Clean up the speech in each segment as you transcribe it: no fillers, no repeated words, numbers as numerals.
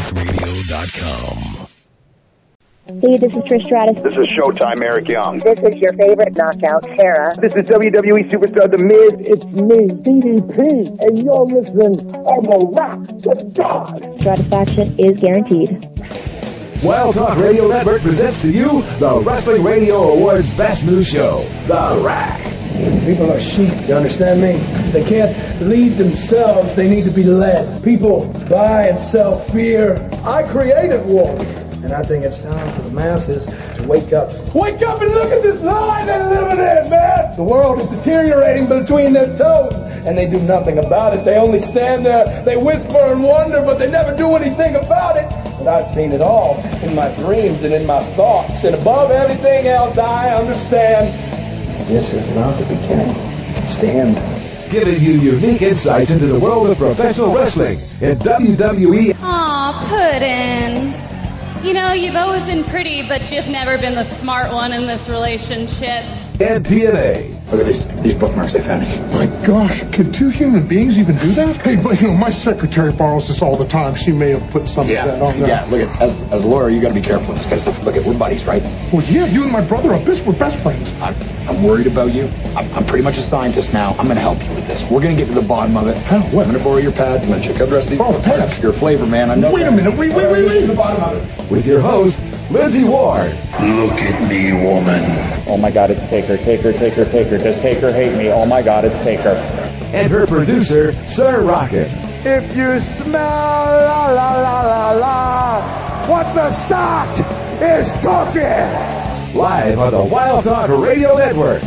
WildTalkRadio.com. Hey, this is Trish Stratus. This is Showtime Eric Young. This is your favorite knockout, Tara. This is WWE superstar The Miz. It's me, DDP, and you're listening on the Rock to God. Satisfaction is guaranteed. Wild Talk Radio Network presents to you the Wrestling Radio Awards Best New Show, The Rack. People are sheep, you understand me? They can't lead themselves, they need to be led. People buy and sell fear. I created war. And I think it's time for the masses to wake up. Wake up and look at this lie they're living in, man! The world is deteriorating between their toes, and they do nothing about it. They only stand there, they whisper and wonder, but they never do anything about it. But I've seen it all in my dreams and in my thoughts, and above everything else, I understand this is not the beginning. Stand. Giving you unique insights into the world of professional wrestling in WWE. Aw, Puddin'. You know, you've always been pretty, but you've never been the smart one in this relationship. And TNA. Look at these bookmarks they found. My gosh, can two human beings even do that? Hey, but my secretary borrows this all the time. She may have put some of that on there. Yeah, look at, as a lawyer, you gotta be careful with this kind of stuff. Look at, we're buddies, right? Well, yeah, you and my brother are we're best friends. I'm worried about you. I'm pretty much a scientist now. I'm gonna help you with this. We're gonna get to the bottom of it. How? What? I'm gonna borrow your pad. I'm gonna check out the rest of these. Oh, the pads. Your flavor, man. I know. Wait a minute. Wait. To the bottom of it. With your host, Lindsay Ward. Look at me, woman. Oh my God, it's Taker. Does Taker hate me? Oh my God, it's Taker. And her producer, Sir Rocket. If you smell la la la la la, what the sock is cooking. Live on the Wild Talk Radio Network.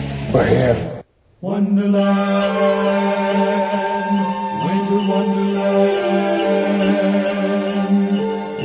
Wonderland, winter wonderland,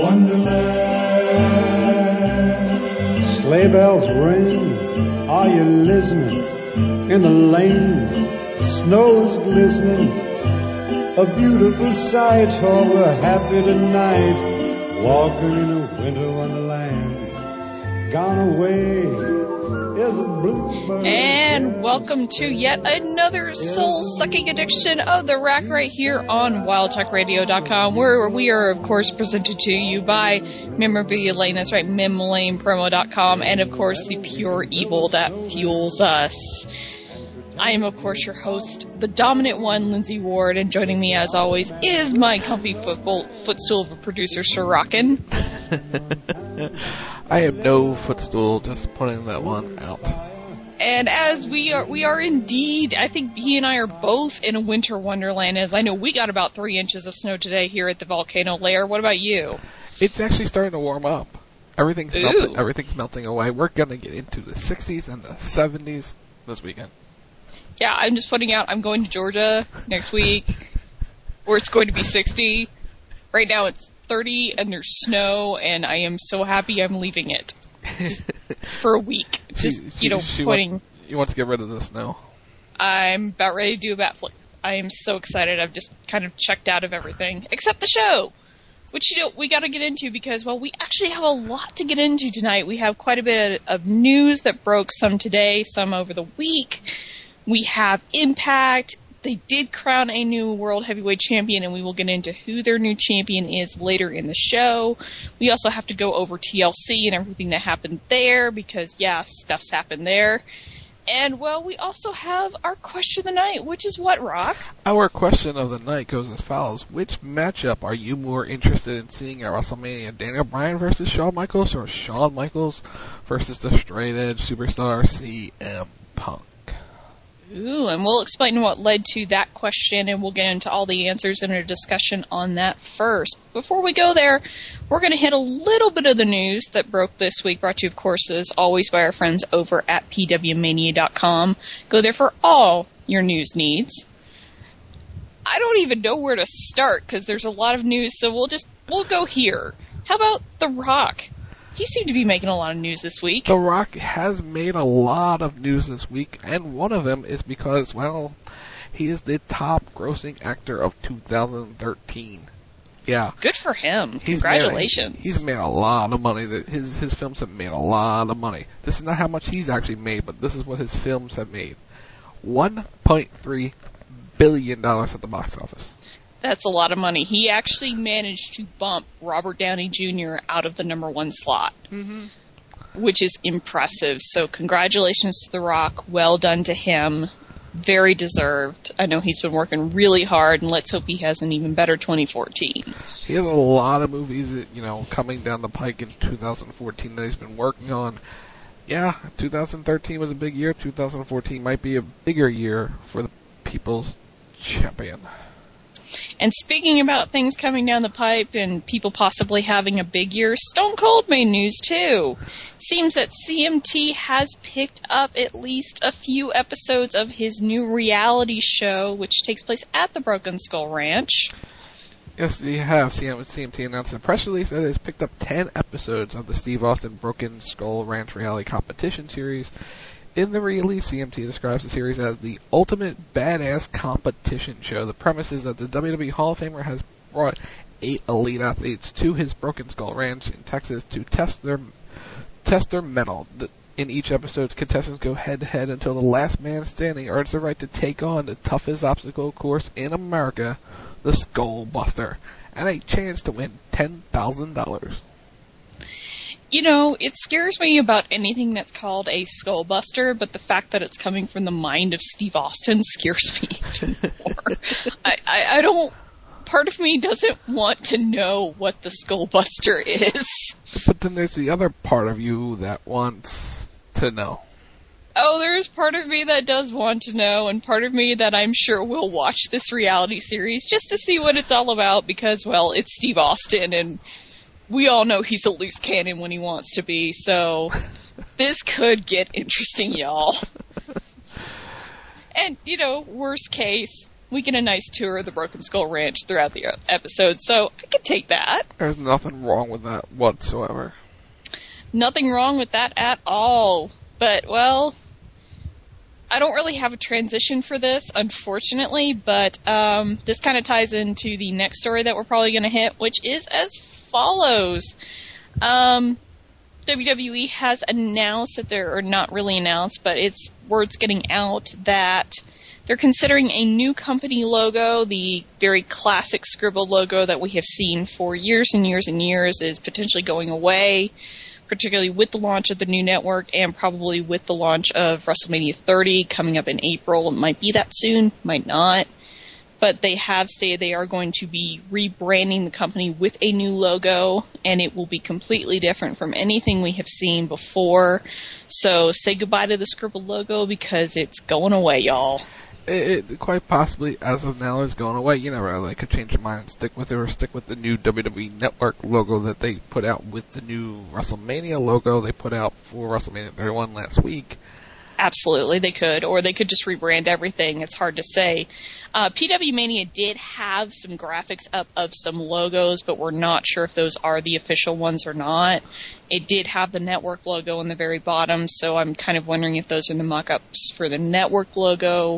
wonderland. Sleigh bells ring, are you listening? In the lane, snow's glistening, a beautiful sight. Oh, we're happy tonight, walking in a winter wonderland. Gone away is a bluebird. And welcome to yet another soul-sucking edition of The Rack right here on WildTalkRadio.com, where we are, of course, presented to you by Memorabilia Lane. That's right, MemLanePromo.com, and, of course, the pure evil that fuels us. I am, of course, your host, the dominant one, Lindsay Ward, and joining me, as always, is my comfy footstool of a producer, Sir Rockin'. I have no footstool, just putting that one out. And as we are indeed, I think he and I are both in a winter wonderland, as I know we got about 3 inches of snow today here at the Volcano Lair. What about you? It's actually starting to warm up. Everything's melting away. We're going to get into the 60s and the 70s this weekend. Yeah, I'm just putting out, I'm going to Georgia next week, where it's going to be 60. Right now it's 30 and there's snow, and I am so happy I'm leaving it just for a week. Just, you want to get rid of the snow? I'm about ready to do a bat flip. I am so excited. I've just kind of checked out of everything, except the show, which, we got to get into because, well, we actually have a lot to get into tonight. We have quite a bit of news that broke, some today, some over the week. We have Impact. They did crown a new World Heavyweight Champion, and we will get into who their new champion is later in the show. We also have to go over TLC and everything that happened there, because, yeah, stuff's happened there. And, well, we also have our question of the night, which is what, Rock? Our question of the night goes as follows. Which matchup are you more interested in seeing at WrestleMania? Daniel Bryan versus Shawn Michaels, or Shawn Michaels versus the straight-edge superstar CM Punk? Ooh, and we'll explain what led to that question, and we'll get into all the answers in a discussion on that first. Before we go there, we're going to hit a little bit of the news that broke this week, brought to you, of course, as always, by our friends over at pwmania.com. Go there for all your news needs. I don't even know where to start, because there's a lot of news, so we'll go here. How about The Rock? He seemed to be making a lot of news this week. The Rock has made a lot of news this week, and one of them is because, well, he is the top grossing actor of 2013. Yeah. Good for him. Congratulations. He's made a lot of money. His films have made a lot of money. This is not how much he's actually made, but this is what his films have made. $1.3 billion at the box office. That's a lot of money. He actually managed to bump Robert Downey Jr. out of the number 1 slot, which is impressive. So congratulations to The Rock. Well done to him. Very deserved. I know he's been working really hard, and let's hope he has an even better 2014. He has a lot of movies that, coming down the pike in 2014 that he's been working on. Yeah, 2013 was a big year. 2014 might be a bigger year for the People's Champion. And speaking about things coming down the pipe and people possibly having a big year, Stone Cold made news too. Seems that CMT has picked up at least a few episodes of his new reality show, which takes place at the Broken Skull Ranch. Yes, they have. CMT announced in a press release that it has picked up 10 episodes of the Steve Austin Broken Skull Ranch reality competition series. In the release, CMT describes the series as the ultimate badass competition show. The premise is that the WWE Hall of Famer has brought 8 elite athletes to his Broken Skull Ranch in Texas to test their mettle. In each episode, contestants go head-to-head until the last man standing earns the right to take on the toughest obstacle course in America, the Skull Buster, and a chance to win $10,000. It scares me about anything that's called a Skull Buster, but the fact that it's coming from the mind of Steve Austin scares me even more. I don't... Part of me doesn't want to know what the Skull Buster is. But then there's the other part of you that wants to know. Oh, there's part of me that does want to know, and part of me that I'm sure will watch this reality series just to see what it's all about, because, well, it's Steve Austin, and we all know he's a loose cannon when he wants to be, so this could get interesting, y'all. And, worst case, we get a nice tour of the Broken Skull Ranch throughout the episode, so I could take that. There's nothing wrong with that whatsoever. Nothing wrong with that at all. But, well, I don't really have a transition for this, unfortunately, but this kind of ties into the next story that we're probably going to hit, which is as follows. WWE has announced that or not really announced, but it's words getting out that they're considering a new company logo. The very classic scribbled logo that we have seen for years and years and years is potentially going away, particularly with the launch of the new network and probably with the launch of WrestleMania 30 coming up in April. It might be that soon, might not. But they have stated they are going to be rebranding the company with a new logo, and it will be completely different from anything we have seen before. So say goodbye to the scribbled logo because it's going away, y'all. It quite possibly, as of now, is going away. You never know, they could change their mind and stick with it, or stick with the new WWE Network logo that they put out with the new WrestleMania logo they put out for WrestleMania 31 last week. Absolutely, they could. Or they could just rebrand everything. It's hard to say. PW Mania did have some graphics up of some logos, but we're not sure if those are the official ones or not. It did have the network logo in the very bottom, so I'm kind of wondering if those are the mock-ups for the network logo,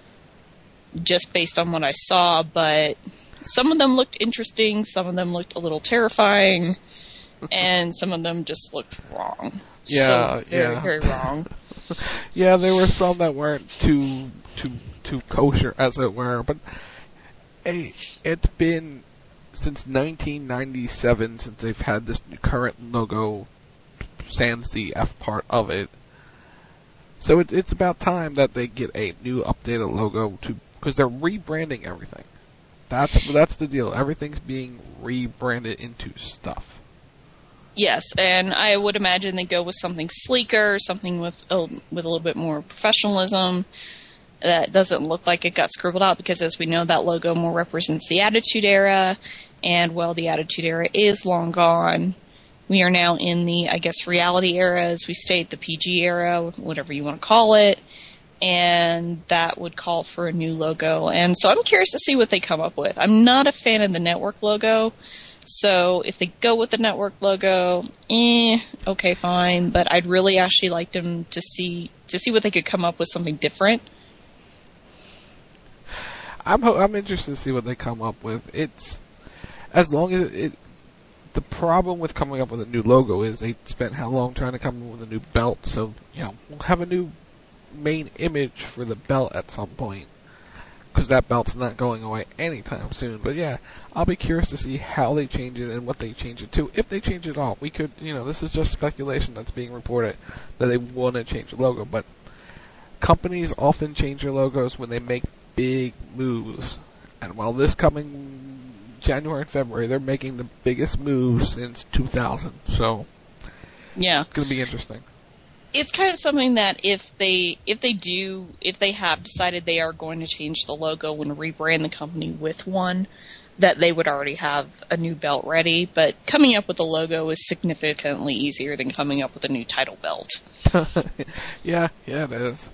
just based on what I saw. But some of them looked interesting, some of them looked a little terrifying, and some of them just looked wrong. Yeah, so very, very wrong. Yeah, there were some that weren't too kosher, as it were. But hey, it's been since 1997 since they've had this current logo, sans the F part of it. So it's about time that they get a new updated logo because they're rebranding everything. That's the deal. Everything's being rebranded into stuff. Yes, and I would imagine they go with something sleeker, something with a little bit more professionalism that doesn't look like it got scribbled out, because as we know, that logo more represents the Attitude Era, and well, the Attitude Era is long gone. We are now in the, I guess, reality era, as we state, the PG era, whatever you want to call it, and that would call for a new logo. And so I'm curious to see what they come up with. I'm not a fan of the network logo, so if they go with the network logo, okay, fine. But I'd really actually like them to see what they could come up with, something different. I'm interested to see what they come up with. It's as long as it. The problem with coming up with a new logo is they spent how long trying to come up with a new belt. So we'll have a new main image for the belt at some point. because that belt's not going away anytime soon. But yeah, I'll be curious to see how they change it and what they change it to, if they change it at all. We could, this is just speculation that's being reported that they want to change the logo, but companies often change their logos when they make big moves. And while this coming January and February, they're making the biggest moves since 2000. So, yeah, it's going to be interesting. It's kind of something that if they have decided they are going to change the logo and rebrand the company with one, that they would already have a new belt ready. But coming up with a logo is significantly easier than coming up with a new title belt. Yeah, it is.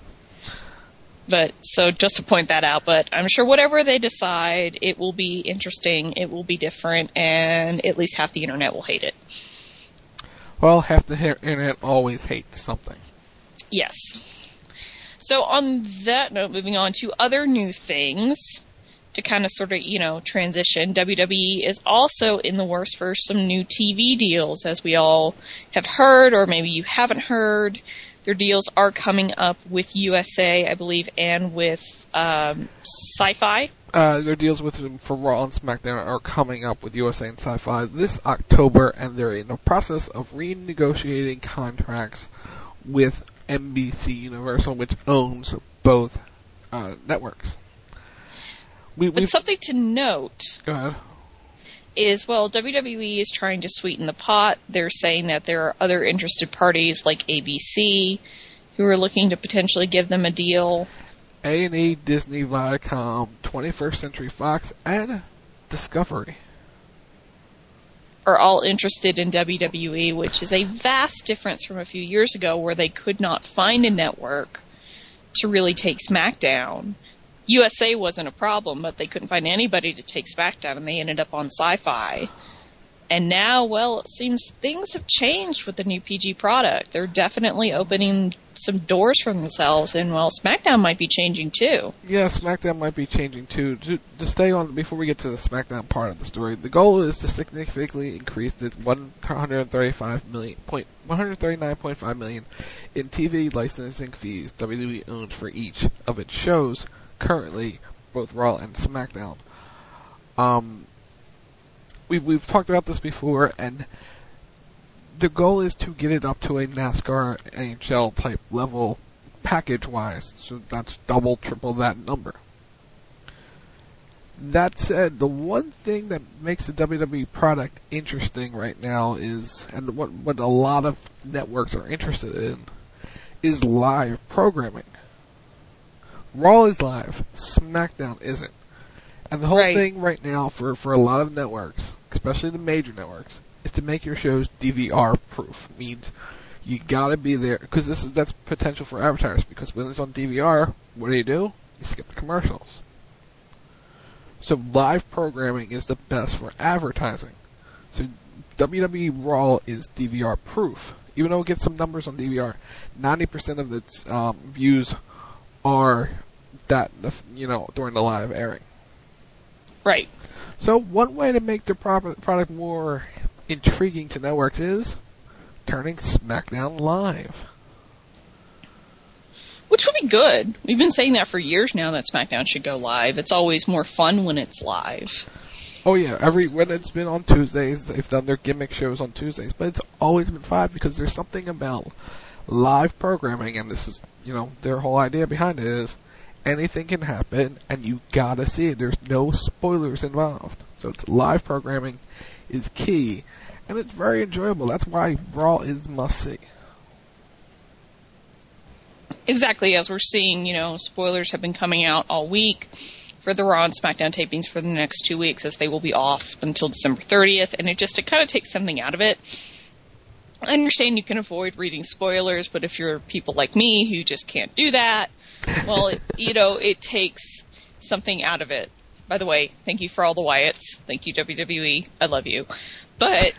But so just to point that out, but I'm sure whatever they decide, it will be interesting, it will be different, and at least half the internet will hate it. Well, half the internet always hates something. Yes. So on that note, moving on to other new things to kind of sort of, transition, WWE is also in the works for some new TV deals, as we all have heard, or maybe you haven't heard. Their deals are coming up with USA, I believe, and with Sci-Fi. Their deals for Raw and SmackDown are coming up with USA and Sci-Fi this October, and they're in the process of renegotiating contracts with NBC Universal, which owns both networks. But something to note. Go ahead. Is, WWE is trying to sweeten the pot. They're saying that there are other interested parties like ABC who are looking to potentially give them a deal. A&E, Disney, Viacom, 21st Century Fox, and Discovery are all interested in WWE, which is a vast difference from a few years ago where they could not find a network to really take SmackDown. USA wasn't a problem, but they couldn't find anybody to take SmackDown, and they ended up on Sci-Fi. And now, it seems things have changed with the new PG product. They're definitely opening some doors for themselves, and, SmackDown might be changing, too. Yeah, SmackDown might be changing, too. To stay on, before we get to the SmackDown part of the story, the goal is to significantly increase the $139.5 million in TV licensing fees WWE owns for each of its shows, currently, both Raw and SmackDown. We've talked about this before, and the goal is to get it up to a NASCAR NHL type level package-wise, so that's double, triple that number. That said, the one thing that makes the WWE product interesting right now is, and what a lot of networks are interested in, is live programming. Raw is live, SmackDown isn't. And the whole thing right now for a lot of networks, especially the major networks, is to make your shows DVR proof. Means you gotta be there, because that's potential for advertisers, because when it's on DVR, what do? You skip the commercials. So live programming is the best for advertising. So WWE Raw is DVR proof. Even though it gets some numbers on DVR, 90% of its views are that, during the live airing. Right. So one way to make the product more intriguing to networks is turning SmackDown live. Which would be good. We've been saying that for years now, that SmackDown should go live. It's always more fun when it's live. Oh yeah, when it's been on Tuesdays, they've done their gimmick shows on Tuesdays, but it's always been fun because there's something about live programming, and this is, their whole idea behind it is anything can happen, and you gotta see it. There's no spoilers involved. So it's live programming is key, and it's very enjoyable. That's why Raw is must-see. Exactly, as we're seeing, spoilers have been coming out all week for the Raw and SmackDown tapings for the next 2 weeks, as they will be off until December 30th, and it kind of takes something out of it. I understand you can avoid reading spoilers, but if you're people like me who just can't do that, it takes something out of it. By the way, thank you for all the Wyatts. Thank you, WWE. I love you. But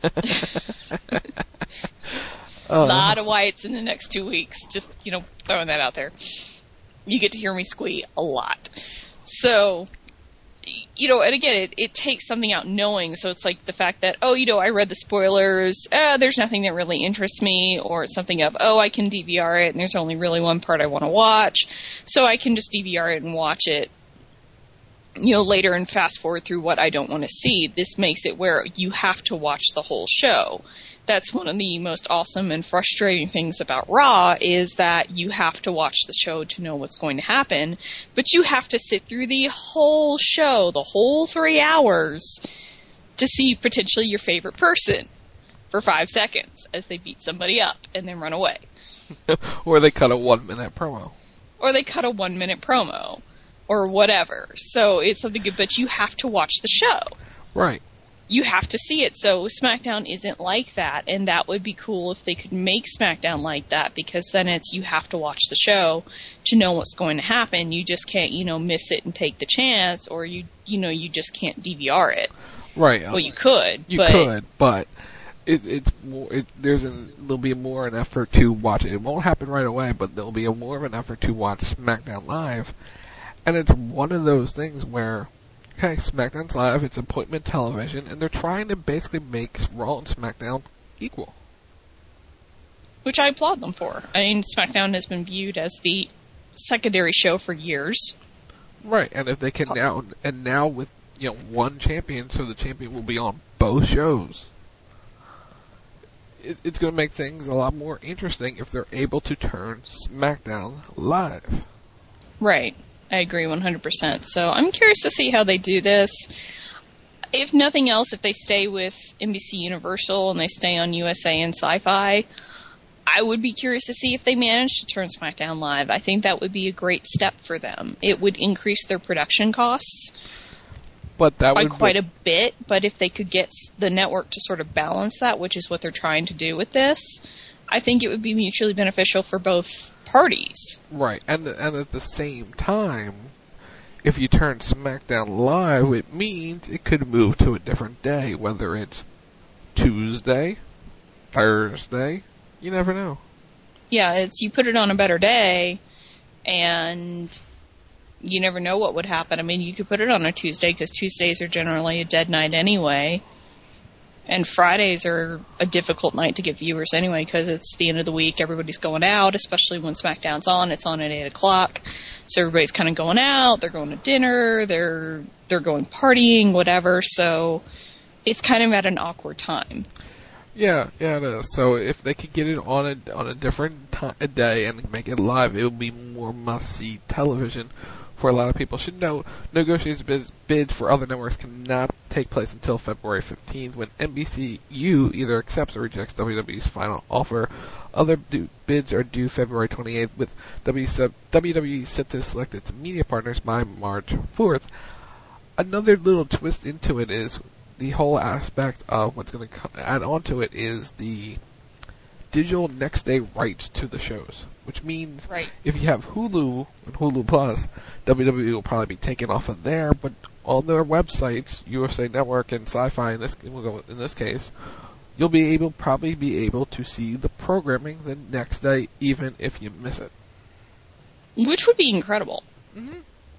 a lot of Wyatts in the next 2 weeks. Just, throwing that out there. You get to hear me squeak a lot. So, and again, it takes something out knowing. So it's like the fact that, I read the spoilers. There's nothing that really interests me. Or it's something of, I can DVR it, and there's only really one part I want to watch. So I can just DVR it and watch it later and fast forward through what I don't want to see. This makes it where you have to watch the whole show. That's one of the most awesome and frustrating things about Raw, is that you have to watch the show to know what's going to happen, but you have to sit through the whole show, the whole 3 hours, to see potentially your favorite person for 5 seconds as they beat somebody up and then run away. Or they cut a 1-minute promo. Or they cut a 1-minute promo. Or whatever. So it's something good, but you have to watch the show. Right. You have to see it. So SmackDown isn't like that, and that would be cool if they could make SmackDown like that, because then it's you have to watch the show to know what's going to happen. You just can't, miss it and take the chance, or you just can't DVR it. Right. Well, you could. But it's more. There'll be more an effort to watch it. It won't happen right away, but there'll be more of an effort to watch SmackDown Live. And it's one of those things where, okay, SmackDown's Live, it's appointment television, and they're trying to basically make Raw and SmackDown equal. Which I applaud them for. I mean, SmackDown has been viewed as the secondary show for years. Right, and if they can now with, one champion, so the champion will be on both shows, it's going to make things a lot more interesting if they're able to turn SmackDown live. Right. I agree 100%. So I'm curious to see how they do this. If nothing else, if they stay with NBC Universal and they stay on USA and Sci-Fi, I would be curious to see if they manage to turn SmackDown live. I think that would be a great step for them. It would increase their production costs by quite a bit, but if they could get the network to sort of balance that, which is what they're trying to do with this, I think it would be mutually beneficial for both parties. Right, and at the same time, if you turn SmackDown live, it means it could move to a different day, whether it's Tuesday, Thursday, you never know. Yeah, it's you put it on a better day, and you never know what would happen. I mean, you could put it on a Tuesday, because Tuesdays are generally a dead night anyway. And Fridays are a difficult night to get viewers anyway, because it's the end of the week. Everybody's going out, especially when SmackDown's on. It's on at 8 o'clock. So everybody's kind of going out. They're going to dinner. They're going partying, whatever. So it's kind of at an awkward time. Yeah, it is. So if they could get it on a different day and make it live, it would be more must-see television for a lot of people. Should know negotiations bids for other networks cannot take place until February 15th, when NBCU either accepts or rejects WWE's final offer. Other bids are due February 28th, with WWE set to select its media partners by March 4th. Another little twist into it is the whole aspect of what's going to add on to it is the digital next day rights to the shows, which means if you have Hulu and Hulu Plus, WWE will probably be taken off of there, but on their websites, USA Network and Sci-Fi in this case, you'll probably be able to see the programming the next day, even if you miss it. Which would be incredible. Mm-hmm.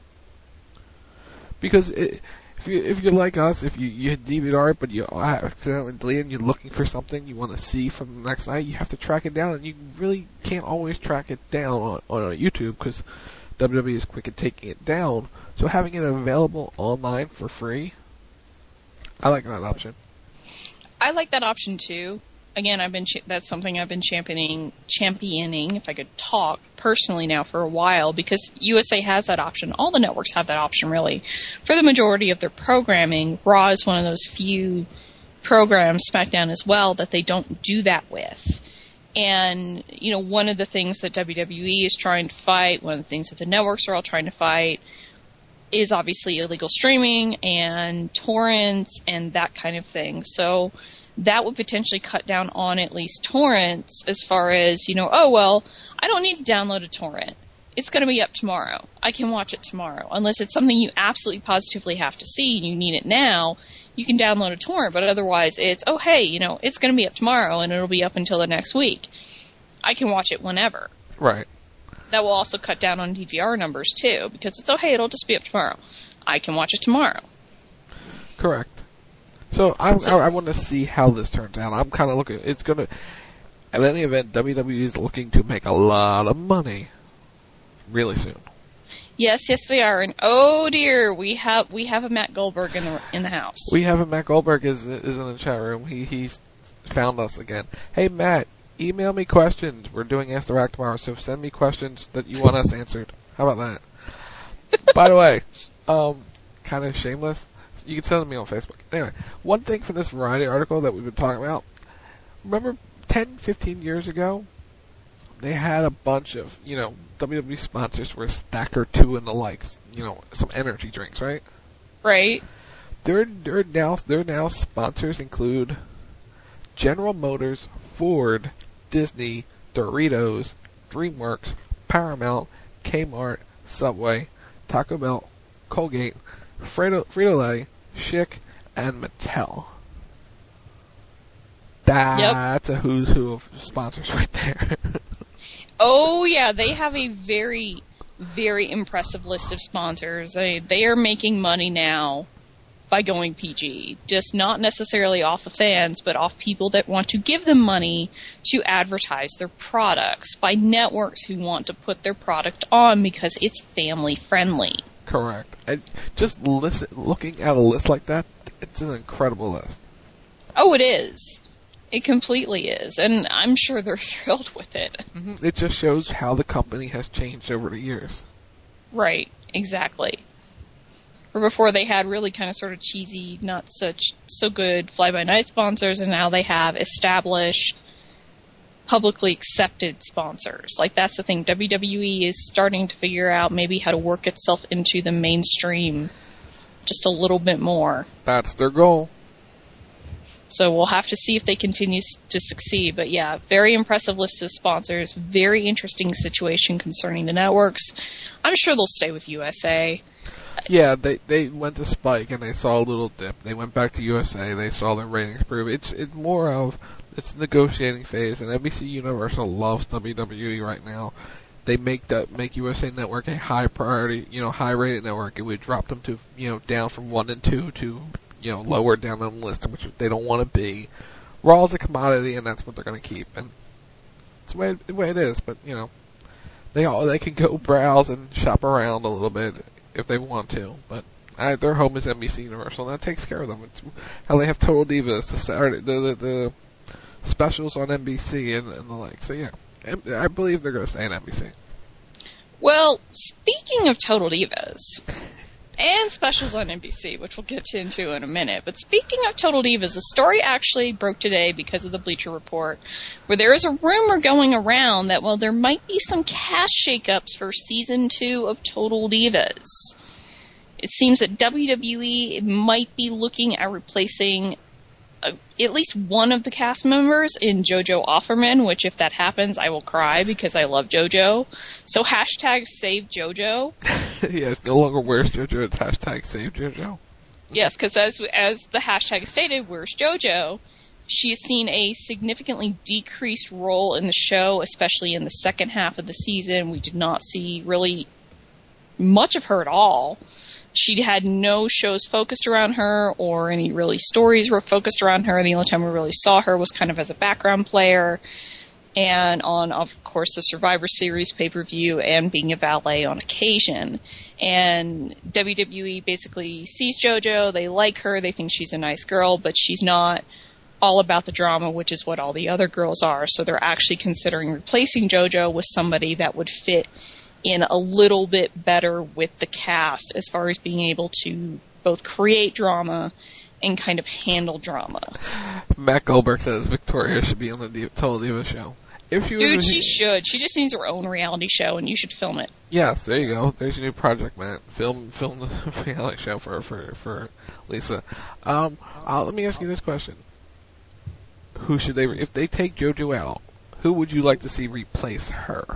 Because if you're like us, if you DVR it but you accidentally delete it and you're looking for something you want to see from the next night, you have to track it down, and you really can't always track it down on YouTube, because WWE is quick at taking it down. So having it available online for free, I like that option. I like that option too. Again, that's something I've been championing, if I could talk personally now, for a while, because USA has that option. All the networks have that option, really. For the majority of their programming, Raw is one of those few programs, SmackDown as well, that they don't do that with. And, one of the things that WWE is trying to fight, one of the things that the networks are all trying to fight, is obviously illegal streaming and torrents and that kind of thing. So that would potentially cut down on at least torrents, as far as, I don't need to download a torrent. It's going to be up tomorrow. I can watch it tomorrow. Unless it's something you absolutely positively have to see and you need it now, you can download a torrent. But otherwise, it's, it's going to be up tomorrow and it'll be up until the next week. I can watch it whenever. Right. That will also cut down on DVR numbers, too, because it's, it'll just be up tomorrow. I can watch it tomorrow. Correct. So I want to see how this turns out. I'm kind of looking. It's going to, at any event, WWE is looking to make a lot of money really soon. Yes, they are. And oh dear, we have a Matt Goldberg in the house. We have a Matt Goldberg is in the chat room. He's found us again. Hey Matt, email me questions. We're doing Ask the Rack tomorrow, so send me questions that you want us answered. How about that? By the way, kind of shameless. You can send them to me on Facebook. Anyway, one thing from this Variety article that we've been talking about. Remember 10, 15 years ago, they had a bunch of, WWE sponsors were Stacker 2 and the likes, some energy drinks, right? Right. Their now sponsors include General Motors, Ford, Disney, Doritos, DreamWorks, Paramount, Kmart, Subway, Taco Bell, Colgate, Frito-Lay, Schick, and Mattel. That's a who's who of sponsors right there. Oh, yeah, they have a very, very impressive list of sponsors. They are making money now by going PG. Just not necessarily off the fans, but off people that want to give them money to advertise their products, by networks who want to put their product on because it's family-friendly. Correct. And just looking at a list like that, it's an incredible list. Oh, it is. It completely is, and I'm sure they're thrilled with it. Mm-hmm. It just shows how the company has changed over the years. Right, exactly. Where before they had really kind of sort of cheesy, not so good fly-by-night sponsors, and now they have established, publicly accepted sponsors. Like, that's the thing. WWE is starting to figure out maybe how to work itself into the mainstream just a little bit more. That's their goal. So we'll have to see if they continue to succeed. But yeah, very impressive list of sponsors. Very interesting situation concerning the networks. I'm sure they'll stay with USA. Yeah, they went to Spike and they saw a little dip. They went back to USA. They saw their ratings improve. It's more of it's negotiating phase, and NBC Universal loves WWE right now. They make USA Network a high priority, high rated network. It would drop them to down from 1 and 2 to lower down on the list, which they don't want to be. Raw's a commodity, and that's what they're going to keep. And it's the way it is, but, they can go browse and shop around a little bit if they want to. But their home is NBC Universal, and that takes care of them. It's how they have Total Divas, the specials on NBC, and the like. So, yeah, I believe they're going to stay in NBC. Well, speaking of Total Divas... and specials on NBC, which we'll get into in a minute. But speaking of Total Divas, a story actually broke today because of the Bleacher Report, where there is a rumor going around that, there might be some cast shakeups for Season 2 of Total Divas. It seems that WWE might be looking at replacing at least one of the cast members in JoJo Offerman, which if that happens, I will cry because I love JoJo. So hashtag save JoJo. Yeah, it's no longer Where's JoJo, it's hashtag save JoJo. Yes, because as the hashtag stated, Where's JoJo, she has seen a significantly decreased role in the show, especially in the second half of the season. We did not see really much of her at all. She had no shows focused around her or any really stories were focused around her. The only time we really saw her was kind of as a background player and on, of course, the Survivor Series pay-per-view and being a valet on occasion. And WWE basically sees JoJo. They like her. They think she's a nice girl, but she's not all about the drama, which is what all the other girls are. So they're actually considering replacing JoJo with somebody that would fit in a little bit better with the cast as far as being able to both create drama and kind of handle drama. Matt Goldberg says Victoria should be on the Total Divas show. She should. She just needs her own reality show, and you should film it. Yes, there you go. There's your new project, Matt. Film the reality show for Lisa. Let me ask you this question: who should they? If they take JoJo out, who would you like to see replace her?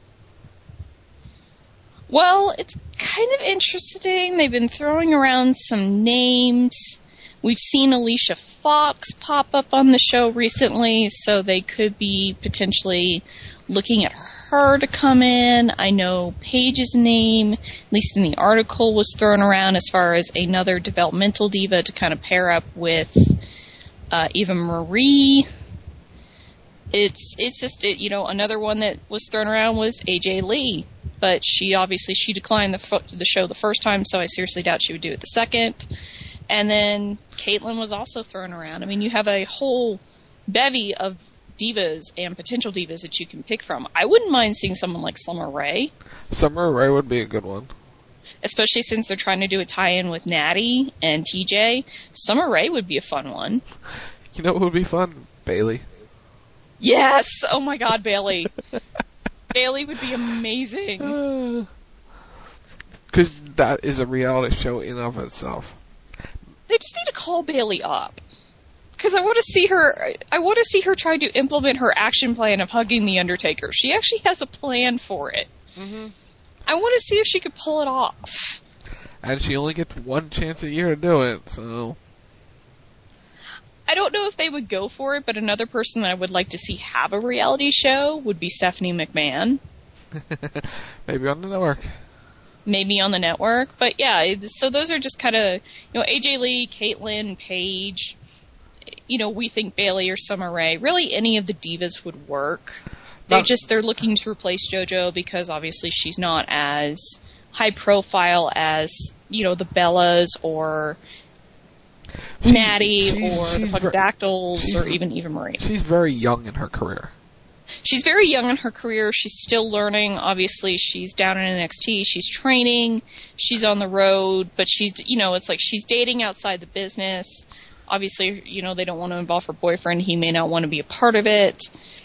Well, it's kind of interesting. They've been throwing around some names. We've seen Alicia Fox pop up on the show recently, so they could be potentially looking at her to come in. I know Paige's name, at least in the article, was thrown around as far as another developmental diva to kind of pair up with Eva Marie. It's just, another one that was thrown around was AJ Lee. but she declined the show the first time, so I seriously doubt she would do it the second. And then Caitlyn was also thrown around. I mean, you have a whole bevy of divas and potential divas that you can pick from. I wouldn't mind seeing someone like Summer Rae. Summer Rae would be a good one. Especially since they're trying to do a tie-in with Natty and TJ. Summer Rae would be a fun one. You know what would be fun? Bayley. Yes! Oh my god, Bayley. Bayley would be amazing. Because that is a reality show in and of itself. They just need to call Bayley up. Because I want to see her try to implement her action plan of hugging The Undertaker. She actually has a plan for it. Mm-hmm. I want to see if she could pull it off. And she only gets one chance a year to do it, so... I don't know if they would go for it, but another person that I would like to see have a reality show would be Stephanie McMahon. Maybe on the network. Maybe on the network, but yeah, so those are just kind of, AJ Lee, Caitlyn, Paige, we think Bayley or Summer Rae. Really, any of the divas would work. They're looking to replace JoJo because obviously she's not as high profile as, the Bellas or Natty or the Pterodactyls or even Eva Marie. She's very young in her career. She's very young in her career. She's still learning. Obviously, she's down in NXT. She's training. She's on the road. But she's, it's like she's dating outside the business. Obviously, they don't want to involve her boyfriend. He may not want to be a part of it.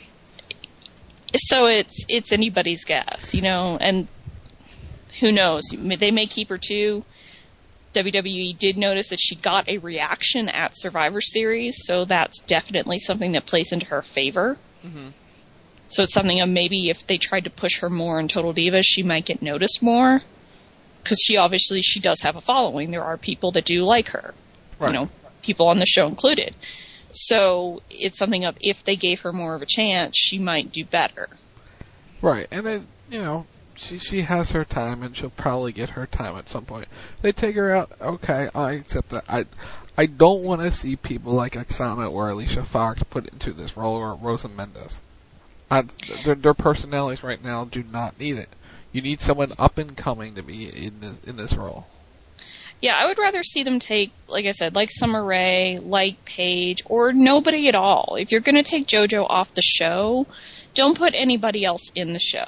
So it's anybody's guess, and who knows? They may keep her too. WWE did notice that she got a reaction at Survivor Series, so that's definitely something that plays into her favor. Mm-hmm. So it's something of maybe if they tried to push her more in Total Divas, she might get noticed more. Because she does have a following. There are people that do like her. Right. People on the show included. So it's something of if they gave her more of a chance, she might do better. Right. And then, she has her time, and she'll probably get her time at some point. They take her out, okay, I accept that. I don't want to see people like Oksana or Alicia Fox put into this role, or Rosa Mendes. Their personalities right now do not need it. You need someone up and coming to be in this role. Yeah, I would rather see them take, like I said, like Summer Rae, like Paige, or nobody at all. If you're going to take JoJo off the show, don't put anybody else in the show.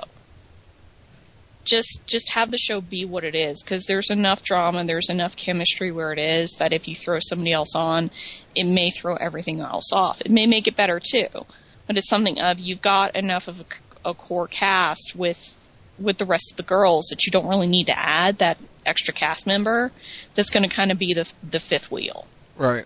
Just have the show be what it is, because there's enough drama, there's enough chemistry where it is, that if you throw somebody else on, it may throw everything else off. It may make it better too, but it's something of you've got enough of a core cast with the rest of the girls that you don't really need to add that extra cast member that's going to kind of be the fifth wheel. Right.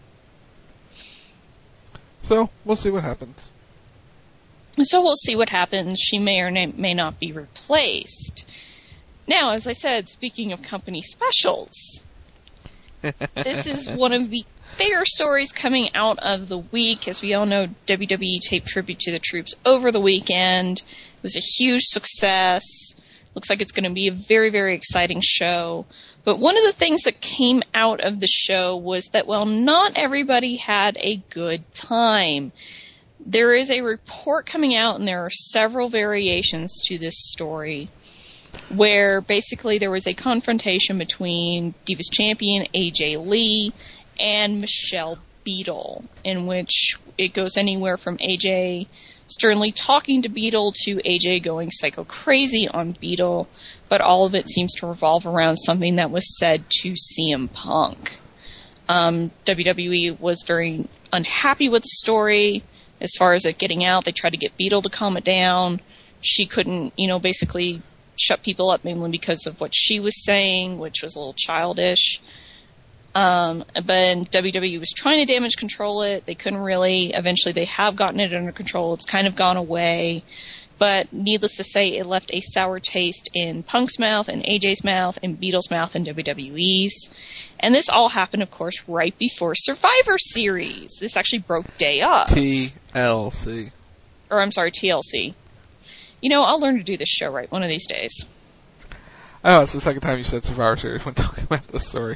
So, we'll see what happens. So we'll see what happens. She may or may not be replaced. Now, as I said, speaking of company specials, this is one of the bigger stories coming out of the week. As we all know, WWE taped Tribute to the Troops over the weekend. It was a huge success. Looks like it's going to be a very, very exciting show. But one of the things that came out of the show was that, not everybody had a good time. There is a report coming out, and there are several variations to this story, where basically there was a confrontation between Divas Champion AJ Lee and Michelle Beadle, in which it goes anywhere from AJ sternly talking to Beadle to AJ going psycho crazy on Beadle, but all of it seems to revolve around something that was said to CM Punk. WWE was very unhappy with the story. As far as it getting out, they tried to get Beadle to calm it down. She couldn't, basically shut people up mainly because of what she was saying, which was a little childish. But WWE was trying to damage control it. They couldn't really. Eventually, they have gotten it under control. It's kind of gone away. But needless to say, it left a sour taste in Punk's mouth and AJ's mouth and Beadle's mouth and WWE's. And this all happened, of course, right before Survivor Series. This actually broke day up. TLC. Or, I'm sorry, TLC. I'll learn to do this show right one of these days. Oh, it's the second time you said Survivor Series when talking about this story.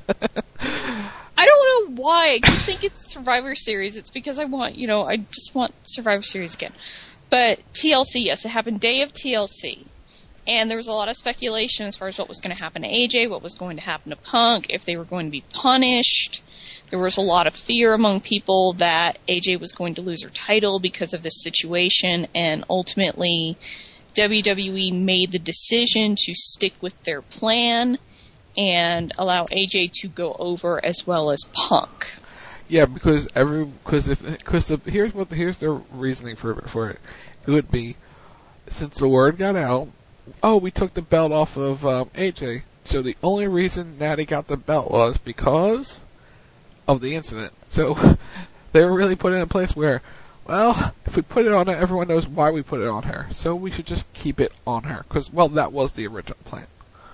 I don't know why. I just think it's Survivor Series. It's because I just want Survivor Series again. But TLC, yes, it happened day of TLC. And there was a lot of speculation as far as what was going to happen to AJ, what was going to happen to Punk, if they were going to be punished. There was a lot of fear among people that AJ was going to lose her title because of this situation, and ultimately WWE made the decision to stick with their plan and allow AJ to go over as well as Punk. Yeah, here's the reasoning for it. It would be, since the word got out, we took the belt off of AJ, so the only reason Natty got the belt was because of the incident. So they were really put in a place where, well, if we put it on her, everyone knows why we put it on her, so we should just keep it on her, because, well, that was the original plan.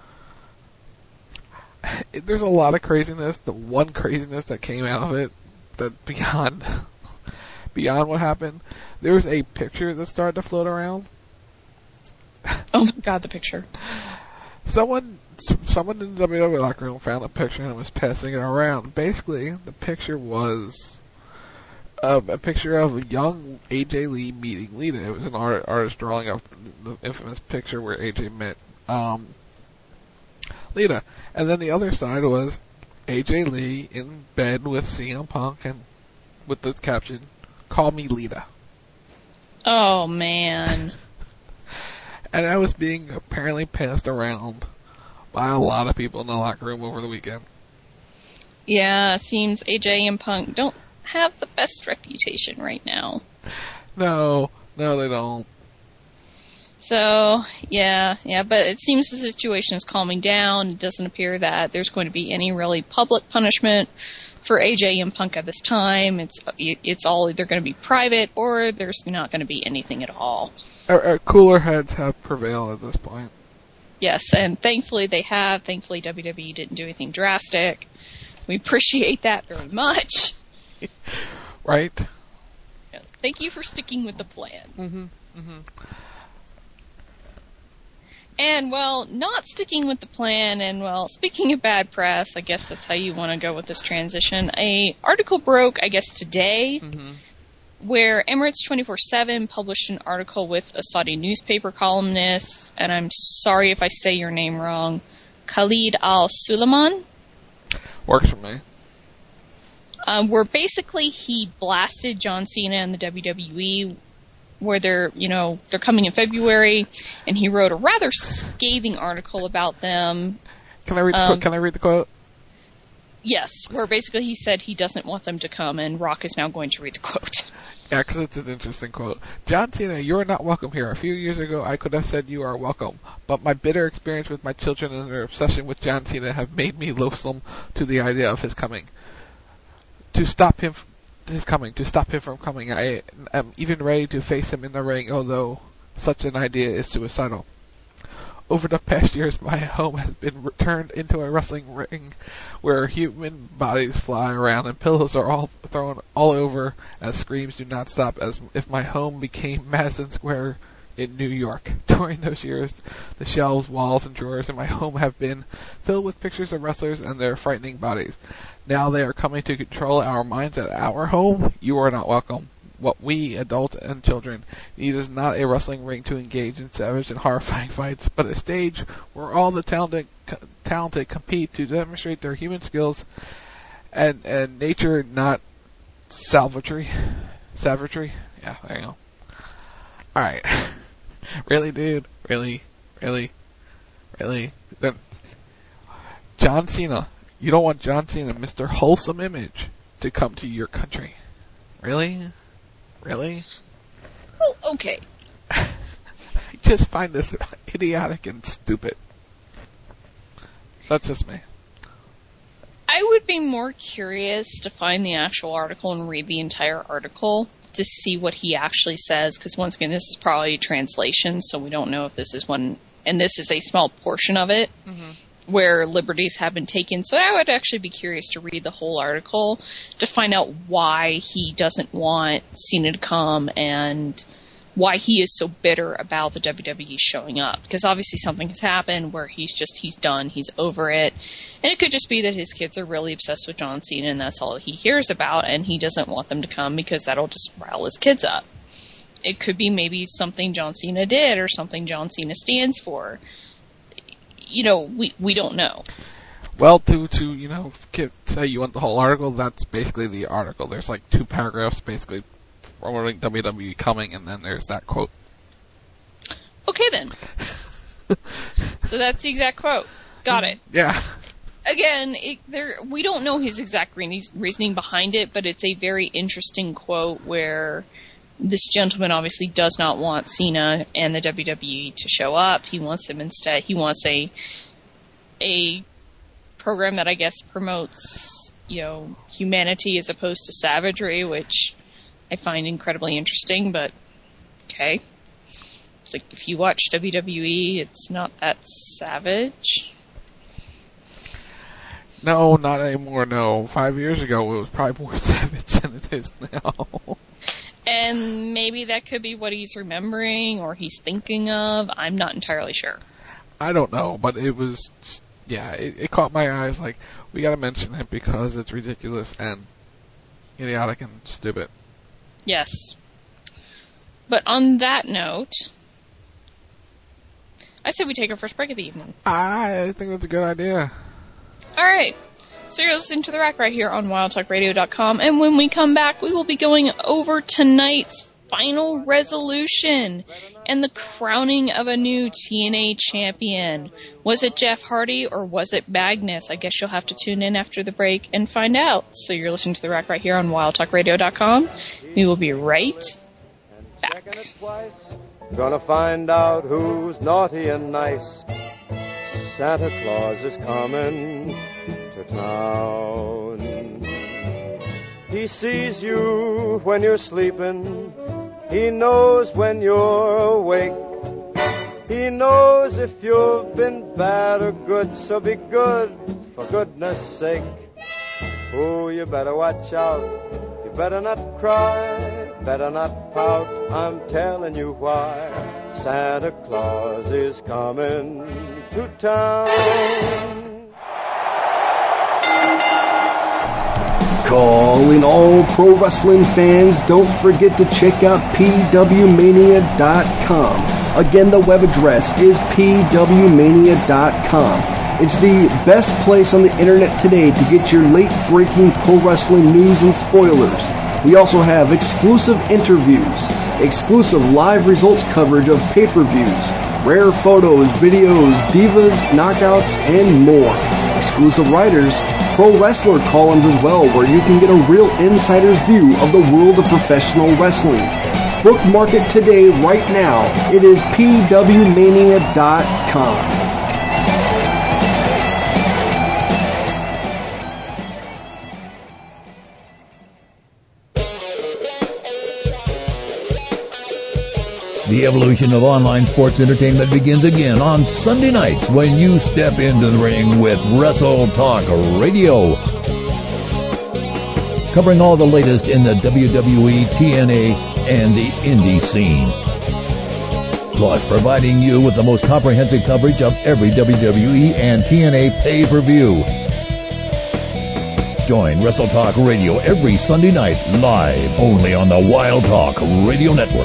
There's a lot of craziness. The one craziness that came out of it, that beyond what happened, there was a picture that started to float around. Oh my God, the picture. Someone in the WWE locker room found a picture and was passing it around. Basically, the picture was a picture of young AJ Lee meeting Lita. It was an artist drawing of the infamous picture where AJ met Lita. And then the other side was AJ Lee in bed with CM Punk and with the caption, "Call me Lita." Oh, man. And that was being apparently passed around by a lot of people in the locker room over the weekend. Yeah, seems AJ and Punk don't have the best reputation right now. No, they don't. So, yeah, but it seems the situation is calming down. It doesn't appear that there's going to be any really public punishment for AJ and Punk at this time. It's all either going to be private or there's not going to be anything at all. Cooler heads have prevailed at this point. Yes, and thankfully they have. Thankfully WWE didn't do anything drastic. We appreciate that very much. Right. Yeah, thank you for sticking with the plan. Mm-hmm. And, well, not sticking with the plan, and, well, speaking of bad press, I guess that's how you want to go with this transition. An article broke, I guess, today, where Emirates 24/7 published an article with a Saudi newspaper columnist, and I'm sorry if I say your name wrong, Khalid Al-Sulaiman. Works for me. Where basically he blasted John Cena and the WWE, where they're coming in February, and he wrote a rather scathing article about them. Can I read the quote? Yes, where basically he said he doesn't want them to come, and Rock is now going to read the quote. Yeah, because it's an interesting quote. "John Cena, you are not welcome here. A few years ago, I could have said you are welcome, but my bitter experience with my children and their obsession with John Cena have made me loathsome to the idea of his coming. To stop him from coming, I am even ready to face him in the ring, although such an idea is suicidal. Over the past years, my home has been turned into a wrestling ring where human bodies fly around and pillows are all thrown all over as screams do not stop, as if my home became Madison Square in New York. During those years, the shelves, walls, and drawers in my home have been filled with pictures of wrestlers and their frightening bodies. Now they are coming to control our minds at our home. You are not welcome. What we, adults and children, need is not a wrestling ring to engage in savage and horrifying fights, but a stage where all the talented compete to demonstrate their human skills and nature, not savagery. Yeah, there you go. Alright. Really, dude? Really? Then, John Cena. You don't want John Cena, Mr. Wholesome Image, to come to your country. Really? Well, okay. I just find this idiotic and stupid. That's just me. I would be more curious to find the actual article and read the entire article to see what he actually says, because once again, this is probably a translation, so we don't know if this is one, and this is a small portion of it, where liberties have been taken. So I would actually be curious to read the whole article to find out why he doesn't want Cena to come and why he is so bitter about the WWE showing up. Because obviously something has happened where he's done, he's over it. And it could just be that his kids are really obsessed with John Cena and that's all he hears about, and he doesn't want them to come because that'll just rile his kids up. It could be maybe something John Cena did or something John Cena stands for. You know, we don't know. Well, to say you want the whole article, that's basically the article. There's like 2 paragraphs basically promoting WWE coming, and then there's that quote. Okay, then. So that's the exact quote. Got it. Yeah. Again, we don't know his exact reasoning behind it, but it's a very interesting quote where this gentleman obviously does not want Cena and the WWE to show up. He wants them instead. He wants a program that I guess promotes, humanity as opposed to savagery, which I find incredibly interesting, but okay. It's like if you watch WWE, it's not that savage. No, not anymore, no. 5 years ago, it was probably more savage than it is now. And maybe that could be what he's remembering or he's thinking of. I'm not entirely sure. I don't know, but it was, it caught my eyes like, we gotta mention it because it's ridiculous and idiotic and stupid. Yes. But on that note, I said we take our first break of the evening. I think that's a good idea. Alright, so you're listening to The Rack right here on WildTalkRadio.com, and when we come back, we will be going over tonight's final resolution and the crowning of a new TNA champion. Was it Jeff Hardy or was it Magnus? I guess you'll have to tune in after the break and find out. So you're listening to The Rack right here on WildTalkRadio.com. We will be right back. Gonna find out who's naughty and nice. Santa Claus is coming to town. He sees you when you're sleeping. He knows when you're awake. He knows if you've been bad or good, so be good for goodness sake. Oh, you better watch out. You better not cry, better not pout. I'm telling you why. Santa Claus is coming to town. Calling all pro wrestling fans, don't forget to check out pwmania.com. Again, the web address is pwmania.com. It's the best place on the internet today to get your late-breaking pro wrestling news and spoilers. We also have exclusive interviews, exclusive live results coverage of pay-per-views, rare photos, videos, divas, knockouts, and more. Exclusive writers, pro wrestler columns as well, where you can get a real insider's view of the world of professional wrestling. Bookmark it today, right now. It is pwmania.com. The evolution of online sports entertainment begins again on Sunday nights when you step into the ring with Wrestle Talk Radio. Covering all the latest in the WWE, TNA, and the indie scene. Plus, providing you with the most comprehensive coverage of every WWE and TNA pay-per-view. Join Wrestle Talk Radio every Sunday night, live, only on the Wild Talk Radio Network.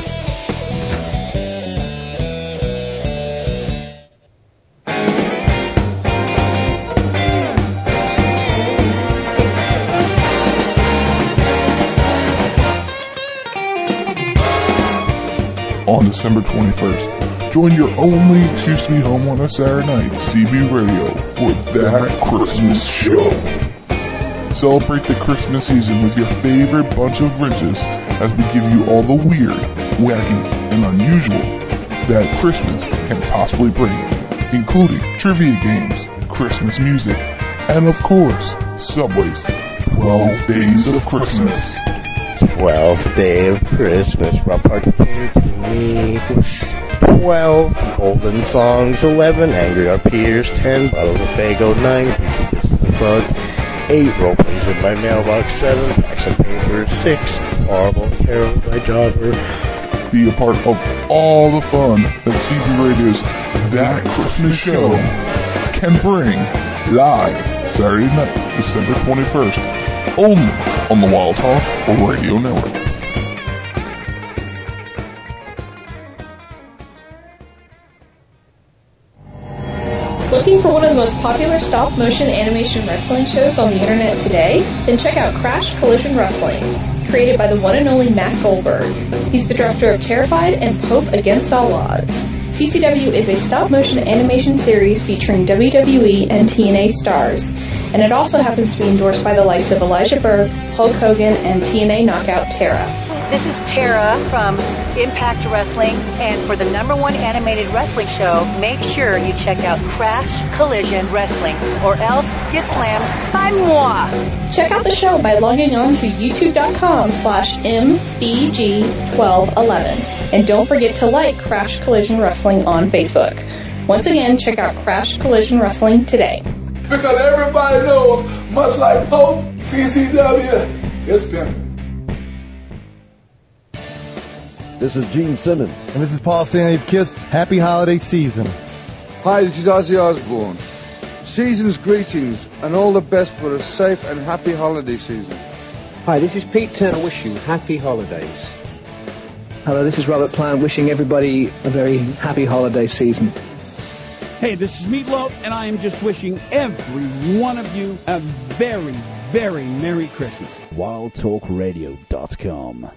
On December 21st, join your only excuse to be home on a Saturday night, CB Radio, for That Christmas Show. Celebrate the Christmas season with your favorite bunch of Grinches as we give you all the weird, wacky, and unusual that Christmas can possibly bring, including trivia games, Christmas music, and of course, Subway's 12 Days of Christmas. 12th day of Christmas, what part to me? 12 golden songs, 11 angry RPers, 10 bottles of Faygo, 9 kisses the frog, 8 role plays in my mailbox, 7 packs of paper, 6 horrible carols by Jobber. Be a part of all the fun that CB Radio's That Christmas Show can bring live Saturday night, December 21st, only on the Wild Talk Radio Network. Looking for one of the most popular stop-motion animation wrestling shows on the internet today? Then check out Crash Collision Wrestling, created by the one and only Matt Goldberg. He's the director of Terrified and Pope Against All Odds. CCW is a stop-motion animation series featuring WWE and TNA stars, and it also happens to be endorsed by the likes of Elijah Burke, Hulk Hogan, and TNA knockout Tara. This is Tara from Impact Wrestling, and for the #1 animated wrestling show, make sure you check out Crash Collision Wrestling, or else get slammed by moi. Check out the show by logging on to youtube.com/mbg1211, and don't forget to like Crash Collision Wrestling on Facebook. Once again, check out Crash Collision Wrestling today. Because everybody knows, much like Pope, CCW is pimping. This is Gene Simmons. And this is Paul Stanley of KISS. Happy holiday season. Hi, this is Ozzy Osbourne. Season's greetings and all the best for a safe and happy holiday season. Hi, this is Pete Turner wishing you happy holidays. Hello, this is Robert Plant wishing everybody a very happy holiday season. Hey, this is Meatloaf, and I am just wishing every one of you a very, very Merry Christmas. WildTalkRadio.com.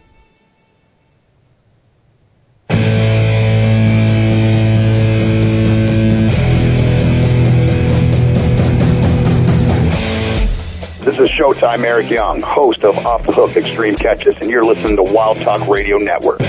This is Showtime Eric Young, host of Off the Hook Extreme Catches, and you're listening to Wild Talk Radio Network.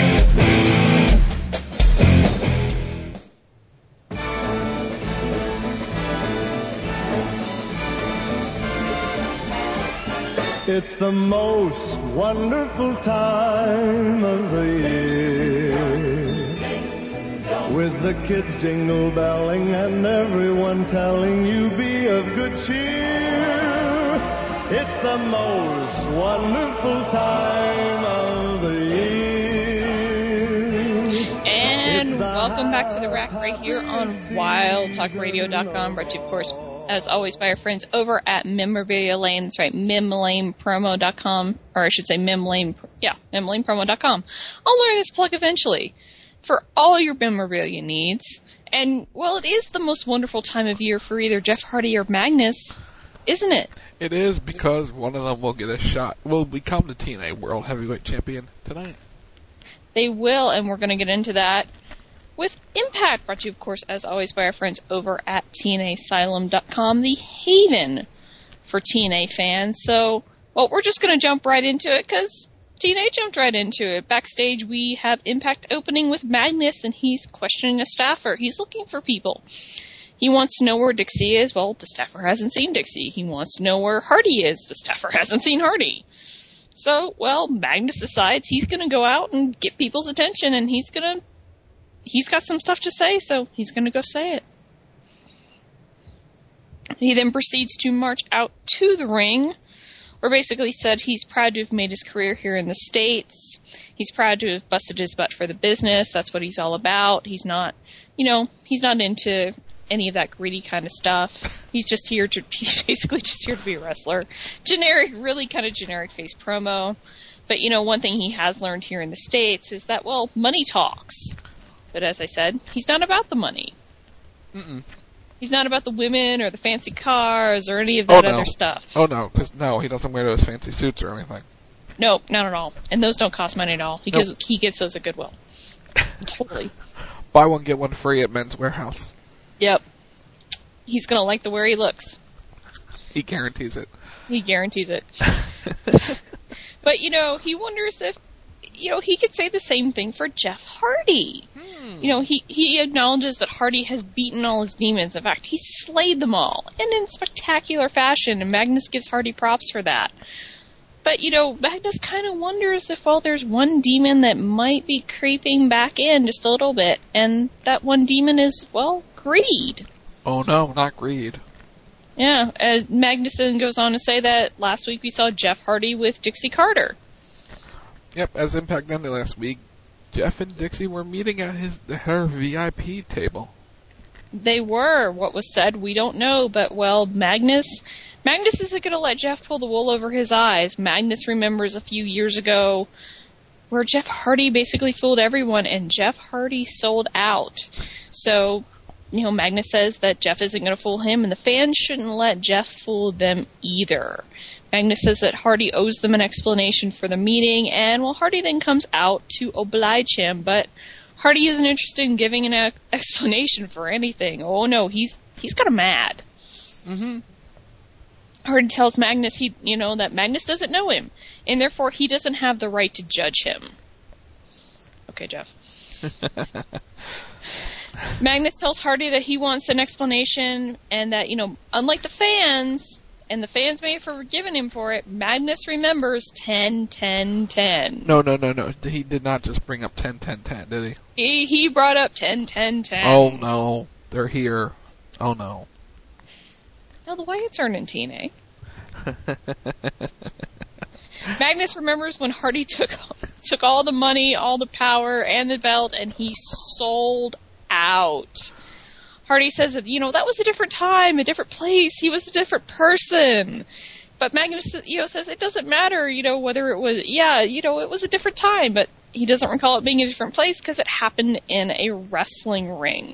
It's the most wonderful time of the year, with the kids jingle belling and everyone telling you be of good cheer. It's the most wonderful time of the year. And welcome back to the rack right here on WildTalkRadio.com, brought to you, of course, as always, by our friends over at Memorabilia Lane. That's right, MemLanePromo.com, or I should say MemLanePromo.com. I'll learn this plug eventually. For all your memorabilia needs. And, well, it is the most wonderful time of year for either Jeff Hardy or Magnus, isn't it? It is, because one of them will get a shot. Will become the TNA World Heavyweight Champion tonight. They will, and we're going to get into that with Impact, brought to you, of course, as always, by our friends over at TNAsylum.com, the haven for TNA fans. So, well, we're just going to jump right into it, because TNA jumped right into it. Backstage, we have Impact opening with Magnus, and he's questioning a staffer. He's looking for people. He wants to know where Dixie is. Well, the staffer hasn't seen Dixie. He wants to know where Hardy is. The staffer hasn't seen Hardy. So, well, Magnus decides he's going to go out and get people's attention, and he's got some stuff to say, so he's going to go say it. He then proceeds to march out to the ring, where basically said he's proud to have made his career here in the States. He's proud to have busted his butt for the business. That's what he's all about. He's not, he's not into any of that greedy kind of stuff. He's basically just here to be a wrestler. Really kind of generic face promo. But, one thing he has learned here in the States is that, well, money talks. But as I said, he's not about the money. Mm-mm. He's not about the women or the fancy cars or any of that other stuff. Oh, no, because he doesn't wear those fancy suits or anything. Nope, not at all. And those don't cost money at all, because he gets those at Goodwill. Totally. Buy one, get one free at Men's Warehouse. Yep. He's going to like the way he looks. He guarantees it. He guarantees it. But, he wonders if, he could say the same thing for Jeff Hardy. He acknowledges that Hardy has beaten all his demons. In fact, he slayed them all, and in spectacular fashion, and Magnus gives Hardy props for that. But, Magnus kind of wonders if, there's one demon that might be creeping back in just a little bit, and that one demon is, greed. Oh, no, not greed. Yeah, Magnus then goes on to say that last week we saw Jeff Hardy with Dixie Carter. Yep, as Impact ended last week, Jeff and Dixie were meeting at her VIP table. They were. What was said, we don't know, but, Magnus isn't going to let Jeff pull the wool over his eyes. Magnus remembers a few years ago where Jeff Hardy basically fooled everyone, and Jeff Hardy sold out. So, Magnus says that Jeff isn't going to fool him, and the fans shouldn't let Jeff fool them either. Magnus says that Hardy owes them an explanation for the meeting, and Hardy then comes out to oblige him, but Hardy isn't interested in giving an explanation for anything. Oh no, he's kind of mad. Mm-hmm. Hardy tells Magnus that Magnus doesn't know him, and therefore he doesn't have the right to judge him. Okay, Jeff. Magnus tells Hardy that he wants an explanation, and that, unlike the fans, and the fans may have forgiven him for it, Magnus remembers 10-10-10. No. He did not just bring up 10-10-10, did he? He brought up 10-10-10. Oh no, they're here. Oh no. Now the Wyatts aren't in TNA. Magnus remembers when Hardy took all the money, all the power, and the belt, and he sold out. Hardy says that, that was a different time, a different place, he was a different person. But Magnus, says it doesn't matter, whether it was, it was a different time, but he doesn't recall it being a different place because it happened in a wrestling ring.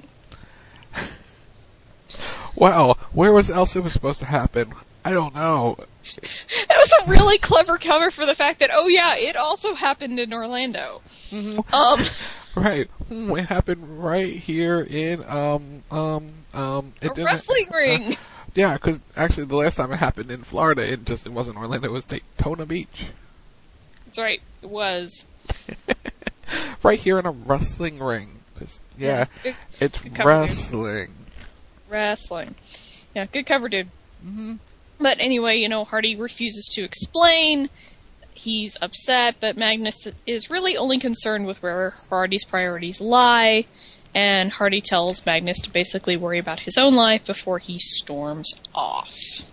Wow, where was else it was supposed to happen? I don't know. That was a really clever cover for the fact that, it also happened in Orlando. Mm-hmm. Right. It happened right here in, a wrestling ring. Yeah, because actually the last time it happened in Florida, it wasn't Orlando, it was Daytona Beach. That's right, it was. Right here in a wrestling ring. Cause, it's good cover, wrestling. Dude. Wrestling. Yeah, good cover, dude. Mm-hmm. But anyway, Hardy refuses to explain. He's upset, but Magnus is really only concerned with where Hardy's priorities lie, and Hardy tells Magnus to basically worry about his own life before he storms off.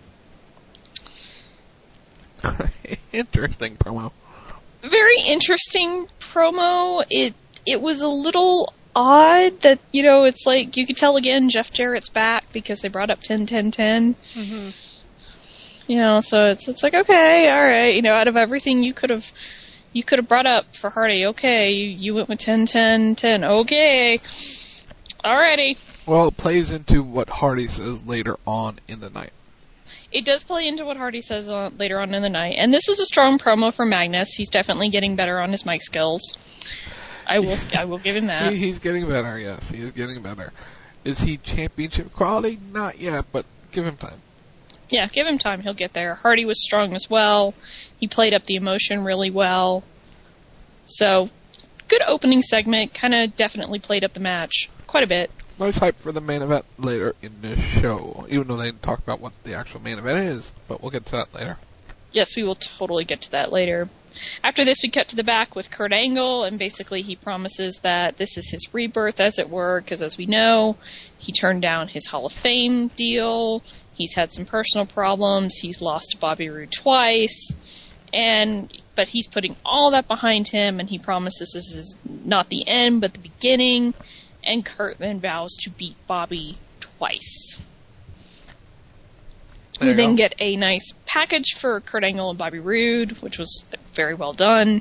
Interesting promo. Very interesting promo. It was a little odd that, it's like, you could tell again Jeff Jarrett's back because they brought up 10-10-10. Mm-hmm. So it's like, okay, alright, out of everything you could have brought up for Hardy, okay, you went with 10-10-10, okay, alrighty. Well, it plays into what Hardy says later on in the night. It does play into what Hardy says later on in the night, and this was a strong promo for Magnus. He's definitely getting better on his mic skills. I will give him that. He's getting better, yes, he is getting better. Is he championship quality? Not yet, but give him time. Yeah, give him time. He'll get there. Hardy was strong as well. He played up the emotion really well. So, good opening segment. Kind of definitely played up the match quite a bit. Nice hype for the main event later in the show. Even though they didn't talk about what the actual main event is. But we'll get to that later. Yes, we will totally get to that later. After this, we cut to the back with Kurt Angle, and basically he promises that this is his rebirth, as it were, because as we know, he turned down his Hall of Fame deal. He's had some personal problems. He's lost to Bobby Roode twice. But he's putting all that behind him, and he promises this is not the end, but the beginning. And Kurt then vows to beat Bobby twice. We then get a nice package for Kurt Angle and Bobby Roode, which was very well done.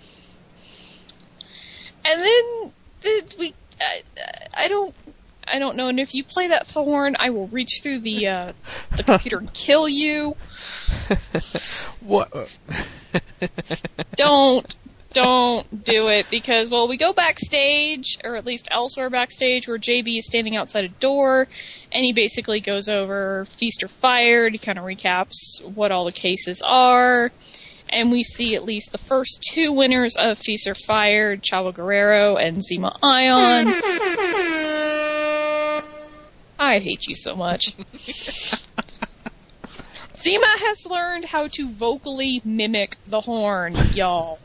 And then I don't know. And if you play that horn, I will reach through the computer and kill you. What? Don't do it, because, we go backstage, or at least elsewhere backstage, where JB is standing outside a door, and he basically goes over Feast or Fired. He kind of recaps what all the cases are, and we see at least the first two winners of Feast or Fired, Chavo Guerrero and Zema Ion. I hate you so much. Zema has learned how to vocally mimic the horn, y'all.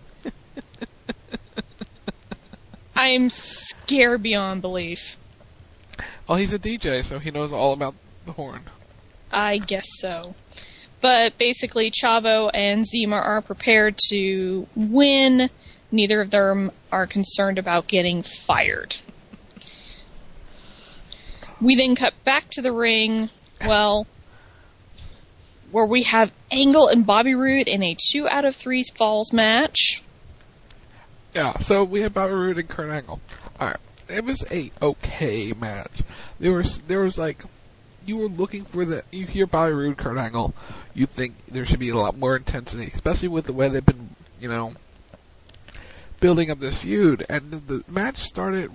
I'm scared beyond belief. Well, he's a DJ, so he knows all about the horn. I guess so. But basically, Chavo and Zema are prepared to win. Neither of them are concerned about getting fired. We then cut back to the ring, where we have Angle and Bobby Roode in a 2 out of 3 falls match. Yeah, so we have Bobby Roode and Kurt Angle. Alright, It was a okay match. There was like, you were looking for you hear Bobby Roode, Kurt Angle, you think there should be a lot more intensity, especially with the way they've been, building up this feud. And the match started,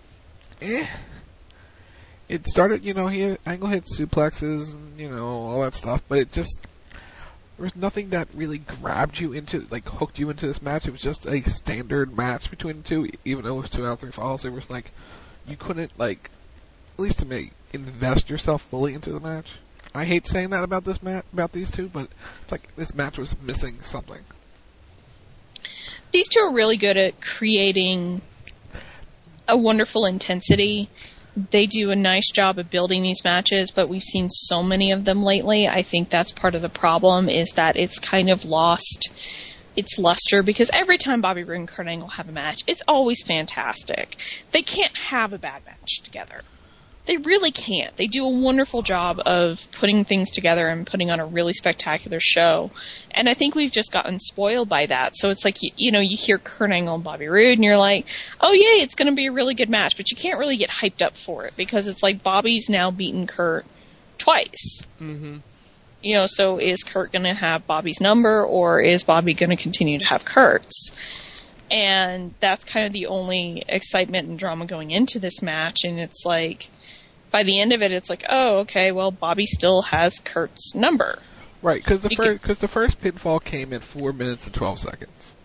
It started, Angle hit suplexes and, all that stuff, but it just, there was nothing that really grabbed you into, like, hooked you into this match. It was just a standard match between the two, even though it was 2 out of 3 falls. It was like, you couldn't, like, at least to me, invest yourself fully into the match. I hate saying that about about these two, but it's like this match was missing something. These two are really good at creating a wonderful intensity. They do a nice job of building these matches, but we've seen so many of them lately. I think that's part of the problem, is that it's kind of lost its luster, because every time Bobby Roode and Kurt Angle have a match, it's always fantastic. They can't have a bad match together. They really can't. They do a wonderful job of putting things together and putting on a really spectacular show. And I think we've just gotten spoiled by that. So it's like, you hear Kurt Angle and Bobby Roode and you're like, oh yay, it's going to be a really good match. But you can't really get hyped up for it, because it's like Bobby's now beaten Kurt twice. Mm-hmm. So is Kurt going to have Bobby's number, or is Bobby going to continue to have Kurt's? And that's kind of the only excitement and drama going into this match. And it's like, by the end of it, it's like, oh, okay, well, Bobby still has Kurt's number. Right, because the first pinfall came in 4 minutes and 12 seconds.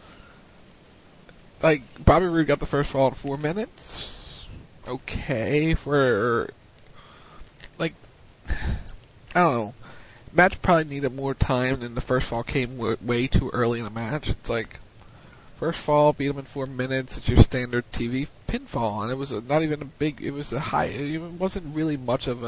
Like, Bobby Roode got the first fall in 4 minutes. Okay, for, like, I don't know. Match probably needed more time, and the first fall came way too early in the match. It's like, first fall, beat him in 4 minutes. It's your standard TV pinfall, and it was not even a big. It was a high. It wasn't really much of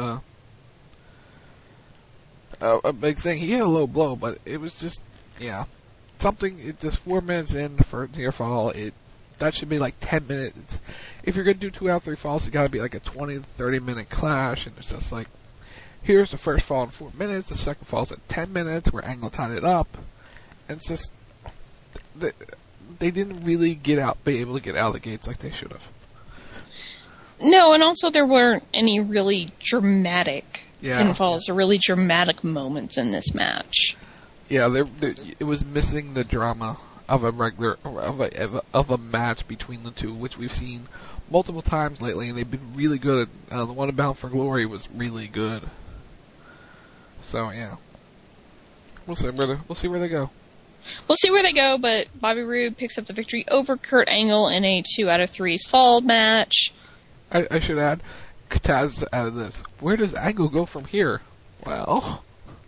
a big thing. He had a low blow, but it was just something. It just 4 minutes in for a near fall. That should be like 10 minutes. If you're gonna do 2 out of 3 falls, it gotta be like a 20 to 30 minute clash, and it's just like, here's the first fall in 4 minutes. The second fall's at 10 minutes, where Angle tied it up, and it's just. They didn't really be able to get out of the gates like they should have. No, and also there weren't any really dramatic pinfalls or really dramatic moments in this match. Yeah, it was missing the drama of a match between the two, which we've seen multiple times lately, and they've been really good at. The one at Bound for Glory was really good. So yeah, we'll see where they go. We'll see where they go, but Bobby Roode picks up the victory over Kurt Angle in a 2 out of 3 fall match. I should add, Taz out of this. Where does Angle go from here? Well,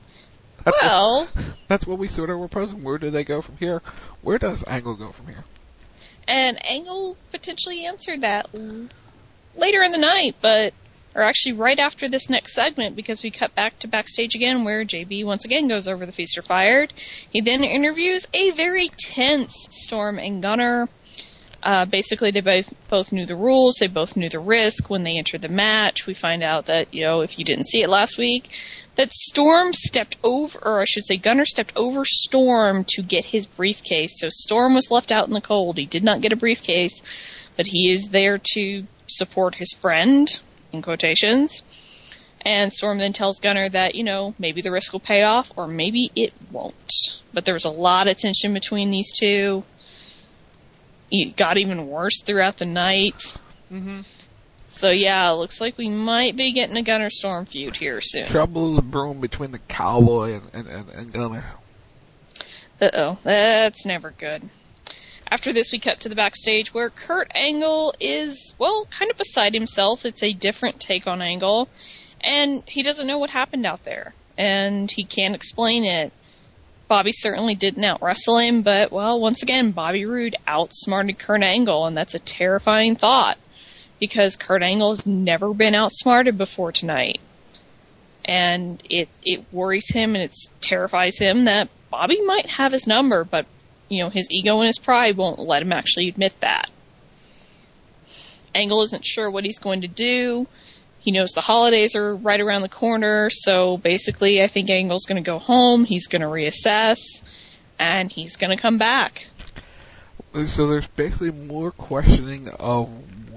that's what we sort of were posing. Where do they go from here? Where does Angle go from here? And Angle potentially answered that later in the night, or actually right after this next segment, because we cut back to backstage again, where JB once again goes over the Feast or Fired. He then interviews a very tense Storm and Gunner. Basically, they both knew the rules. They both knew the risk when they entered the match. We find out that, if you didn't see it last week, that Gunner stepped over Storm to get his briefcase. So Storm was left out in the cold. He did not get a briefcase, but he is there to support his friend, in quotations. And Storm then tells Gunner that, maybe the risk will pay off, or maybe it won't. But there was a lot of tension between these two. It got even worse throughout the night. Mm-hmm. So yeah, it looks like we might be getting a Gunner Storm feud here soon. Trouble is brewing between the Cowboy and Gunner. Uh-oh, that's never good. After this, we cut to the backstage where Kurt Angle is, kind of beside himself. It's a different take on Angle, and he doesn't know what happened out there, and he can't explain it. Bobby certainly didn't out-wrestle him, but, once again, Bobby Roode outsmarted Kurt Angle, and that's a terrifying thought, because Kurt Angle has never been outsmarted before tonight. And it worries him, and it terrifies him that Bobby might have his number, but his ego and his pride won't let him actually admit that. Angle isn't sure what he's going to do. He knows the holidays are right around the corner, so basically I think Angle's going to go home, he's going to reassess, and he's going to come back. So there's basically more questioning of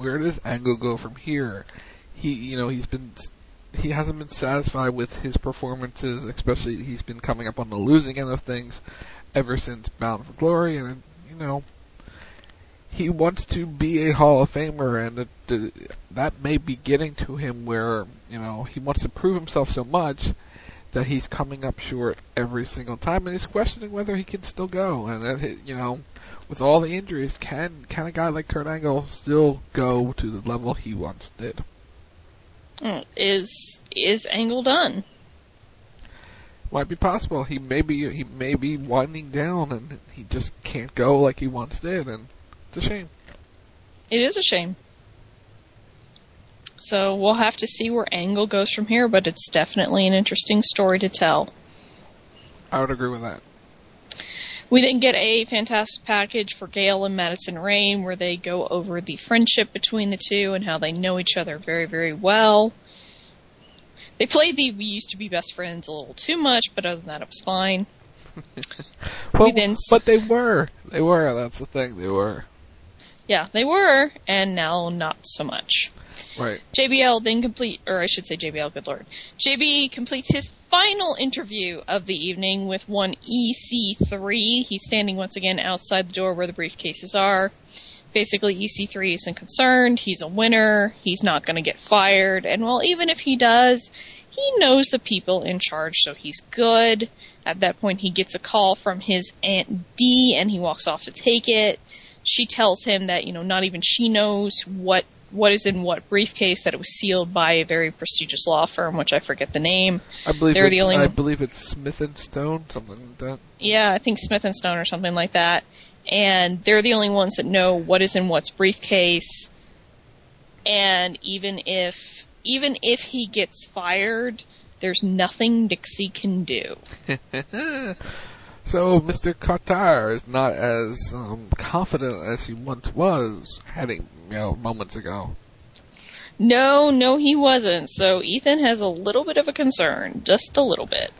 where does Angle go from here? He hasn't been satisfied with his performances, especially he's been coming up on the losing end of things ever since Bound for Glory, and he wants to be a Hall of Famer, and that may be getting to him where, he wants to prove himself so much that he's coming up short every single time, and he's questioning whether he can still go. And with all the injuries, can a guy like Kurt Angle still go to the level he once did? Is Angle done? Might be possible. He may be winding down, and he just can't go like he once did, and it's a shame. It is a shame. So we'll have to see where Angle goes from here, but it's definitely an interesting story to tell. I would agree with that. We then get a fantastic package for Gail and Madison Rayne where they go over the friendship between the two and how they know each other very, very well. They played we used to be best friends a little too much, but other than that, it was fine. But they were. They were. That's the thing. They were. Yeah, they were, and now not so much. Right. JBL then JBL, good lord. JB completes his final interview of the evening with one EC3. He's standing once again outside the door where the briefcases are. Basically, EC3 isn't concerned. He's a winner. He's not going to get fired. And well, even if he does, he knows the people in charge, so he's good. At that point, he gets a call from his Aunt Dee, and he walks off to take it. She tells him that, not even she knows what is in what briefcase, that it was sealed by a very prestigious law firm, which I forget the name. I believe it's Smith & Stone, something like that. Yeah, I think Smith & Stone or something like that. And they're the only ones that know what is in what's briefcase. And even if he gets fired, there's nothing Dixie can do. So Mr. Qatar is not as confident as he once was, moments ago. No, he wasn't. So Ethan has a little bit of a concern, just a little bit.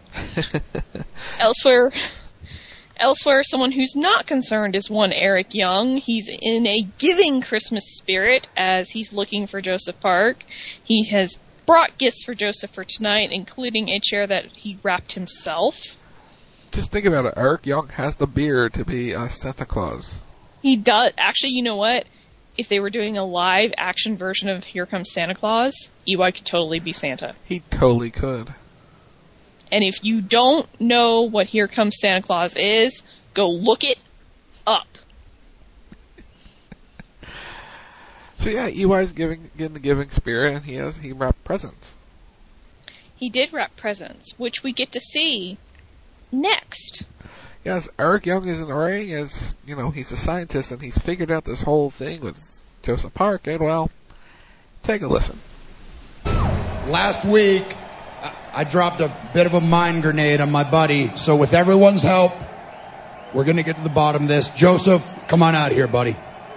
Elsewhere, someone who's not concerned is one Eric Young. He's in a giving Christmas spirit as he's looking for Joseph Park. He has brought gifts for Joseph for tonight, including a chair that he wrapped himself. Just think about it. Eric Young has the beard to be Santa Claus. He does. Actually, you know what? If they were doing a live action version of Here Comes Santa Claus, EY could totally be Santa. He totally could. And if you don't know what Here Comes Santa Claus is, go look it up. So yeah, EY's getting the giving spirit, and he wrapped presents. He did wrap presents, which we get to see next. Yes, Eric Young is in the ring as, he's a scientist, and he's figured out this whole thing with Joseph Park, and well, take a listen. Last week, I dropped a bit of a mind grenade on my buddy, so with everyone's help, we're going to get to the bottom of this. Joseph, come on out here, buddy.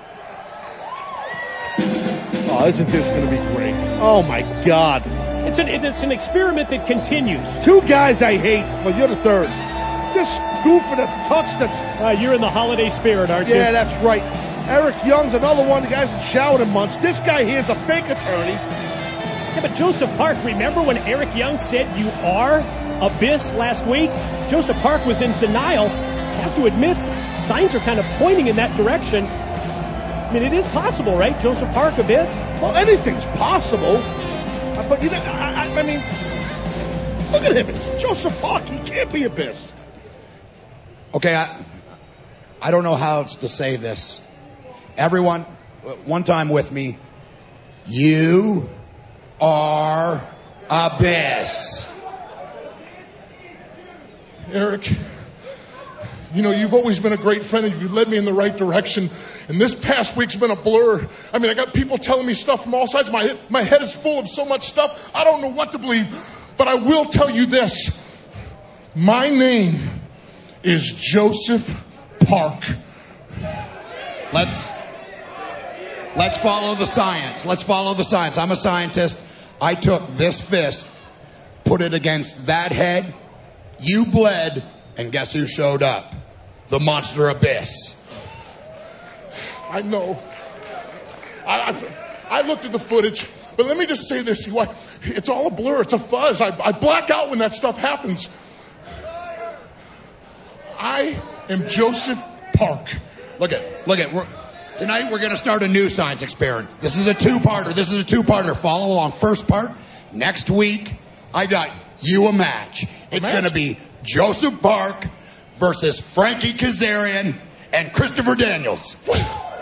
Oh, isn't this going to be great? Oh, my God. It's an experiment that continues. Two guys I hate. Well, you're the third. This goof in a tux that's... you're in the holiday spirit, aren't you? Yeah, that's right. Eric Young's another one of the guys that showered in months. This guy here's a fake attorney. Yeah, but Joseph Park, remember when Eric Young said you are Abyss last week? Joseph Park was in denial. I have to admit, signs are kind of pointing in that direction. I mean, it is possible, right? Joseph Park, Abyss? Well, anything's possible. But, I mean, look at him. It's Joseph Park. He can't be Abyss. Okay, I don't know how else to say this. Everyone, one time with me. You are Abyss. Eric, you've always been a great friend, and you've led me in the right direction. And this past week's been a blur. I mean, I got people telling me stuff from all sides. My head is full of so much stuff. I don't know what to believe. But I will tell you this. My name is Joseph Park. Let's follow the science. I'm a scientist. I took this fist, put it against that head. You bled, and guess who showed up? The monster Abyss. I know. I looked at the footage, but let me just say this. It's all a blur. It's a fuzz. I black out when that stuff happens. I am Joseph Park. Look at. Tonight we're going to start a new science experiment. This is a two-parter. Follow along. First part, next week, I got you a match. It's going to be Joseph Park versus Frankie Kazarian and Christopher Daniels. Wait.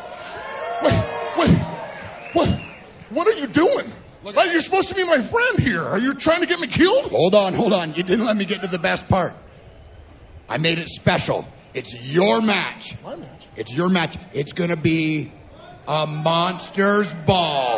What are you doing? You're supposed to be my friend here. Are you trying to get me killed? Hold on. You didn't let me get to the best part. I made it special. It's your match. My match? It's your match. It's going to be a monster's ball.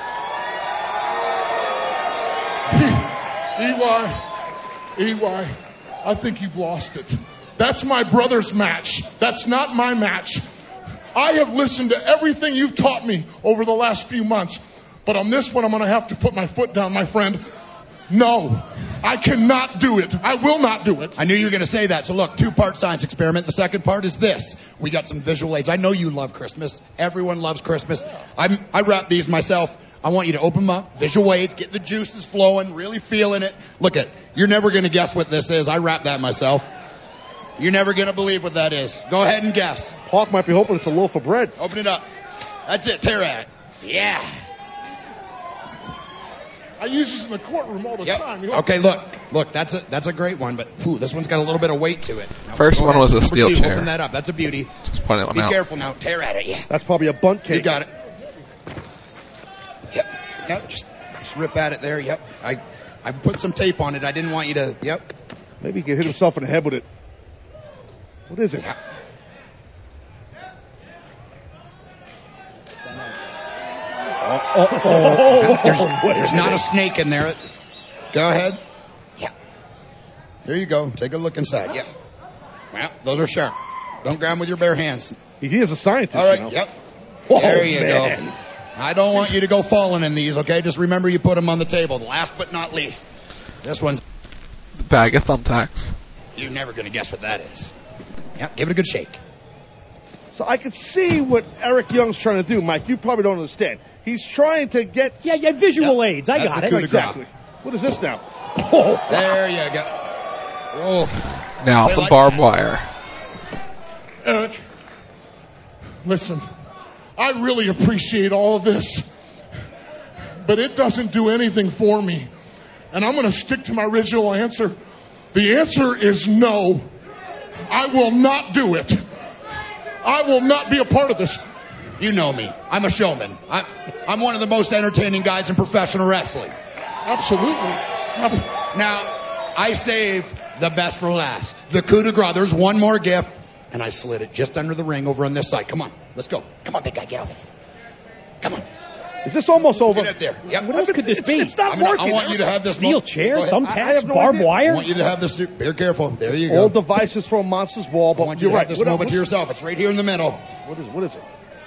EY, I think you've lost it. That's my brother's match. That's not my match. I have listened to everything you've taught me over the last few months. But on this one, I'm going to have to put my foot down, my friend. No, I cannot do it. I will not do it. I knew you were going to say that. So look, two-part science experiment. The second part is this. We got some visual aids. I know you love Christmas. Everyone loves Christmas. I wrap these myself. I want you to open them up, visual aids, get the juices flowing, really feeling it. Look at, you're never going to guess what this is. I wrap that myself. You're never going to believe what that is. Go ahead and guess. Hawk might be hoping it's a loaf of bread. Open it up. That's it. Tear at it. Yeah. I use this in the courtroom all the time. Okay, look, that's a great one, but this one's got a little bit of weight to it. Now, first one was a steel chair. Open that up. That's a beauty. Just point it Be out. careful now. Tear at it. Yeah. That's probably a bunt cake. You got it. Yep. Just rip at it there. Yep. I put some tape on it. I didn't want you to. Yep. Maybe he can hit himself in the head with it. What is it? Yeah. There's not a snake in there. Go ahead. Yeah. There you go. Take a look inside. Yeah. Well, those are sharp. Don't grab them with your bare hands. He is a scientist. All right. You know? Yep. Oh, there you man. go. I don't want you to go falling in these, okay? Just remember you put them on the table. Last but not least, this one's The bag of thumbtacks. You're never going to guess what that is. Yep. Give it a good shake. So I can see what Eric Young's trying to do, Mike. You probably don't understand. He's trying to get... Yeah, visual aids. I That's got the it. coup de grace. Exactly. What is this now? There you go. Oh. Now some barbed wire. Eric, listen, I really appreciate all of this, but it doesn't do anything for me. And I'm going to stick to my original answer. The answer is no. I will not do it. I will not be a part of this. You know me. I'm a showman. I'm one of the most entertaining guys in professional wrestling. Absolutely. Now, I save the best for last. The coup de grace. There's one more gift, and I slid it just under the ring over on this side. Come on. Let's go. Come on, big guy. Get over there. Come on. Is this almost over? Get up there. Yep. What else could this be? It's not working. I want you to have this. Steel chair, I have thumbtacks, no barbed idea. wire. I want you to have this. Be careful. There you go. All devices for a monster's ball, I but want you you're to right. have this moment to yourself. It's right here in the middle. What is it?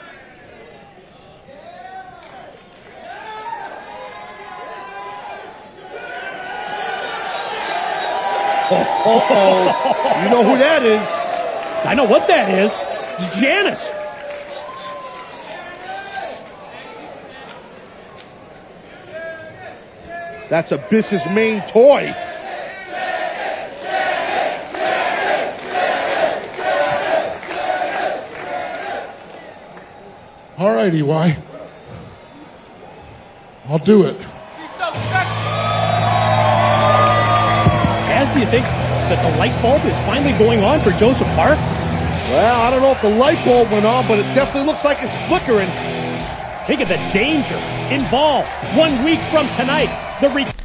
Oh. You know who that is. I know what that is. It's Janice. That's Abyss's main toy. All right, EY. I'll do it. Taz, do you think that the light bulb is finally going on for Joseph Park? Well, I don't know if the light bulb went on, but it definitely looks like it's flickering. Think of the danger involved 1 week from tonight.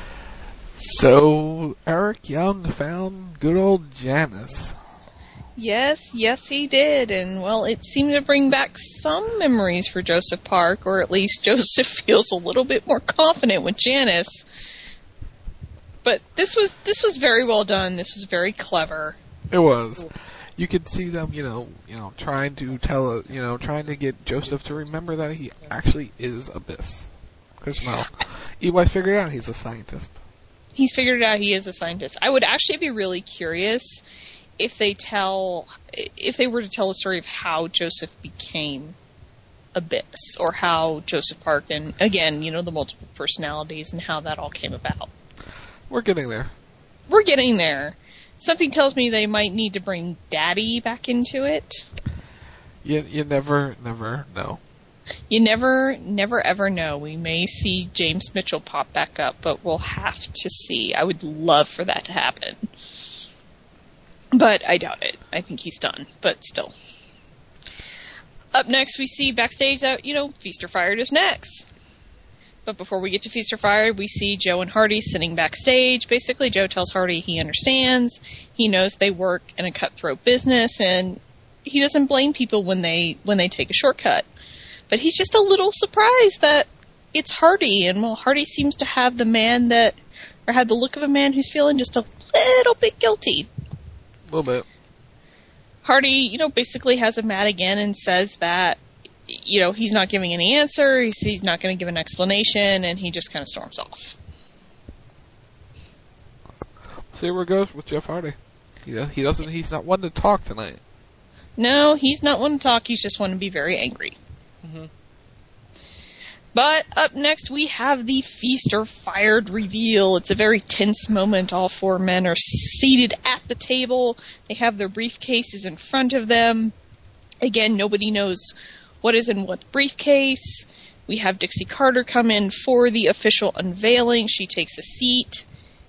So, Eric Young found good old Janice. Yes, he did. And, well, it seemed to bring back some memories for Joseph Park, or at least Joseph feels a little bit more confident with Janice. But this was very well done. This was very clever. It was. You could see them, trying to get Joseph to remember that he actually is Abyss. Because EY's figured out he's a scientist. He's figured out he is a scientist. I would actually be really curious if they were to tell the story of how Joseph became Abyss, or how Joseph Park and, again, the multiple personalities and how that all came about. We're getting there. We're getting there. Something tells me they might need to bring Daddy back into it. You never know. You never ever know. We may see James Mitchell pop back up, but we'll have to see. I would love for that to happen. But I doubt it. I think he's done, but still. Up next, we see backstage that, Feast or Fired is next. But before we get to Feast or Fired, we see Joe and Hardy sitting backstage. Basically, Joe tells Hardy he understands. He knows they work in a cutthroat business, and he doesn't blame people when they take a shortcut. But he's just a little surprised that it's Hardy, and Hardy seems to have had the look of a man who's feeling just a little bit guilty. A little bit. Hardy, basically has him mad again and says that, he's not giving any answer, he's not going to give an explanation, and he just kind of storms off. See where it goes with Jeff Hardy. He's not one to talk tonight. No, he's not one to talk, he's just one to be very angry. Mm-hmm. But up next, we have the Feast or Fired reveal. It's a very tense moment. All four men are seated at the table. They have their briefcases in front of them. Again, nobody knows what is in what briefcase. We have Dixie Carter come in for the official unveiling. She takes a seat.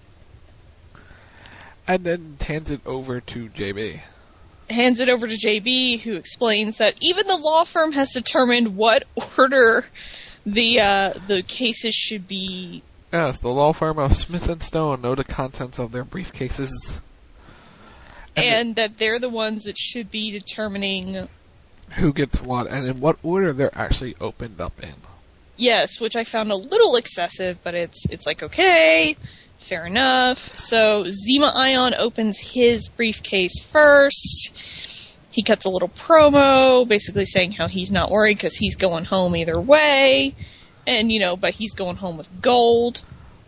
And then hands it over to JB. Hands it over to JB, who explains that even the law firm has determined what order the cases should be. Yes, the law firm of Smith & Stone know the contents of their briefcases. And that they're the ones that should be determining who gets what and in what order they're actually opened up in. Yes, which I found a little excessive, but it's like, okay, fair enough. So Zema Ion opens his briefcase first. He cuts a little promo, basically saying how he's not worried because he's going home either way. And, but he's going home with gold.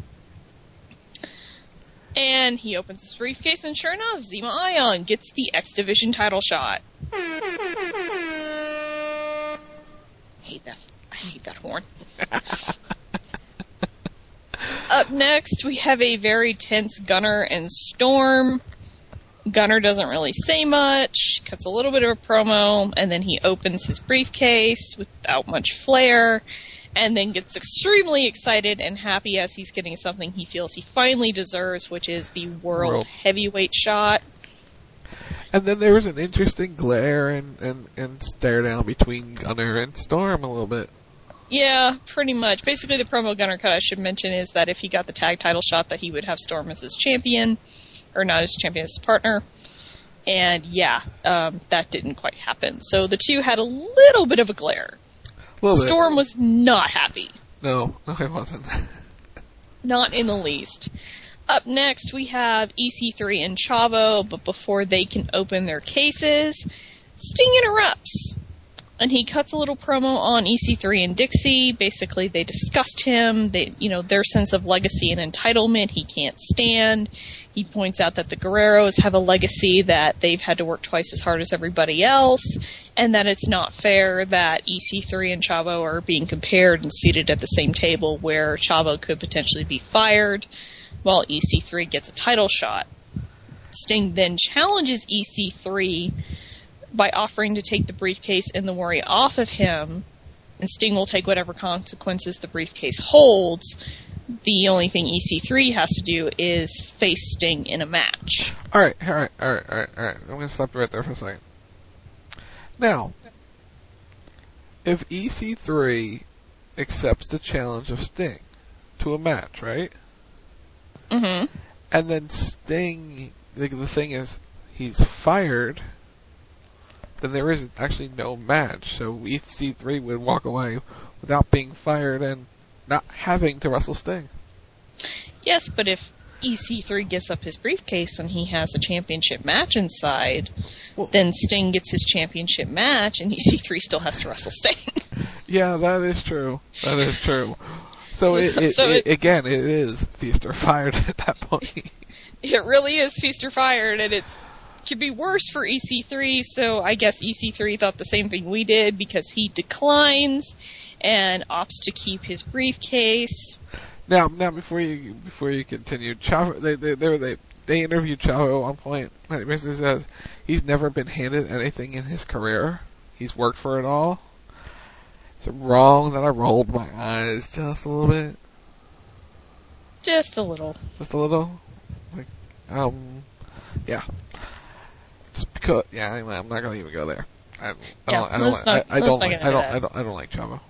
And he opens his briefcase, and sure enough, Zema Ion gets the X Division title shot. I hate that horn. Up next, we have a very tense Gunner and Storm. Gunner doesn't really say much, cuts a little bit of a promo, and then he opens his briefcase without much flair, and then gets extremely excited and happy as he's getting something he feels he finally deserves, which is the World Heavyweight shot. And then there was an interesting glare and stare down between Gunner and Storm a little bit. Yeah, pretty much. Basically, the promo Gunner cut, I should mention, is that if he got the tag title shot, that he would have Storm as his champion. Or not as champion, as his partner. And yeah, that didn't quite happen. So the two had a little bit of a glare. Storm was not happy. No, it wasn't. Not in the least. Up next, we have EC3 and Chavo, but before they can open their cases, Sting interrupts. And he cuts a little promo on EC3 and Dixie. Basically, they discussed him, their sense of legacy and entitlement he can't stand. He points out that the Guerreros have a legacy that they've had to work twice as hard as everybody else, and that it's not fair that EC3 and Chavo are being compared and seated at the same table where Chavo could potentially be fired, while EC3 gets a title shot. Sting then challenges EC3 by offering to take the briefcase and the worry off of him, and Sting will take whatever consequences the briefcase holds. The only thing EC3 has to do is face Sting in a match. Alright. I'm going to stop you right there for a second. Now, if EC3 accepts the challenge of Sting to a match, right? Mm-hmm. And then Sting, the thing is, he's fired, then there is actually no match. So EC3 would walk away without being fired and not having to wrestle Sting. Yes, but if EC3 gives up his briefcase and he has a championship match inside, then Sting gets his championship match and EC3 still has to wrestle Sting. Yeah, that is true. So it is Feast or Fired at that point. It really is Feast or Fired, and it's could be worse for EC3, so I guess EC3 thought the same thing we did because he declines and opts to keep his briefcase. Now, before you continue, Chavo, they interviewed Chavo at one point. He basically said he's never been handed anything in his career. He's worked for it all. Is it wrong that I rolled my eyes just a little bit? Just a little. Just a little? Like, yeah. Just because, yeah, anyway, I'm not gonna even go there. I don't like Chavo.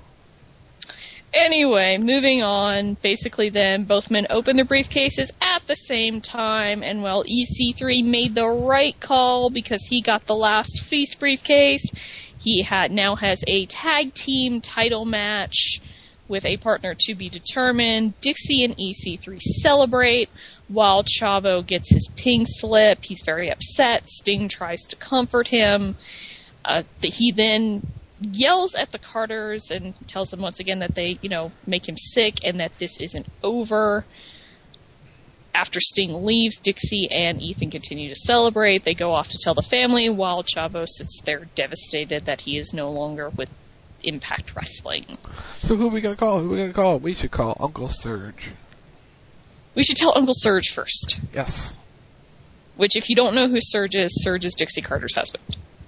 Anyway, moving on. Basically then, both men opened their briefcases at the same time, and while EC3 made the right call because he got the last Feast briefcase, he now has a tag team title match with a partner to be determined. Dixie and EC3 celebrate while Chavo gets his pink slip. He's very upset. Sting tries to comfort him. He then yells at the Carters and tells them once again that they, make him sick and that this isn't over. After Sting leaves, Dixie and Ethan continue to celebrate. They go off to tell the family while Chavo sits there devastated that he is no longer with Impact Wrestling. So who are we going to call? We should call Uncle Surge. We should tell Uncle Surge first. Yes. Which, if you don't know who Surge is Dixie Carter's husband.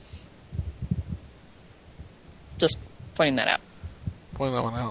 Just pointing that out. Pointing that one out.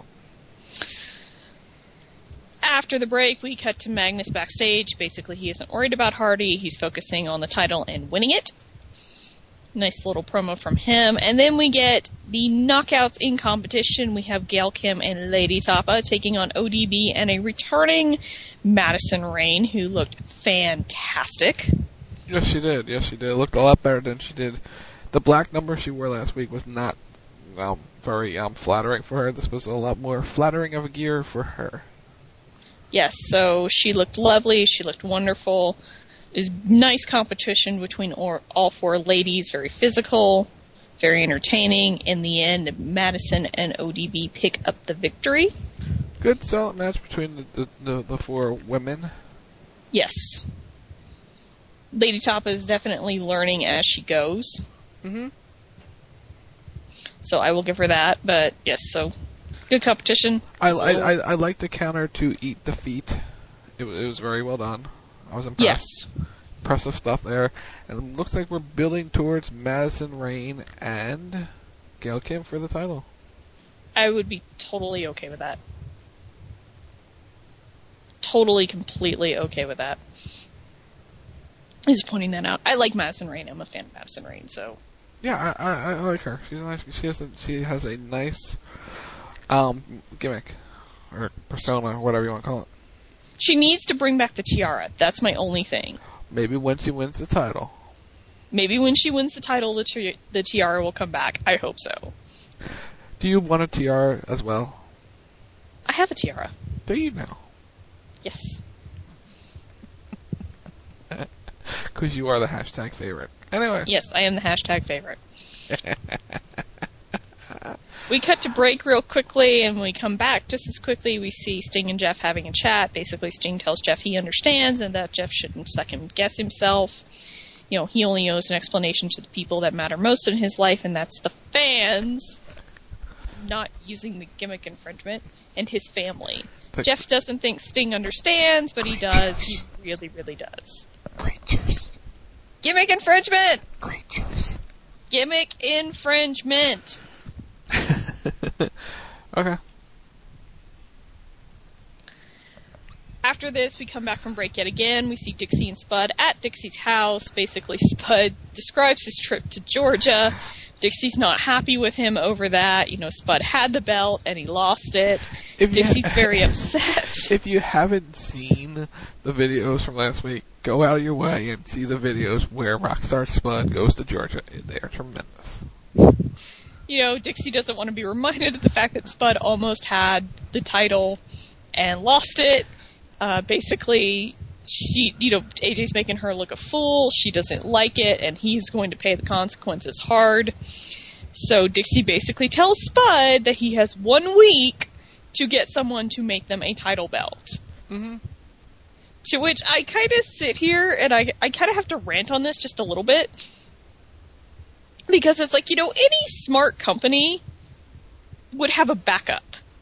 After the break, we cut to Magnus backstage. Basically, he isn't worried about Hardy. He's focusing on the title and winning it. Nice little promo from him. And then we get the knockouts in competition. We have Gail Kim and Lady Tapa taking on ODB and a returning Madison Rayne, who looked fantastic. Yes, she did. Looked a lot better than she did. The black number she wore last week was not very flattering for her. This was a lot more flattering of a gear for her. Yes, so she looked lovely. She looked wonderful. It was nice competition between all four ladies. Very physical, very entertaining. In the end, Madison and ODB pick up the victory. Good solid match between the four women. Yes. Lady Tapa is definitely learning as she goes. Mm-hmm. So I will give her that, but yes, so good competition. I like the counter to Eat the Feet. It was very well done. I was impressed. Yes. Impressive stuff there. And it looks like we're building towards Madison Rayne and Gail Kim for the title. I would be totally okay with that. Totally, completely okay with that. I'm just pointing that out. I like Madison Rayne. I'm a fan of Madison Rayne, so... Yeah, I like her. She's nice. She has a nice gimmick or persona, whatever you want to call it. She needs to bring back the tiara. That's my only thing. Maybe when she wins the title. Maybe when she wins the title, the tiara will come back. I hope so. Do you want a tiara as well? I have a tiara. Do you now? Yes. Because you are the hashtag favorite. Anyway. Yes, I am the hashtag favorite. We cut to break real quickly, and we come back just as quickly. We see Sting and Jeff having a chat. Basically, Sting tells Jeff he understands and that Jeff shouldn't second-guess himself. He only owes an explanation to the people that matter most in his life, and that's the fans, not using the gimmick infringement, and his family. Jeff doesn't think Sting understands, but he does. He really, really does. Creatures. Gimmick infringement! Creatures. Gimmick infringement! Okay. After this, we come back from break yet again. We see Dixie and Spud at Dixie's house. Basically, Spud describes his trip to Georgia. Dixie's not happy with him over that. Spud had the belt and he lost it. Dixie's very upset. If you haven't seen the videos from last week, go out of your way and see the videos where Rockstar Spud goes to Georgia. They are tremendous. Dixie doesn't want to be reminded of the fact that Spud almost had the title and lost it. Basically, AJ's making her look a fool. She doesn't like it, and he's going to pay the consequences hard. So Dixie basically tells Spud that he has 1 week to get someone to make them a title belt. Mm-hmm. To which I kind of sit here and I kind of have to rant on this just a little bit. Because it's like, any smart company would have a backup.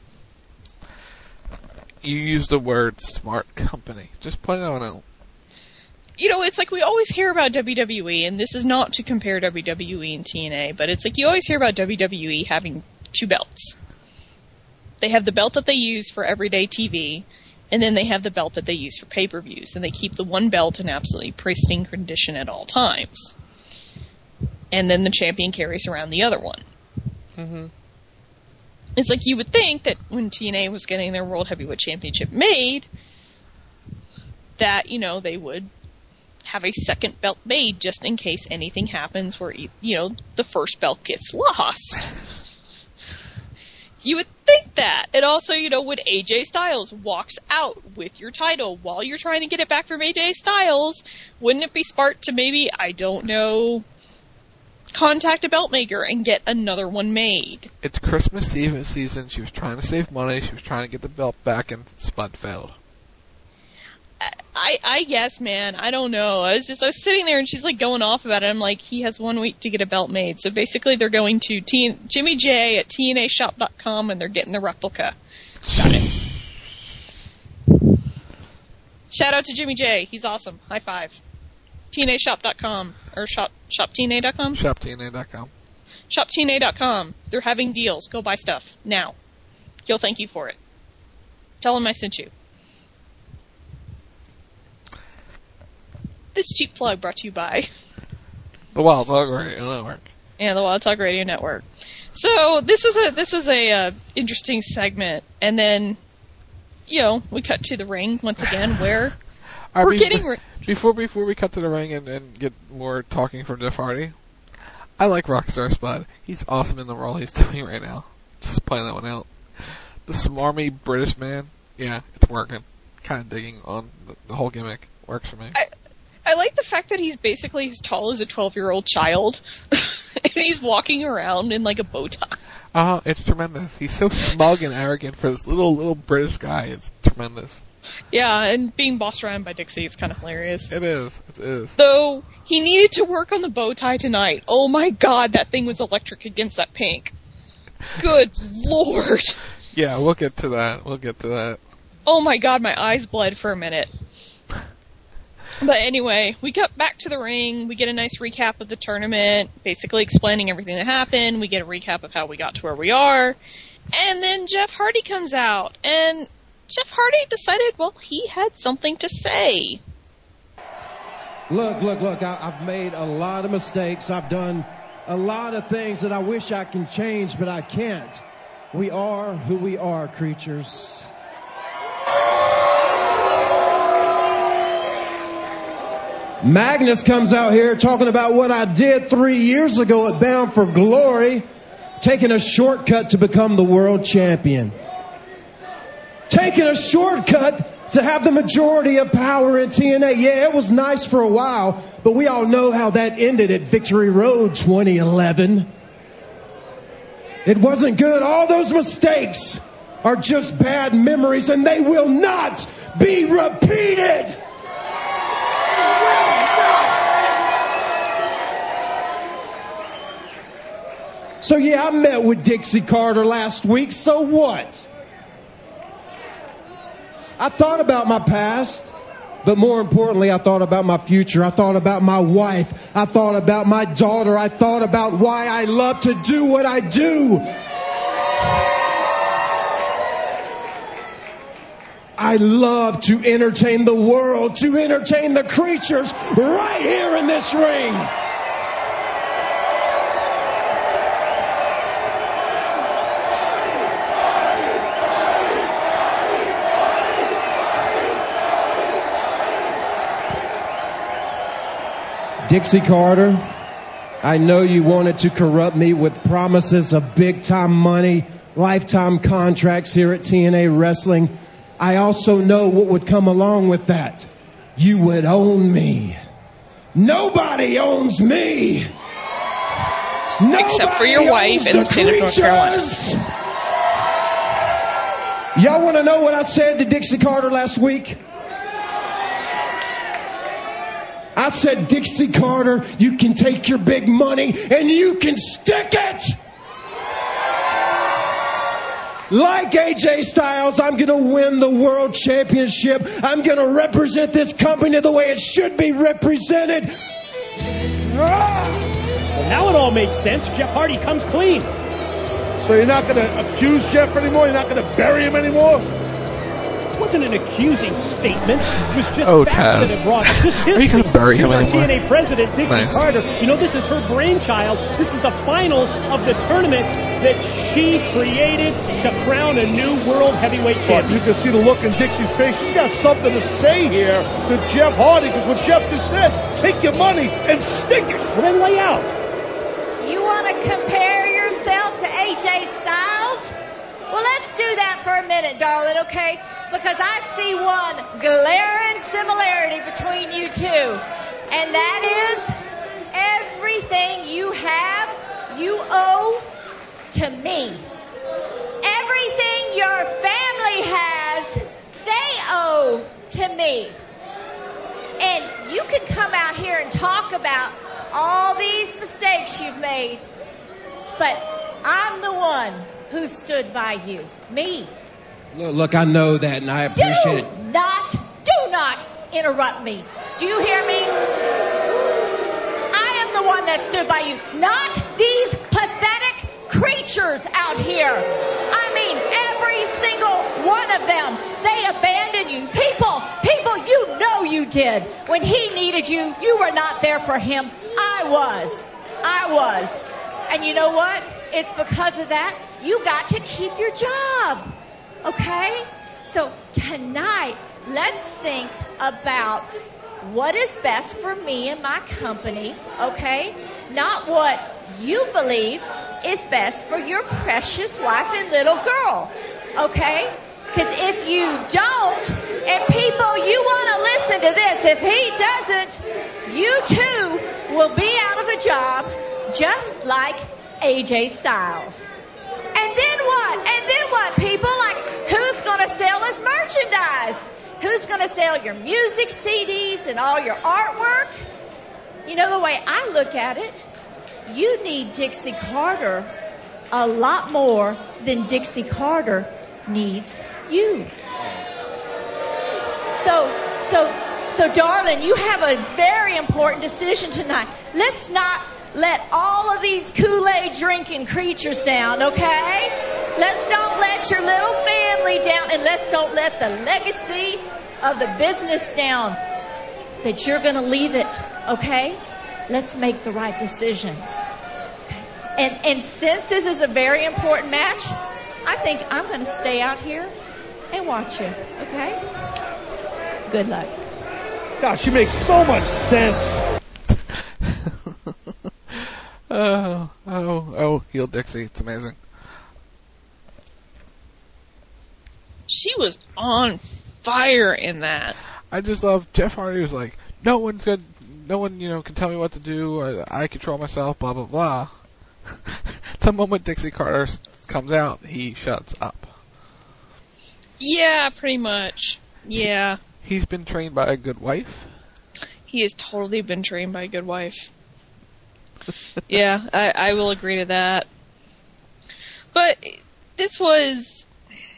You use the word smart company. Just point it out. It's like we always hear about WWE, and this is not to compare WWE and TNA, but it's like you always hear about WWE having 2 belts. They have the belt that they use for everyday TV, and then they have the belt that they use for pay-per-views, and they keep the one belt in absolutely pristine condition at all times. And then the champion carries around the other one. Mm-hmm. It's like you would think that when TNA was getting their World Heavyweight Championship made, that, they would have a second belt made just in case anything happens where, the first belt gets lost. You would think that. And also, when AJ Styles walks out with your title while you're trying to get it back from AJ Styles, wouldn't it be smart to maybe, I don't know, contact a belt maker and get another one made? It's Christmas Eve season. She was trying to save money. She was trying to get the belt back, and Spud failed. I guess, man. I don't know. I was sitting there and she's like going off about it. I'm like, he has 1 week to get a belt made. So basically they're going to Jimmy J at TNAshop.com and they're getting the replica. Got it. Shout out to Jimmy J. He's awesome. High five. TNAshop.com or shoptna.com? Shoptna.com. Shoptna.com. They're having deals. Go buy stuff now. He'll thank you for it. Tell him I sent you. This cheap plug brought to you by the Wild Talk Radio Network. Yeah, the Wild Talk Radio Network. So this was a interesting segment, and then we cut to the ring once again where we're getting before we cut to the ring and get more talking from Jeff Hardy. I like Rockstar Spud. He's awesome in the role he's doing right now. Just playing that one out. The smarmy British man, yeah, it's working. Kind of digging on the whole gimmick. Works for me. I like the fact that he's basically as tall as a 12-year-old child, and he's walking around in like a bow tie. It's tremendous. He's so smug and arrogant for this little British guy. It's tremendous. Yeah, and being bossed around by Dixie is kind of hilarious. It is. It is. Though, he needed to work on the bow tie tonight. Oh my god, that thing was electric against that pink. Good lord. Yeah, we'll get to that. Oh my god, my eyes bled for a minute. But anyway, we get back to the ring, we get a nice recap of the tournament, basically explaining everything that happened, we get a recap of how we got to where we are, and then Jeff Hardy comes out, and Jeff Hardy decided, he had something to say. Look, I've made a lot of mistakes, I've done a lot of things that I wish I can change, but I can't. We are who we are, creatures. Magnus comes out here talking about what I did 3 years ago at Bound for Glory, taking a shortcut to become the world champion. Taking a shortcut to have the majority of power in TNA. Yeah, it was nice for a while, but we all know how that ended at Victory Road 2011. It wasn't good. All those mistakes are just bad memories, and they will not be repeated. So yeah, I met with Dixie Carter last week, so what? I thought about my past, but more importantly, I thought about my future. I thought about my wife. I thought about my daughter. I thought about why I love to do what I do. I love to entertain the world, to entertain the creatures right here in this ring. Dixie Carter, I know you wanted to corrupt me with promises of big-time money, lifetime contracts here at TNA Wrestling. I also know what would come along with that. You would own me. Nobody owns me. Nobody except for your wife in the state of North Carolina. Y'all want to know what I said to Dixie Carter last week? I said, Dixie Carter, you can take your big money and you can stick it. Like AJ Styles, I'm going to win the world championship. I'm going to represent this company the way it should be represented. Well, now it all makes sense. Jeff Hardy comes clean. So you're not going to accuse Jeff anymore? You're not going to bury him anymore? It wasn't an accusing statement. It was just facts Taz. that it brought. Just Are you going to bury him our anymore? TNA president, Dixie Nice. Carter. You know, this is her brainchild. This is the finals of the tournament that she created to crown a new world heavyweight But champion. you can see the look in Dixie's face. She's got something to say here to Jeff Hardy, because what Jeff just said, take your money and stick it. Well, then lay out. You want to compare yourself to AJ Styles? Well, let's do that for a minute, darling, okay? Because I see one glaring similarity between you two. And that is everything you have, you owe to me. Everything your family has, they owe to me. And you can come out here and talk about all these mistakes you've made, but I'm the one who stood by you. Me. Look, I know that, and I appreciate it. Do not interrupt me. Do you hear me? I am the one that stood by you, not these pathetic creatures out here. I mean, every single one of them. They abandoned you. People, you know you did. When he needed you, you were not there for him. I was. And you know what? It's because of that you got to keep your job. Okay? So tonight, let's think about what is best for me and my company, okay? Not what you believe is best for your precious wife and little girl, okay? Because if you don't, and people, you want to listen to this, if he doesn't, you too will be out of a job just like AJ Styles. And then what? People, like, who's going to sell his merchandise? Who's going to sell your music CDs and all your artwork? You know, the way I look at it, you need Dixie Carter a lot more than Dixie Carter needs you. So, darling, you have a very important decision tonight. Let's not let all of these Kool-Aid drinking creatures down, okay? Let's don't let your little family down, and let's don't let the legacy of the business down, that you're going to leave it, okay? Let's make the right decision. And since this is a very important match, I think I'm going to stay out here and watch you, okay? Good luck. Gosh, she makes so much sense. Heel Dixie. It's amazing. She was on fire in that. I just love Jeff Hardy was like, no one, can tell me what to do. I control myself, blah, blah, blah. The moment Dixie Carter comes out, he shuts up. Yeah, pretty much. Yeah. He's been trained by a good wife. He has totally been trained by a good wife. Yeah, I will agree to that. But this was...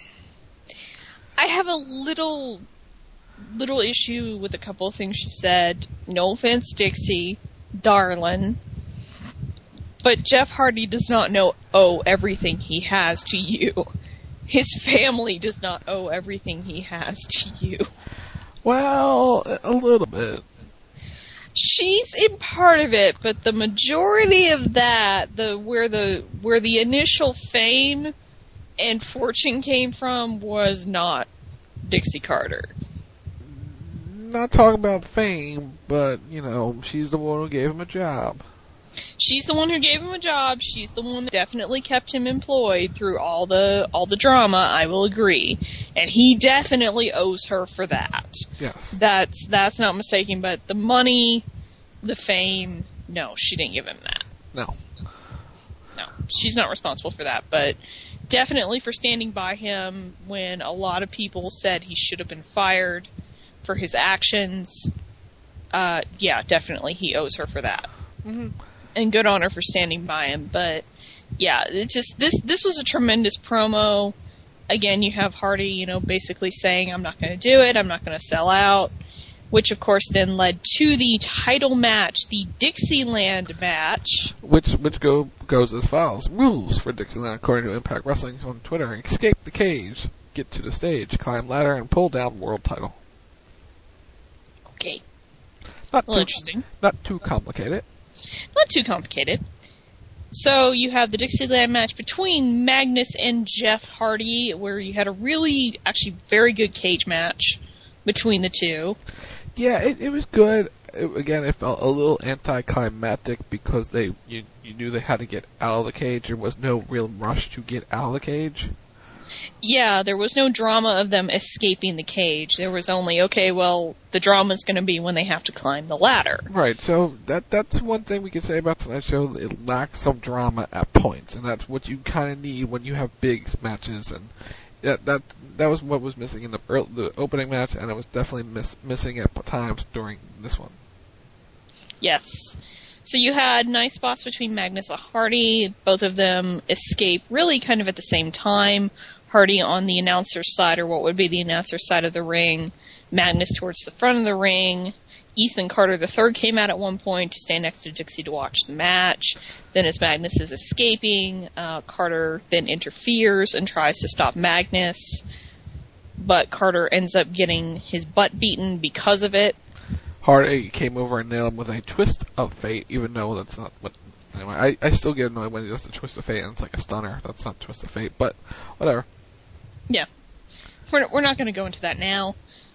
I have a little issue with a couple of things she said. No offense, Dixie, darling. But Jeff Hardy does not owe everything he has to you. His family does not owe everything he has to you. Well, a little bit. She's in part of it, but the majority of that, where the initial fame and fortune came from, was not Dixie Carter. Not talking about fame, but she's the one who gave him a job. She's the one who gave him a job. She's the one that definitely kept him employed through all the drama. I will agree, and he definitely owes her for that. Yes, that's not mistaken. But the money, the fame, no, she didn't give him that. No, she's not responsible for that. But definitely for standing by him when a lot of people said he should have been fired for his actions. yeah, definitely he owes her for that. Mm-hmm. And good on her for standing by him. But yeah, it just this was a tremendous promo. Again, you have Hardy, basically saying, I'm not going to do it, I'm not going to sell out, which of course then led to the title match, the Dixieland match. Which goes as follows. Rules for Dixieland according to Impact Wrestling on Twitter. Escape the cage, get to the stage, climb ladder, and pull down world title. Okay. Not too interesting. Not too complicated. Not too complicated. So you have the Dixieland match between Magnus and Jeff Hardy, where you had a really, actually very good cage match between the two. Yeah, it was good. Again, it felt a little anticlimactic because you knew they had to get out of the cage. There was no real rush to get out of the cage. Yeah, there was no drama of them escaping the cage. There was only, the drama's going to be when they have to climb the ladder. Right, so that's one thing we could say about tonight's show. It lacks some drama at points, and that's what you kind of need when you have big matches. And that was what was missing in the opening match, and it was definitely missing at times during this one. Yes. So you had nice spots between Magnus and Hardy. Both of them escape really kind of at the same time. Hardy on the announcer's side, or what would be the announcer's side of the ring. Magnus towards the front of the ring. Ethan Carter III came out at one point to stand next to Dixie to watch the match. Then as Magnus is escaping, Carter then interferes and tries to stop Magnus. But Carter ends up getting his butt beaten because of it. Hardy came over and nailed him with a twist of fate, even though that's not what... Anyway, I still get annoyed when he does the twist of fate and it's like a stunner. That's not twist of fate, but whatever. Yeah. We're not going to go into that now.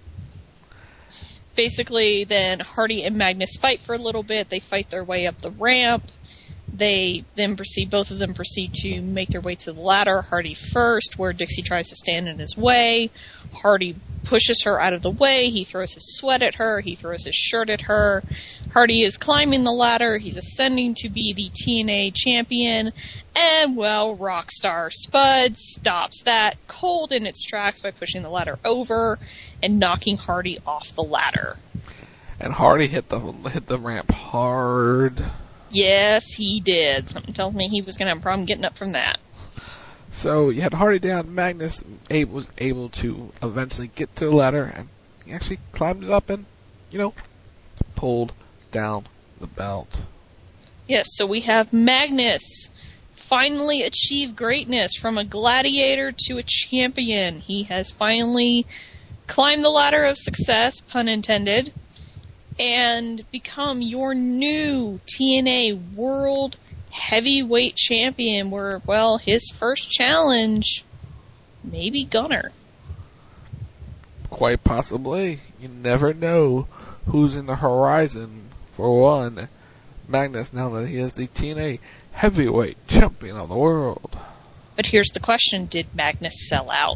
Basically, then Hardy and Magnus fight for a little bit. They fight their way up the ramp. They then both of them proceed to make their way to the ladder. Hardy first, where Dixie tries to stand in his way. Hardy pushes her out of the way. He throws his sweat at her. He throws his shirt at her. Hardy is climbing the ladder. He's ascending to be the TNA champion. And, Rockstar Spud stops that cold in its tracks by pushing the ladder over and knocking Hardy off the ladder. And Hardy hit the ramp hard. Yes, he did. Something tells me he was going to have a problem getting up from that. So you had Hardy down. Magnus was able to eventually get to the ladder, and he actually climbed it up and, pulled down the belt. Yes, so we have Magnus finally achieved greatness from a gladiator to a champion. He has finally climbed the ladder of success, pun intended, and become your new TNA World Heavyweight Champion, where, his first challenge may be Gunner. Quite possibly. You never know who's in the horizon. For one, Magnus, now that he is the TNA Heavyweight Champion of the world. But here's the question, did Magnus sell out?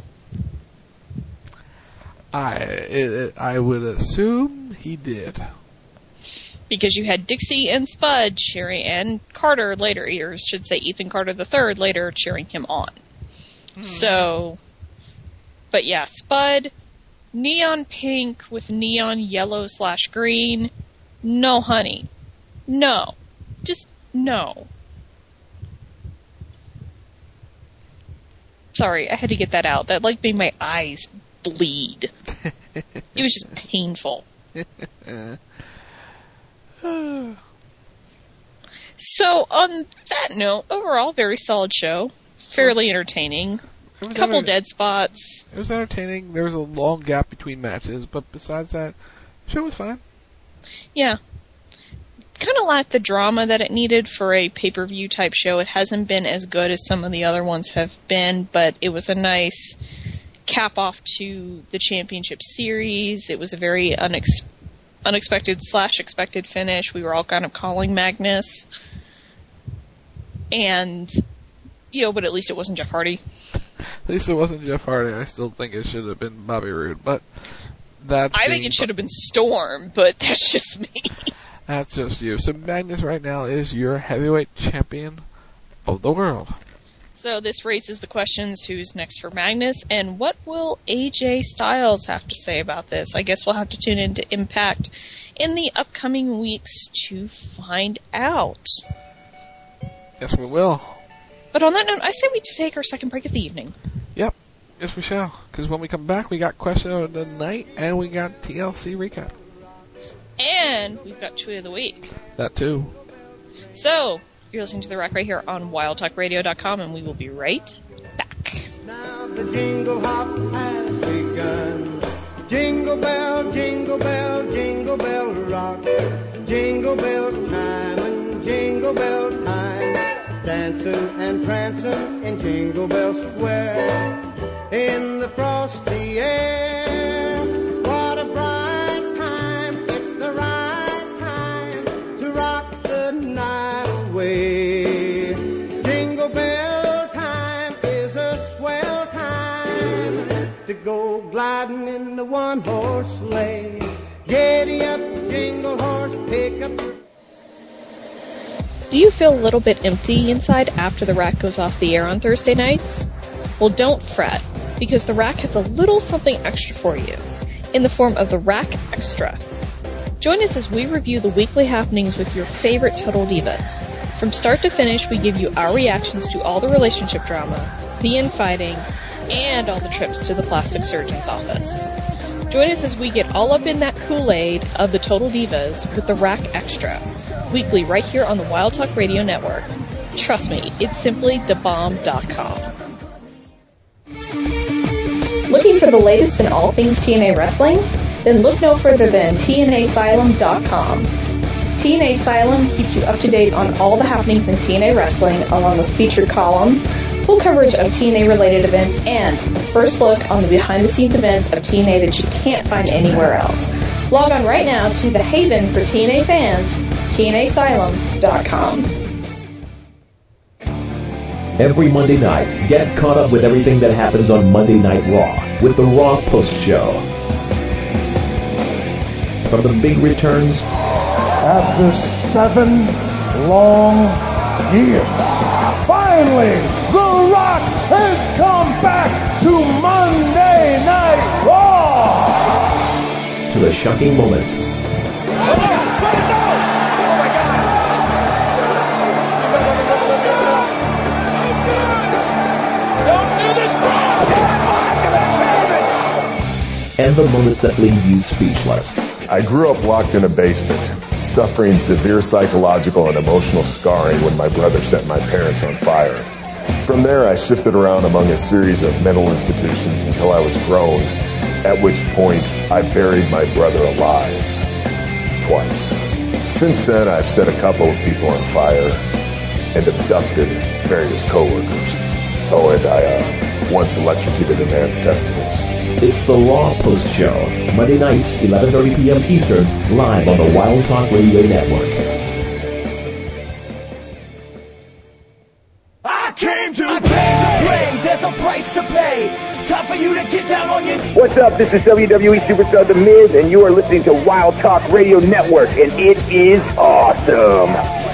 I would assume he did. Because you had Dixie and Spud cheering, and Carter later, or I should say Ethan Carter III later cheering him on. So, but yeah, Spud, neon pink with neon yellow/green. No, honey. No. Just no. Sorry, I had to get that out. That made my eyes bleed. It was just painful. So, on that note, overall, very solid show. Fairly entertaining. A couple dead spots. It was entertaining. There was a long gap between matches, but besides that, the show was fine. Yeah. Kind of lacked the drama that it needed for a pay-per-view type show. It hasn't been as good as some of the other ones have been, but it was a nice cap-off to the championship series. It was a very unexpected/expected finish. We were all kind of calling Magnus. And, but at least it wasn't Jeff Hardy. At least it wasn't Jeff Hardy. I still think it should have been Bobby Roode, but I think it should have been Storm, but that's just me. That's just you. So Magnus right now is your heavyweight champion of the world. So this raises the questions, who's next for Magnus, and what will AJ Styles have to say about this? I guess we'll have to tune into Impact in the upcoming weeks to find out. Yes, we will. But on that note, I say we take our second break of the evening. Yep. Yes, we shall. Because when we come back, we got Question of the Night and we got TLC recap. And we've got Tweet of the Week. That too. So, you're listening to The Rack right here on WildTalkRadio.com, and we will be right back. Now the jingle hop has begun. Jingle bell, jingle bell, jingle bell rock. Jingle bell time and jingle bell time. Dancing and prancing in Jingle Bell Square. In the frosty air. What a bright time. It's the right time to rock the night away. Jingle bell time is a swell time to go gliding in the one-horse sleigh. Giddy up, jingle horse, pick up. Do you feel a little bit empty inside after The Rack goes off the air on Thursday nights? Well, don't fret, because The Rack has a little something extra for you, in the form of The Rack Extra. Join us as we review the weekly happenings with your favorite Total Divas. From start to finish, we give you our reactions to all the relationship drama, the infighting, and all the trips to the plastic surgeon's office. Join us as we get all up in that Kool-Aid of the Total Divas with The Rack Extra, weekly right here on the Wild Talk Radio Network. Trust me, it's simply thebomb.com. Looking for the latest in all things TNA wrestling? Then look no further than TNAsylum.com. TNA Asylum keeps you up to date on all the happenings in TNA wrestling, along with featured columns, full coverage of TNA-related events, and a first look on the behind-the-scenes events of TNA that you can't find anywhere else. Log on right now to the haven for TNA fans, TNAsylum.com. Every Monday night, get caught up with everything that happens on Monday Night Raw with the Raw Post Show. From the big returns, After 7 long years, finally, The Rock has come back to Monday Night Raw! to the shocking moments. And the moments that leave you speechless. I grew up locked in a basement, suffering severe psychological and emotional scarring when my brother set my parents on fire. From there, I shifted around among a series of mental institutions until I was grown, at which point I buried my brother alive. Twice. Since then, I've set a couple of people on fire and abducted various coworkers. Oh, and I once electrocuted a man's testicles. It's the Raw Post Show, Monday nights, 11:30 p.m. Eastern, live on the Wild Talk Radio Network. I came to play. There's a price to pay. Time for you to get down on your knees. What's up? This is WWE Superstar The Miz, and you are listening to Wild Talk Radio Network, and it is awesome.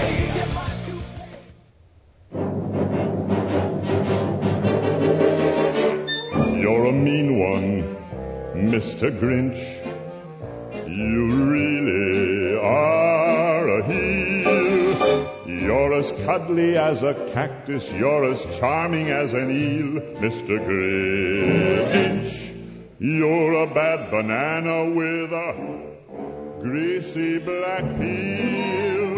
You're a mean one, Mr. Grinch. You really are a heel. You're as cuddly as a cactus. You're as charming as an eel, Mr. Grinch. You're a bad banana with a greasy black peel.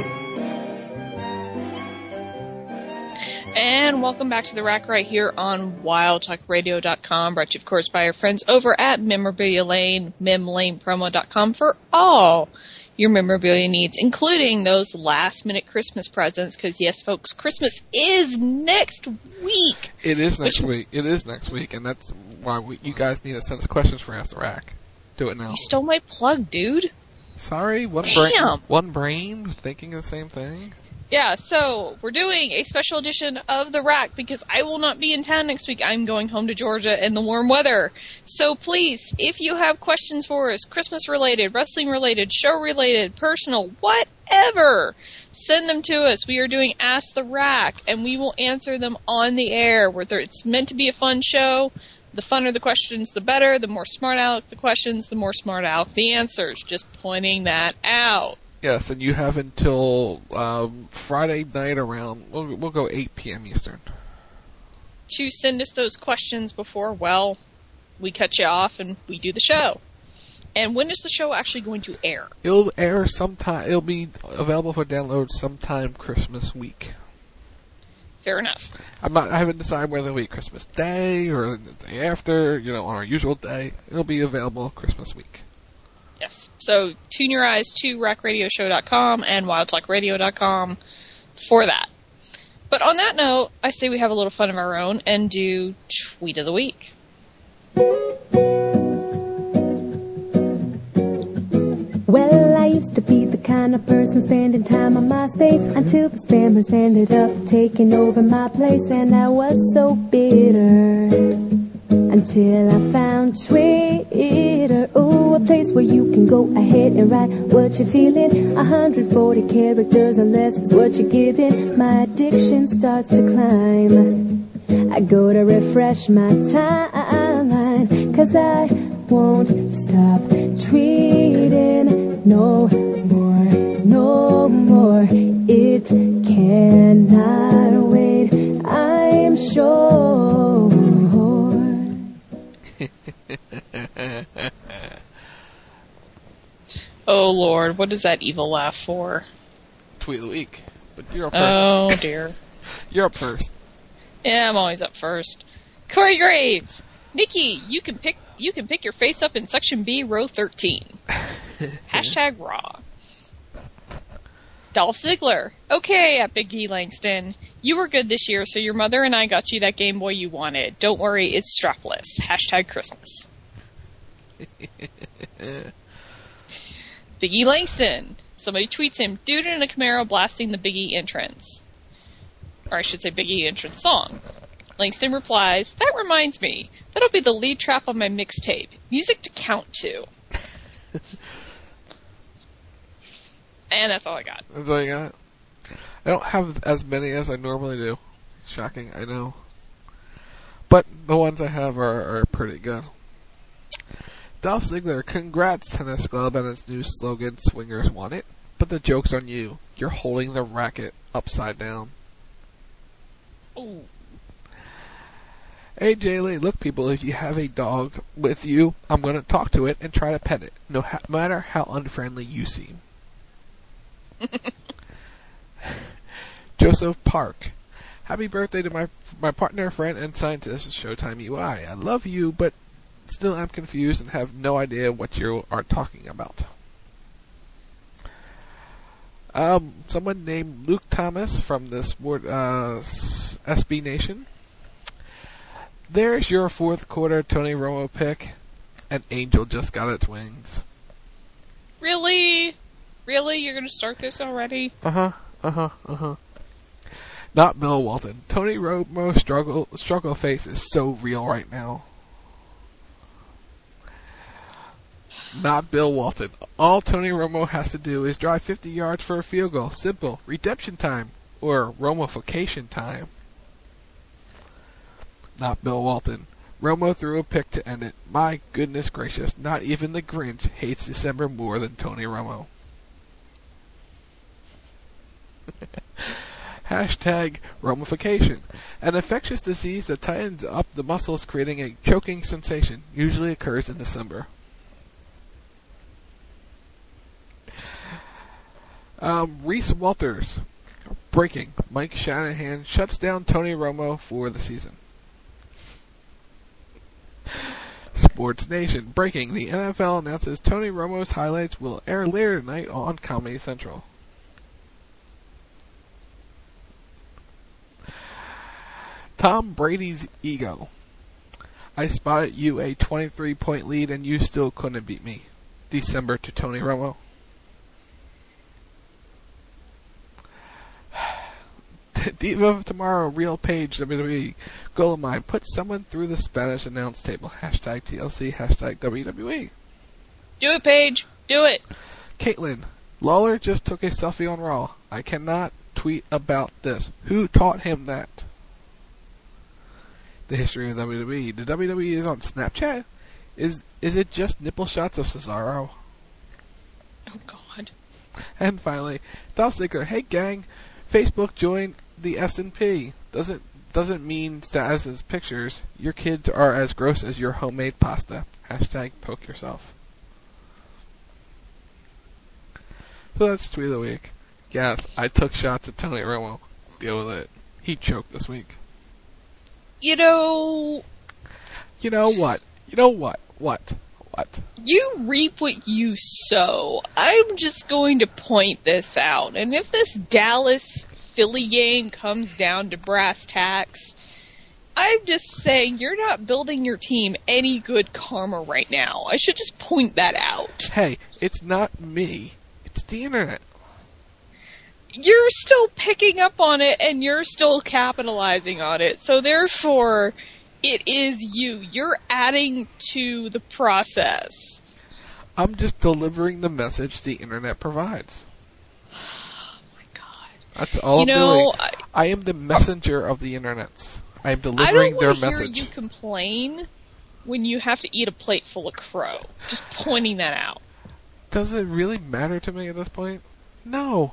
And welcome back to The Rack right here on WildTalkRadio.com, brought to you, of course, by our friends over at Memorabilia Lane, memlanepromo.com, for all your memorabilia needs, including those last-minute Christmas presents, because, yes, folks, Christmas is next week. It is next week. It is next week, and that's why you guys need to send us questions for Ask the Rack. Do it now. You stole my plug, dude. Sorry, one brain thinking the same thing. Yeah, so we're doing a special edition of The Rack because I will not be in town next week. I'm going home to Georgia in the warm weather. So please, if you have questions for us, Christmas-related, wrestling-related, show-related, personal, whatever, send them to us. We are doing Ask The Rack, and we will answer them on the air. Whether it's meant to be a fun show, The funner the questions, the better. The more smart aleck the questions, the more smart aleck the answers. Just pointing that out. Yes, and you have until Friday night around, we'll go 8 p.m. Eastern. To send us those questions before, well, we cut you off and we do the show. And when is the show actually going to air? It'll air sometime. It'll be available for download sometime Christmas week. Fair enough. I haven't decided whether it'll be Christmas Day or the day after, on our usual day. It'll be available Christmas week. Yes. So tune your eyes to rackradioshow.com and wildtalkradio.com for that. But on that note, I say we have a little fun of our own and do Tweet of the Week. Well, I used to be the kind of person spending time on MySpace until the spammers ended up taking over my place, and I was so bitter until I found Twitter. Oh, a place where you can go ahead and write what you're feeling. 140 characters or less is what you're giving. My addiction starts to climb. I go to refresh my timeline, 'cause I won't stop tweeting no more, no more. It cannot wait, I'm sure. Oh Lord, what is that evil laugh for? Tweet of the Week. But you're up first. Oh dear. You're up first. Yeah, I'm always up first. Corey Graves. Nikki, you can pick your face up in section B, row 13. Hashtag Raw. Dolph Ziggler. Okay, at Big E Langston. You were good this year, so your mother and I got you that Game Boy you wanted. Don't worry, it's strapless. Hashtag Christmas. Big E Langston. Somebody tweets him, dude in a Camaro blasting the Big E entrance. Or I should say Big E entrance song. Langston replies, that reminds me. That'll be the lead track on my mixtape. Music to count to. And that's all I got. That's all you got? I don't have as many as I normally do. Shocking, I know. But the ones I have are pretty good. Dolph Ziggler, congrats Tennis Club and its new slogan, Swingers Want It. But the joke's on you. You're holding the racket upside down. Ooh. Hey Jaylee, look people, if you have a dog with you, I'm going to talk to it and try to pet it, no matter how unfriendly you seem. Joseph Park, happy birthday to my partner, friend, and scientist, Showtime UI. I love you, but still am confused and have no idea what you are talking about. Someone named Luke Thomas from the SB Nation. There's your fourth quarter Tony Romo pick. An angel just got its wings. Really? Really? You're going to start this already? Not Bill Walton. Tony Romo's struggle face is so real right now. Not Bill Walton. All Tony Romo has to do is drive 50 yards for a field goal. Simple. Redemption time. Or Romofication time. Not Bill Walton. Romo threw a pick to end it. My goodness gracious, not even the Grinch hates December more than Tony Romo. Hashtag Romofication. An infectious disease that tightens up the muscles, creating a choking sensation. Usually occurs in December. Reese Walters. Breaking. Mike Shanahan shuts down Tony Romo for the season. Sports Nation. Breaking. The NFL announces Tony Romo's highlights will air later tonight on Comedy Central. Tom Brady's ego. I spotted you a 23-point lead and you still couldn't beat me. December to Tony Romo. Diva of Tomorrow, Real Page, WWE. Goal of mine, put someone through the Spanish announce table. Hashtag TLC, hashtag WWE. Do it, Paige. Do it. Caitlin, Lawler just took a selfie on Raw. I cannot tweet about this. Who taught him that? the history of WWE. The WWE is on Snapchat. Is it just nipple shots of Cesaro? Oh God. And finally, Dolph Ziggler, hey gang, Facebook joined the S&P. Doesn't mean status as pictures. Your kids are as gross as your homemade pasta. Hashtag poke yourself. So that's tweet of the week. Yes, I took shots at Tony Romo. Deal with it. He choked this week. You know what? What? You reap what you sow. I'm just going to point this out. And if this Dallas-Philly game comes down to brass tacks, I'm just saying you're not building your team any good karma right now. I should just point that out. Hey, it's not me. It's the internet. You're still picking up on it, and you're still capitalizing on it. So therefore, it is you. You're adding to the process. I'm just delivering the message the internet provides. Oh my God. That's all I'm doing. I am the messenger of the internets. I am delivering their message. I don't want to hear you complain when you have to eat a plate full of crow. Just pointing that out. Does it really matter to me at this point? No.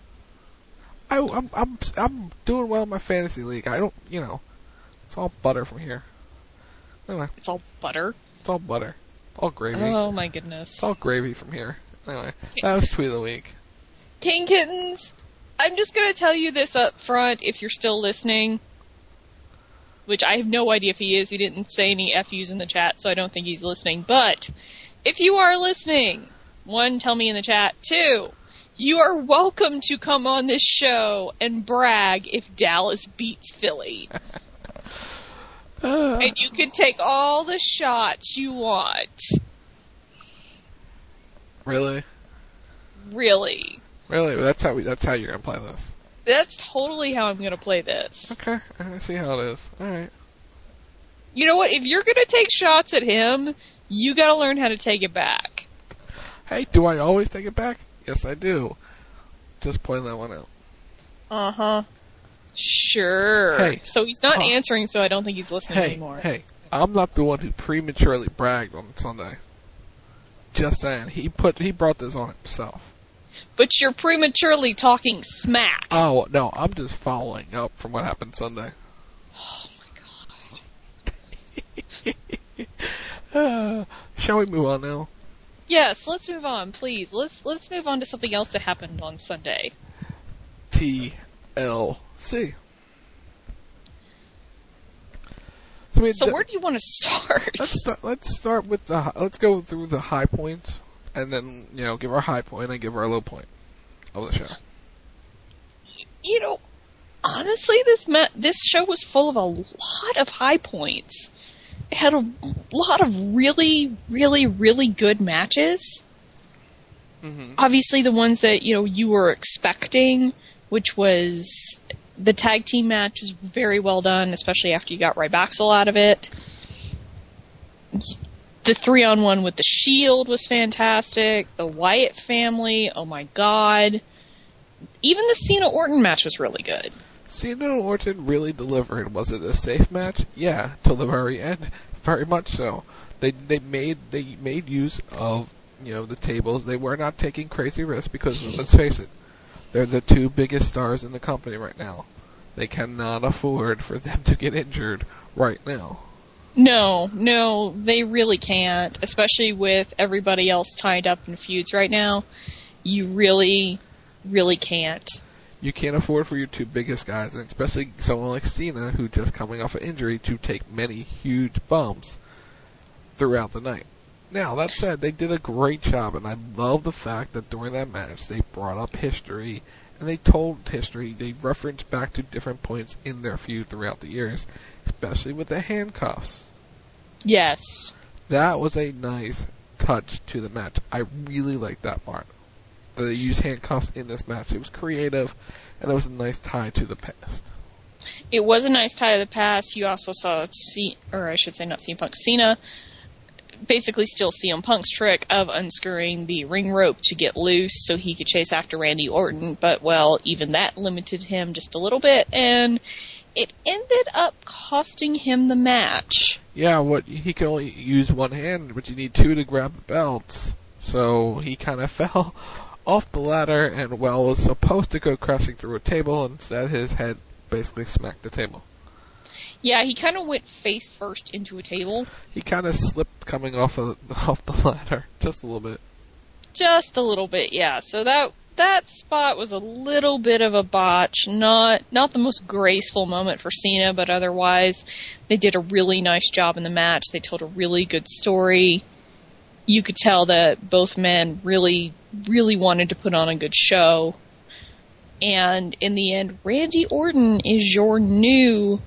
I'm doing well in my fantasy league. I don't, it's all butter from here. Anyway. It's all butter? It's all butter. All gravy. Oh my goodness. It's all gravy from here. Anyway, that was tweet of the week. King Kittens, I'm just going to tell you this up front if you're still listening, which I have no idea if he is. He didn't say any FUs in the chat, so I don't think he's listening. But if you are listening, 1, tell me in the chat. 2, you are welcome to come on this show and brag if Dallas beats Philly. And you can take all the shots you want. Really? Really. Really? That's how you're gonna play this. That's totally how I'm gonna play this. Okay, I see how it is. Alright. You know what? If you're gonna take shots at him, you gotta learn how to take it back. Hey, do I always take it back? Yes, I do. Just point that one out. Uh-huh. Sure. Hey. So he's not answering, so I don't think he's listening anymore. Hey, I'm not the one who prematurely bragged on Sunday. Just saying. He brought this on himself. But you're prematurely talking smack. Oh, no, I'm just following up from what happened Sunday. Oh my God. Shall we move on now? Yes, let's move on, please. Let's move on to something else that happened on Sunday. TLC. So where do you want to start? Let's start with let's go through the high points, and then give our high point and give our low point of the show. Honestly, this show was full of a lot of high points. It had a lot of really, really, really good matches. Mm-hmm. Obviously, the ones that you were expecting, which was the tag team match, was very well done, especially after you got Rybaxel out of it. The 3-on-1 with the Shield was fantastic. The Wyatt family, oh my God. Even the Cena-Orton match was really good. Cena and Orton really delivered. Was it a safe match? Yeah, till the very end. Very much so. They made use of the tables. They were not taking crazy risks because, let's face it, they're the 2 biggest stars in the company right now. They cannot afford for them to get injured right now. No, they really can't, especially with everybody else tied up in feuds right now. You really, really can't. You can't afford for your 2 biggest guys, and especially someone like Cena, who just coming off an injury, to take many huge bumps throughout the night. Now, that said, they did a great job, and I love the fact that during that match, they brought up history, and they told history. They referenced back to different points in their feud throughout the years, especially with the handcuffs. Yes. That was a nice touch to the match. I really liked that part. That they used handcuffs in this match. It was creative, and it was a nice tie to the past. It was a nice tie to the past. You also saw Cena basically steal CM Punk's trick of unscrewing the ring rope to get loose so he could chase after Randy Orton, but, even that limited him just a little bit, and it ended up costing him the match. Yeah, he can only use one hand, but you need two to grab the belts. So he kind of fell off the ladder and, was supposed to go crashing through a table. Instead, his head basically smacked the table. Yeah, he kind of went face first into a table. He kind of slipped coming off the ladder, just a little bit. Just a little bit, yeah. So that spot was a little bit of a botch. Not the most graceful moment for Cena, but otherwise they did a really nice job in the match. They told a really good story. You could tell that both men really, really wanted to put on a good show. And in the end, Randy Orton is your new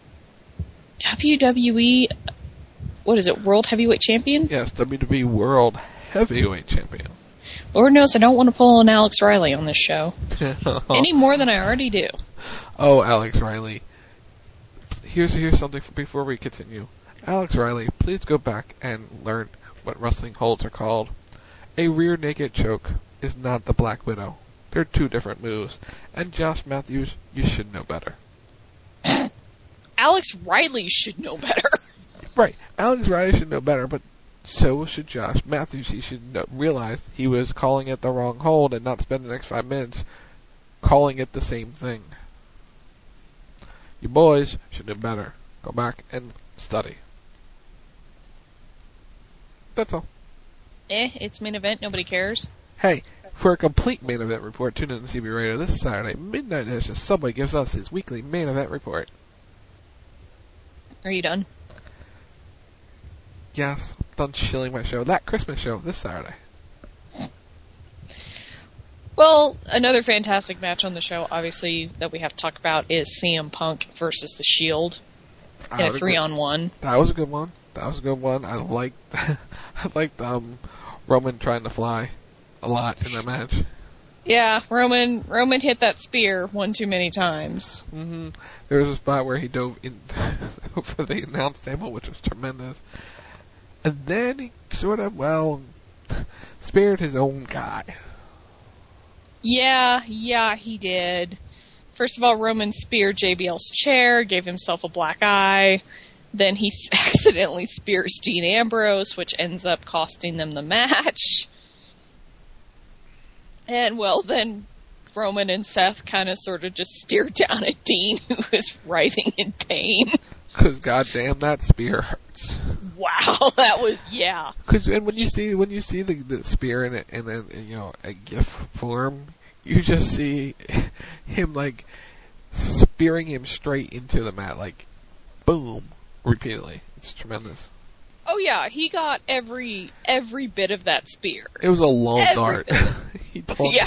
WWE, World Heavyweight Champion? Yes, WWE World Heavyweight Champion. Lord knows I don't want to pull an Alex Riley on this show. Any more than I already do. Oh, Alex Riley. Here's something before we continue. Alex Riley, please go back and learn what wrestling holds are called. A rear naked choke is not the Black Widow. They're two different moves. And Josh Matthews, you should know better. Alex Riley should know better. Right. Alex Riley should know better, but so should Josh Matthews. He should realize he was calling it the wrong hold and not spend the next 5 minutes calling it the same thing. You boys should know better. Go back and study. That's all. It's main event. Nobody cares. Hey, for a complete main event report, tune in to CB Radio this Saturday, midnight edition. Subway gives us his weekly main event report. Are you done? Yes, I'm done shilling my show. That Christmas show this Saturday. Well, another fantastic match on the show, obviously, that we have to talk about is CM Punk versus The Shield in a 3-on-1. That was a good one. I liked Roman trying to fly a lot in that match. Yeah, Roman hit that spear one too many times. Mm-hmm. There was a spot where he dove in over the announce table, which was tremendous. And then he sort of, speared his own guy. Yeah, he did. First of all, Roman speared JBL's chair, gave himself a black eye. Then he accidentally spears Dean Ambrose, which ends up costing them the match. And, then Roman and Seth kind of sort of just stared down at Dean, who was writhing in pain. Because goddamn, that spear hurts. Wow, that was, yeah. And when you see the spear in a GIF form, you just see him spearing him straight into the mat, boom, repeatedly. It's tremendous. Oh yeah, he got every bit of that spear. It was a long dart. Yeah.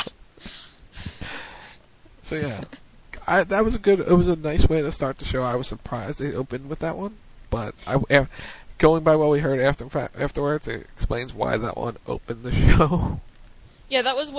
So yeah, it was a nice way to start the show. I was surprised they opened with that one, but going by what we heard afterwards, it explains why that one opened the show. Yeah, that was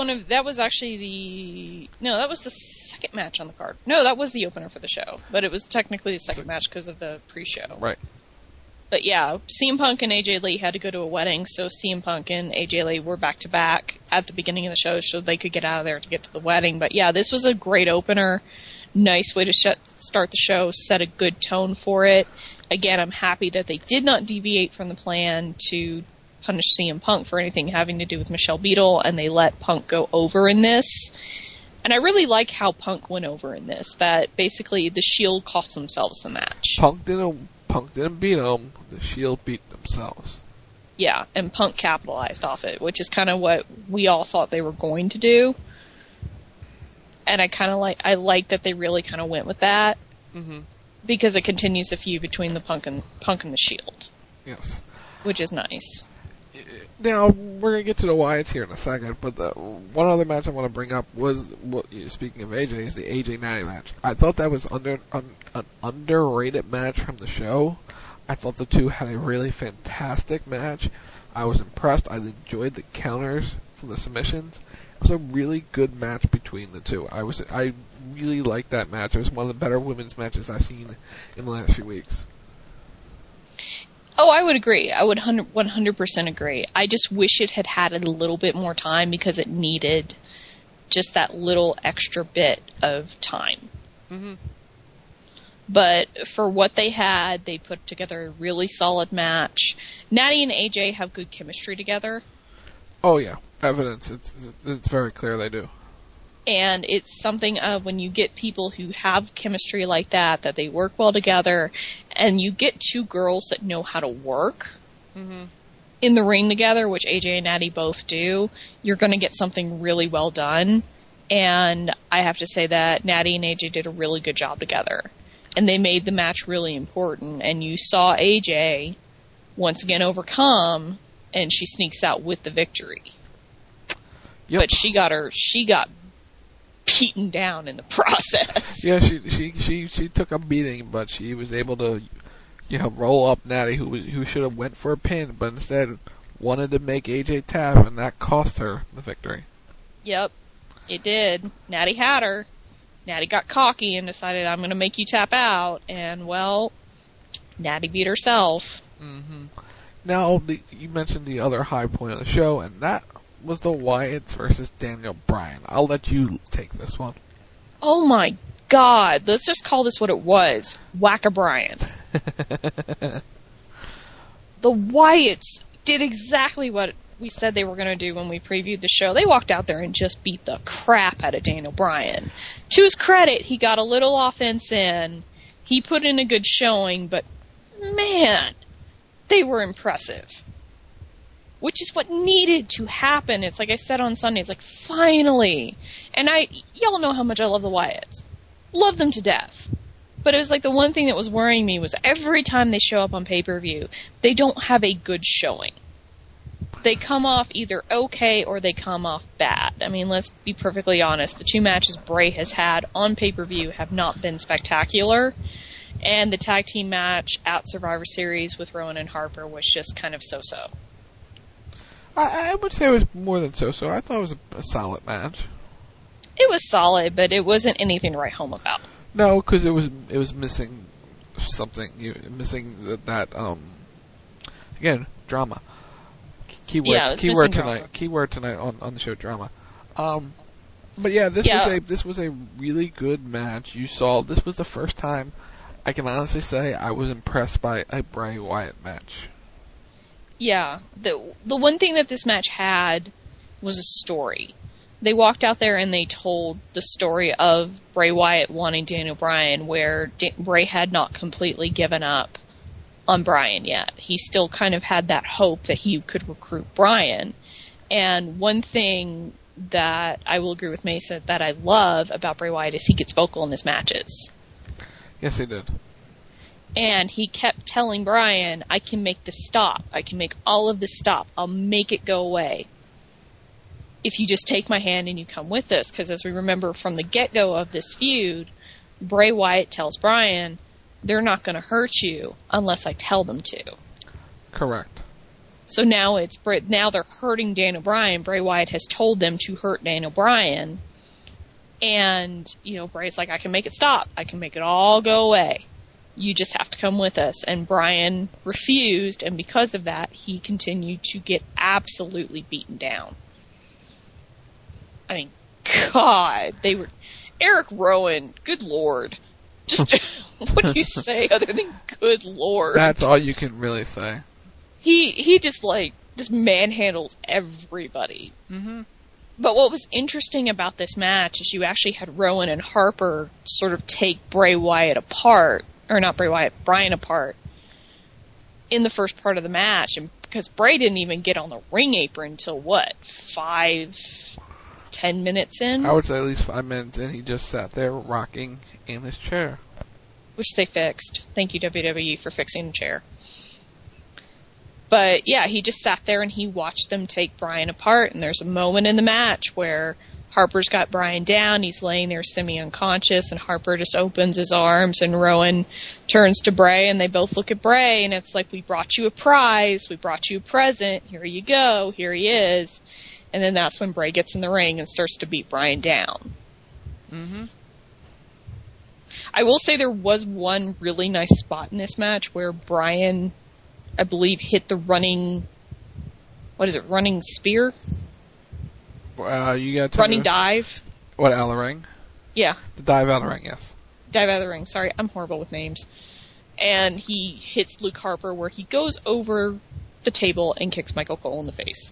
the second match on the card. No, that was the opener for the show, but it was technically the second match because of the pre-show. Right. But yeah, CM Punk and AJ Lee had to go to a wedding, so CM Punk and AJ Lee were back to back at the beginning of the show so they could get out of there to get to the wedding. But yeah, this was a great opener. Nice way to start the show, set a good tone for it. Again, I'm happy that they did not deviate from the plan to punish CM Punk for anything having to do with Michelle Beadle, and they let Punk go over in this. And I really like how Punk went over in this, that basically the Shield cost themselves the match. Punk didn't beat them, the Shield beat themselves. Yeah, and Punk capitalized off it, which is kind of what we all thought they were going to do. And I like that they really kind of went with that. Mm-hmm. Because it continues the feud between the Punk and the Shield. Yes. Which is nice. Now, we're going to get to the Wyatts here in a second, but the one other match I want to bring up was, speaking of AJ, is the AJ Natty match. I thought that was an underrated match from the show. I thought the two had a really fantastic match. I was impressed. I enjoyed the counters from the submissions. It was a really good match between the two. I really liked that match. It was one of the better women's matches I've seen in the last few weeks. Oh, I would agree. I would 100% agree. I just wish it had a little bit more time because it needed just that little extra bit of time. Mm-hmm. But for what they had, they put together a really solid match. Natty and AJ have good chemistry together. Oh yeah, evidence. It's very clear they do. And it's something of when you get people who have chemistry like that they work well together, and you get two girls that know how to work in the ring together, which AJ and Natty both do, you're going to get something really well done. And I have to say that Natty and AJ did a really good job together. And they made the match really important. And you saw AJ once again overcome, and she sneaks out with the victory. Yep. But she got beaten down in the process. Yeah, she took a beating, but she was able to, roll up Natty, who should have went for a pin, but instead wanted to make AJ tap, and that cost her the victory. Yep, it did. Natty had her. Natty got cocky and decided, I'm going to make you tap out, and well, Natty beat herself. Mm-hmm. Now, you mentioned the other high point of the show, and that was the Wyatts versus Daniel Bryan. I'll let you take this one. Oh my God, let's just call this what it was. Whack-a-Bryan. The Wyatts did exactly what we said they were going to do when we previewed the show. They walked out there and just beat the crap out of Daniel Bryan. To his credit, he got a little offense in. He put in a good showing, but man, they were impressive. Which is what needed to happen. It's like I said on Sunday, it's like, finally. And y'all know how much I love the Wyatts. Love them to death. But it was like the one thing that was worrying me was every time they show up on pay-per-view, they don't have a good showing. They come off either okay or they come off bad. I mean, let's be perfectly honest. The two matches Bray has had on pay-per-view have not been spectacular. And the tag team match at Survivor Series with Rowan and Harper was just kind of so-so. I would say it was more than so-so. I thought it was a solid match. It was solid, but it wasn't anything to write home about. No, because it was missing something. Missing that again, drama. Keyword tonight. Drama. Keyword tonight on the show, drama. But yeah, this was a really good match. You saw this was the first time I can honestly say I was impressed by a Bray Wyatt match. Yeah, the one thing that this match had was a story. They walked out there and they told the story of Bray Wyatt wanting Daniel Bryan, where Bray had not completely given up on Bryan yet. He still kind of had that hope that he could recruit Bryan. And one thing that I will agree with Mesa that I love about Bray Wyatt is he gets vocal in his matches. Yes, he did. And he kept telling Bryan, I can make this stop. I can make all of this stop. I'll make it go away if you just take my hand and you come with us. Because as we remember from the get-go of this feud, Bray Wyatt tells Bryan, they're not going to hurt you unless I tell them to. Correct. So now they're hurting Daniel Bryan. Bray Wyatt has told them to hurt Daniel Bryan. And, Bray's like, I can make it stop. I can make it all go away. You just have to come with us. And Bryan refused, and because of that, he continued to get absolutely beaten down. I mean, God, Eric Rowan, good Lord. Just, what do you say other than good Lord? That's all you can really say. He just manhandles everybody. Mm-hmm. But what was interesting about this match is you actually had Rowan and Harper sort of take Bray Wyatt apart, or not Bray Wyatt, Bryan apart in the first part of the match, and because Bray didn't even get on the ring apron until 5-10 minutes in? I would say at least 5 minutes in. He just sat there rocking in his chair. Which they fixed. Thank you, WWE, for fixing the chair. But yeah, he just sat there and he watched them take Bryan apart, and there's a moment in the match where Harper's got Bryan down, he's laying there semi-unconscious, and Harper just opens his arms, and Rowan turns to Bray, and they both look at Bray, and it's like, we brought you a prize, we brought you a present, here you go, here he is. And then that's when Bray gets in the ring and starts to beat Bryan down. Mm-hmm. I will say there was one really nice spot in this match where Bryan, I believe, hit the running spear? You got running dive. What, out of the ring? Yeah. The dive out of the ring, yes. Dive out of the ring. Sorry, I'm horrible with names. And he hits Luke Harper where he goes over the table and kicks Michael Cole in the face.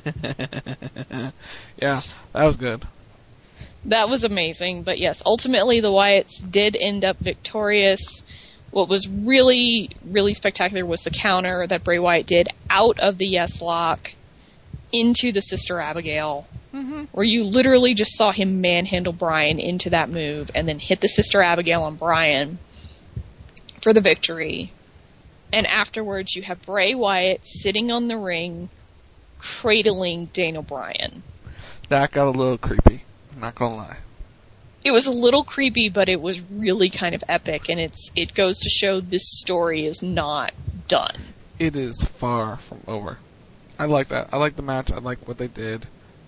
Yeah, that was good. That was amazing. But yes, ultimately the Wyatts did end up victorious. What was really, really spectacular was the counter that Bray Wyatt did out of the Yes Lock into the Sister Abigail, where you literally just saw him manhandle Bryan into that move and then hit the Sister Abigail on Bryan for the victory. And afterwards you have Bray Wyatt sitting on the ring cradling Daniel Bryan. That got a little creepy, I'm not gonna lie. It was a little creepy, but it was really kind of epic, and it goes to show this story is not done. It is far from over. I like that. I like the match. I like what they did.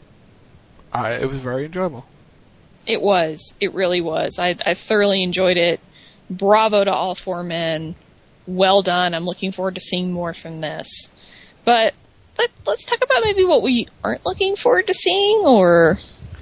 It was very enjoyable. It was. It really was. I thoroughly enjoyed it. Bravo to all four men. Well done. I'm looking forward to seeing more from this. But let's talk about maybe what we aren't looking forward to seeing, or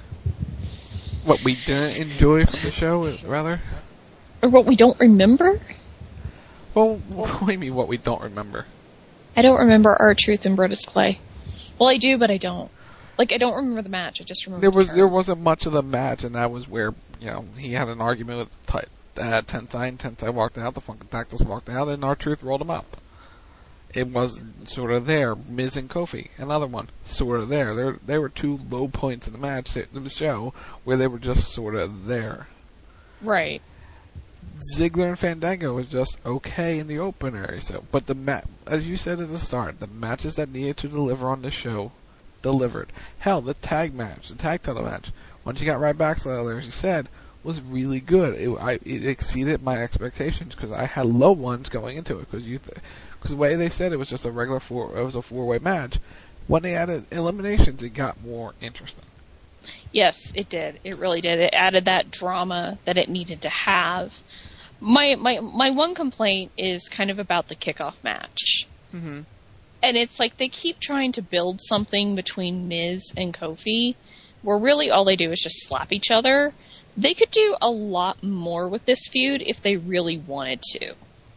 what we didn't enjoy from the show, rather? Or what we don't remember? Well, what do you mean what we don't remember? I don't remember R-Truth and Brodus Clay. Well, I do, but I don't. Like, I don't remember the match. I just remember there wasn't much of the match, and that was where, he had an argument with Tensai, and Tensai walked out, the Funkadactyls walked out, and R-Truth rolled him up. It was sort of there. Miz and Kofi, another one, sort of there. There were two low points in the match, in the show, where they were just sort of there. Right. Ziggler and Fandango was just okay in the opener. So, but as you said at the start, the matches that needed to deliver on the show delivered. Hell, the tag match, the tag title match, once you got right back, as you said, was really good. It exceeded my expectations because I had low ones going into it because the way they said it was just a regular four-way match. When they added eliminations, it got more interesting. Yes, it did. It really did. It added that drama that it needed to have. My one complaint is kind of about the kickoff match. Mm-hmm. And it's like they keep trying to build something between Miz and Kofi, where really all they do is just slap each other. They could do a lot more with this feud if they really wanted to.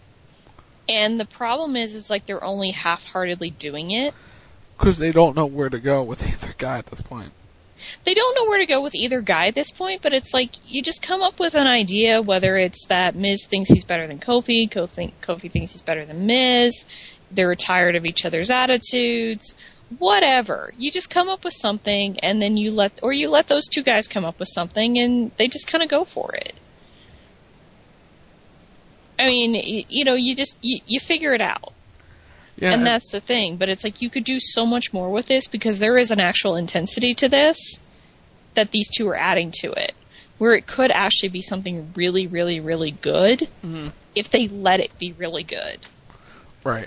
And the problem is like they're only half-heartedly doing it. Because they don't know where to go with either guy at this point. They don't know where to go with either guy at this point, but it's like you just come up with an idea, whether it's that Miz thinks he's better than Kofi, Kofi thinks he's better than Miz, they're tired of each other's attitudes, whatever. You just come up with something, and then you let those two guys come up with something, and they just kind of go for it. I mean, you figure it out. Yeah, and that's the thing. But it's like you could do so much more with this because there is an actual intensity to this that these two are adding to it, where it could actually be something really, really, really good if they let it be really good. Right.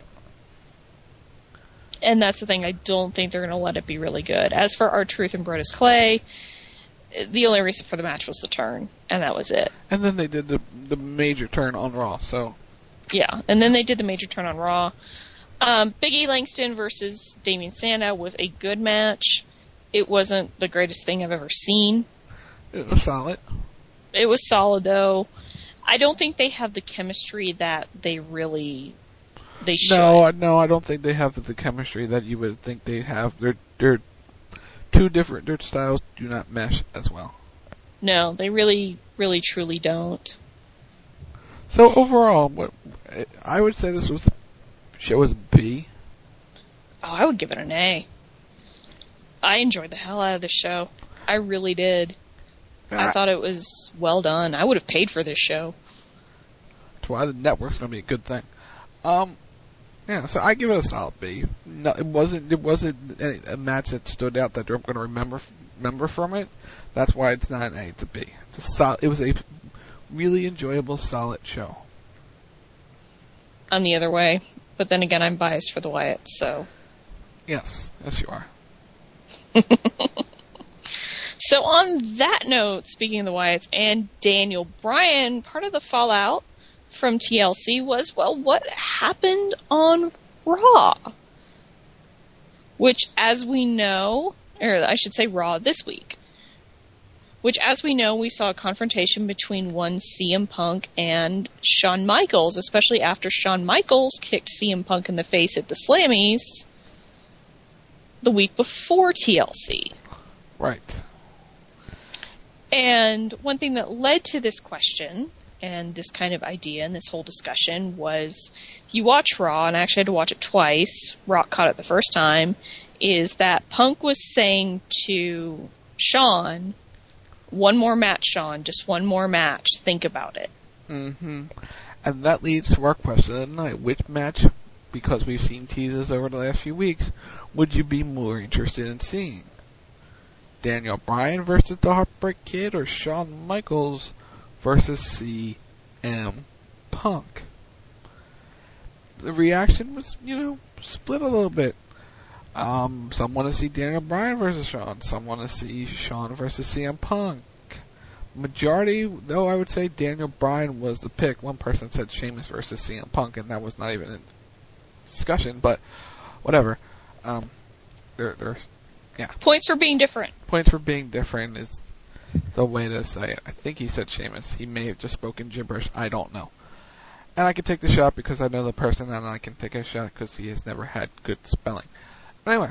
And that's the thing. I don't think they're going to let it be really good. As for R-Truth and Brodus Clay, the only reason for the match was the turn, and that was it. And then they did the major turn on Raw, so... Yeah, and then they did the major turn on Raw. Big E Langston versus Damien Sandow was a good match. It wasn't the greatest thing I've ever seen. It was solid. It was solid, though. I don't think they have the chemistry that they should. No, I don't think they have the chemistry that you would think they have. They're two different. Their styles do not mesh as well. No, they really, really, truly don't. So overall, I would say this show was B. Oh, I would give it an A. I enjoyed the hell out of this show. I really did. I thought it was well done. I would have paid for this show. That's why the network's going to be a good thing. Yeah, so I give it a solid B. No, it wasn't a match that stood out that I'm going to remember from it. That's why it's not an A, it's a B. It was a really enjoyable, solid show. I'm the other way. But then again, I'm biased for the Wyatts, so... Yes you are. So on that note, speaking of the Wyatts and Daniel Bryan, part of the fallout from TLC was, well, what happened on Raw? Which, as we know, or I should say Raw this week, which, as we know, we saw a confrontation between one CM Punk and Shawn Michaels, especially after Shawn Michaels kicked CM Punk in the face at the Slammies the week before TLC. Right. And one thing that led to this question and this kind of idea and this whole discussion was, if you watch Raw, and I actually had to watch it twice, Rock caught it the first time, is that Punk was saying to Shawn, one more match, Shawn, just one more match, think about it. Mm-hmm. And that leads to our question of the night. Which match, because we've seen teases over the last few weeks, would you be more interested in seeing? Daniel Bryan versus the Heartbreak Kid, or Shawn Michaels versus CM Punk? The reaction was, split a little bit. Some want to see Daniel Bryan versus Shawn. Some want to see Shawn versus CM Punk. Majority, though, I would say Daniel Bryan was the pick. One person said Sheamus versus CM Punk, and that was not even a discussion, but whatever. Yeah. Points for being different. Points for being different is the way to say it. I think he said Sheamus. He may have just spoken gibberish. I don't know. And I can take the shot because I know the person, and I can take a shot because he has never had good spelling. But anyway,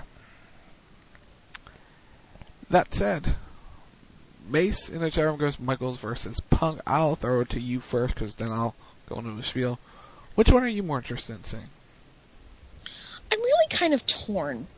that said, Mace in the chat room goes Michaels versus Punk. I'll throw it to you first because then I'll go into the spiel. Which one are you more interested in seeing? I'm really kind of torn.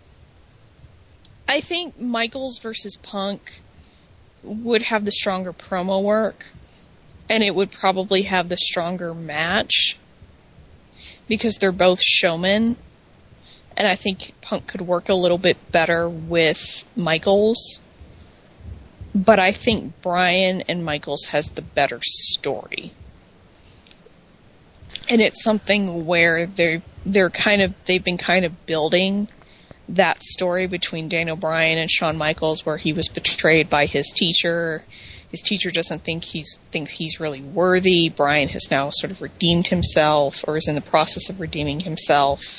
I think Michaels versus Punk would have the stronger promo work, and it would probably have the stronger match because they're both showmen, and I think Punk could work a little bit better with Michaels, but I think Bryan and Michaels has the better story. And it's something where they've been kind of building that story between Daniel Bryan and Shawn Michaels, where he was betrayed by his teacher. His teacher doesn't think he's really worthy. Bryan has now sort of redeemed himself, or is in the process of redeeming himself.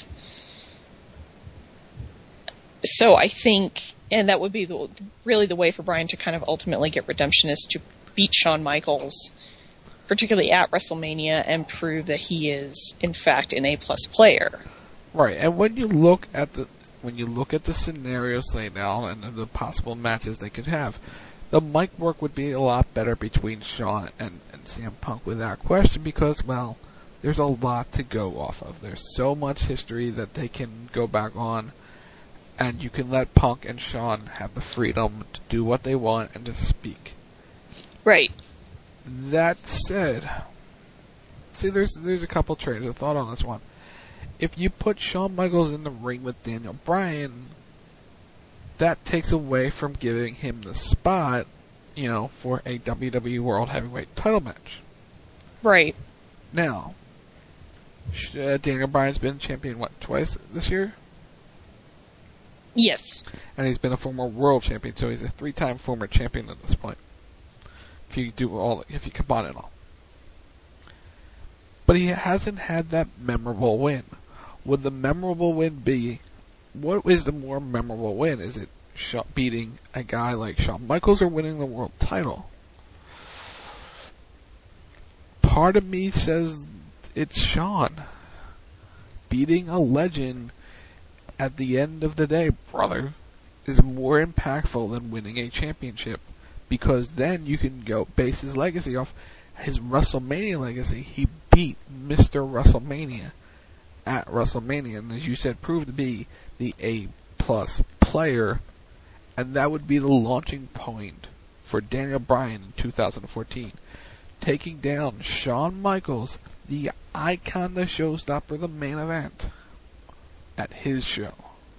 So I think, and that would be really the way for Bryan to kind of ultimately get redemption, is to beat Shawn Michaels, particularly at WrestleMania, and prove that he is in fact an A+ player. Right, and when you look at the scenarios laid out and the possible matches they could have, the mic work would be a lot better between Shawn and CM Punk without question because, well, there's a lot to go off of. There's so much history that they can go back on, and you can let Punk and Shawn have the freedom to do what they want and to speak. Right. That said, see, there's a couple trains of thought on this one. If you put Shawn Michaels in the ring with Daniel Bryan, that takes away from giving him the spot, for a WWE World Heavyweight title match. Right. Now, Daniel Bryan's been champion, twice this year? Yes. And he's been a former world champion, so he's a 3-time former champion at this point. If you combine it all. But he hasn't had that memorable win. Would the memorable win be, what is the more memorable win? Is it beating a guy like Shawn Michaels or winning the world title? Part of me says it's Shawn. Beating a legend at the end of the day, brother, is more impactful than winning a championship. Because then you can go base his legacy off his WrestleMania legacy. He beat Mr. WrestleMania at WrestleMania, and as you said, proved to be the A+ player, and that would be the launching point for Daniel Bryan in 2014. Taking down Shawn Michaels, the icon, the showstopper, the main event, at his show.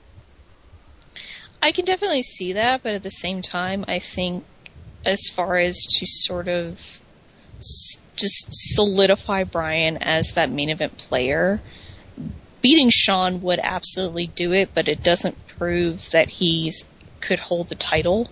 I can definitely see that, but at the same time, I think as far as to sort of just solidify Bryan as that main event player, beating Shawn would absolutely do it, but it doesn't prove that could hold the title.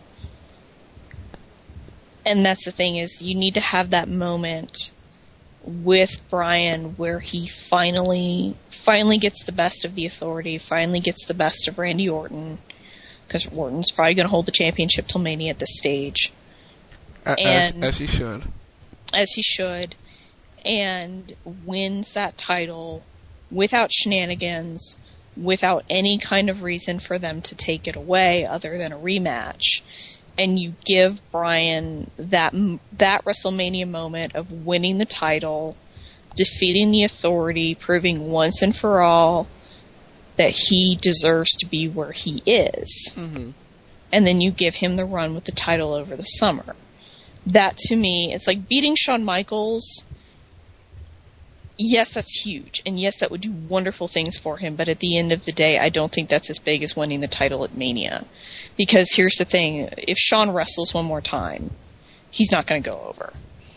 And that's the thing, is you need to have that moment with Bryan where he finally gets the best of the Authority, finally gets the best of Randy Orton, because Orton's probably going to hold the championship till Mania at this stage. As he should. As he should. And wins that title without shenanigans, without any kind of reason for them to take it away other than a rematch. And you give Bryan that WrestleMania moment of winning the title, defeating the Authority, proving once and for all that he deserves to be where he is. Mm-hmm. And then you give him the run with the title over the summer. That, to me, it's like beating Shawn Michaels. Yes, that's huge. And yes, that would do wonderful things for him. But at the end of the day, I don't think that's as big as winning the title at Mania. Because here's the thing. If Shawn wrestles one more time, he's not going to go over.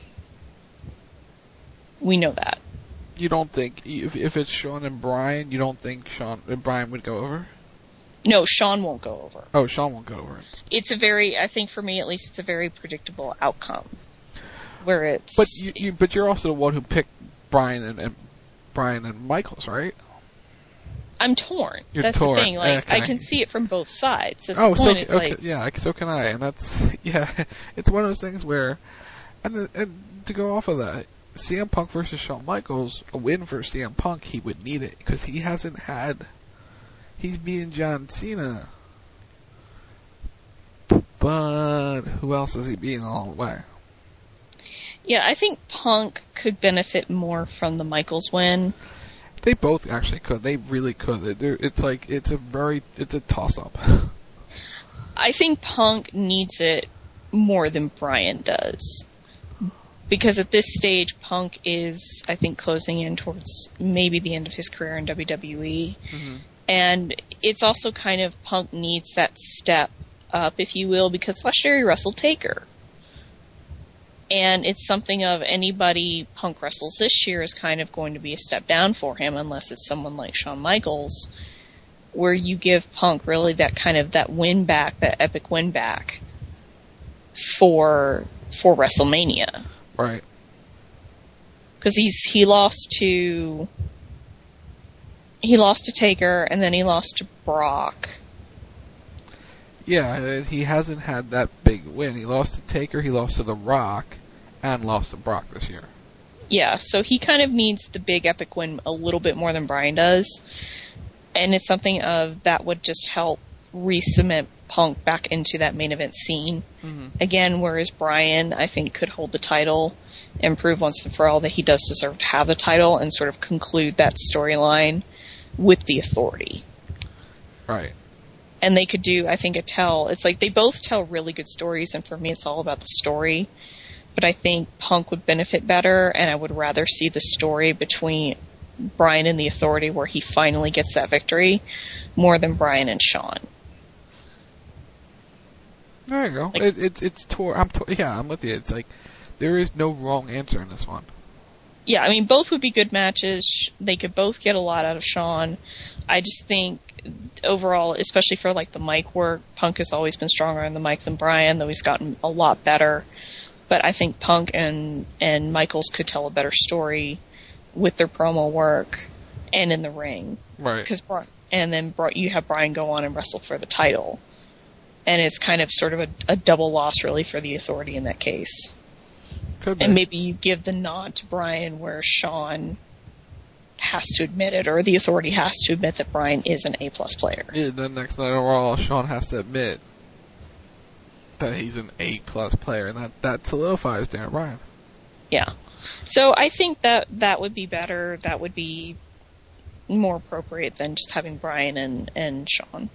We know that. You don't think, if it's Shawn and Bryan, you don't think Bryan would go over? No, Shawn won't go over. Oh, Shawn won't go over. It's I think for me at least, it's a very predictable outcome. Where it's... But you're also the one who picked Bryan and Michaels, right? I'm torn. You're that's torn. The thing. Like, okay. I can see it from both sides. That's oh, the point. so okay, yeah, so can I. And that's it's one of those things where, and to go off of that, CM Punk versus Shawn Michaels, a win for CM Punk, he would need it because he hasn't had. He's beating John Cena, but who else is he beating along the way? Yeah, I think Punk could benefit more from the Michaels win. They both actually could. They really could. It's a toss-up. I think Punk needs it more than Bryan does. Because at this stage, Punk is, I think, closing in towards maybe the end of his career in WWE. Mm-hmm. And it's also kind of Punk needs that step up, if you will, because last year he wrestled Taker. And it's something of anybody Punk wrestles this year is kind of going to be a step down for him unless it's someone like Shawn Michaels, where you give Punk really that kind of that win back, that epic win back for WrestleMania. Right. Because he lost to Taker and then he lost to Brock. Yeah, he hasn't had that big win. He lost to Taker, he lost to The Rock, and lost to Brock this year. Yeah, so he kind of needs the big epic win a little bit more than Bryan does. And it's something of that would just help re-cement Punk back into that main event scene. Mm-hmm. Again, whereas Bryan, I think, could hold the title and prove once and for all that he does deserve to have the title and sort of conclude that storyline with the Authority. Right. And they could do, I think, it's like they both tell really good stories, and for me it's all about the story. But I think Punk would benefit better, and I would rather see the story between Bryan and the Authority where he finally gets that victory more than Bryan and Shawn. There you go. I'm with you. It's like there is no wrong answer in this one. Yeah, I mean, both would be good matches. They could both get a lot out of Shawn. I just think overall, especially for like the mic work, Punk has always been stronger on the mic than Bryan, though he's gotten a lot better. But I think Punk and Michaels could tell a better story with their promo work and in the ring. Right. And then you have Bryan go on and wrestle for the title. And it's kind of sort of a double loss, really, for the Authority in that case. Could be. And maybe you give the nod to Bryan where Shawn has to admit it, or the Authority has to admit that Bryan is an A-plus player. Yeah, the next night overall, Shawn has to admit that he's an A-plus player, and that solidifies Daniel Bryan. Yeah. So I think that would be better. That would be more appropriate than just having Bryan and Shawn.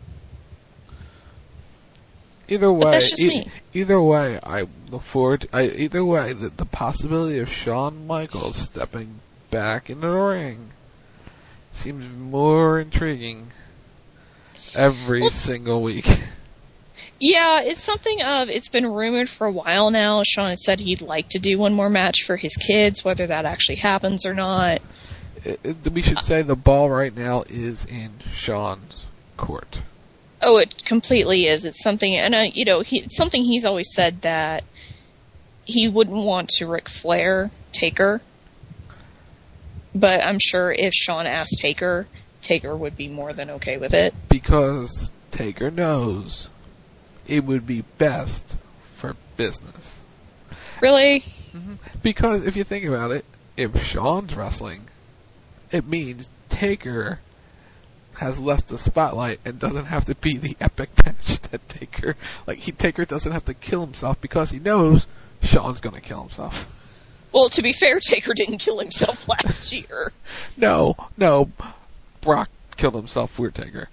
Either way, but that's just me. Either way, I look forward to, either way, the possibility of Shawn Michaels stepping back into the ring seems more intriguing every single week. Yeah, it's something of, it's been rumored for a while now. Shawn has said he'd like to do one more match for his kids, whether that actually happens or not. We should say the ball right now is in Shawn's court. Oh, it completely is. It's something, and it's something he's always said that he wouldn't want to Ric Flair Taker. But I'm sure if Shawn asked Taker, Taker would be more than okay with it. Because Taker knows it would be best for business. Really? Because if you think about it, if Shawn's wrestling, it means Taker has less the spotlight and doesn't have to be the epic match that Taker, Taker doesn't have to kill himself because he knows Shawn's gonna kill himself. Well, to be fair, Taker didn't kill himself last year. No, Brock killed himself for Taker.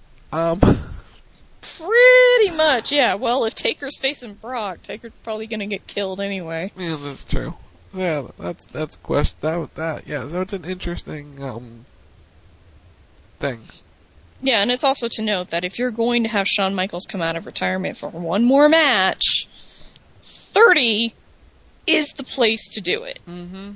Pretty much, yeah. Well, if Taker's facing Brock, Taker's probably gonna get killed anyway. Yeah, that's true. Yeah, that's question. Yeah, so it's an interesting thing. Yeah, and it's also to note that if you're going to have Shawn Michaels come out of retirement for one more match, 30 is the place to do it. Mm-hmm.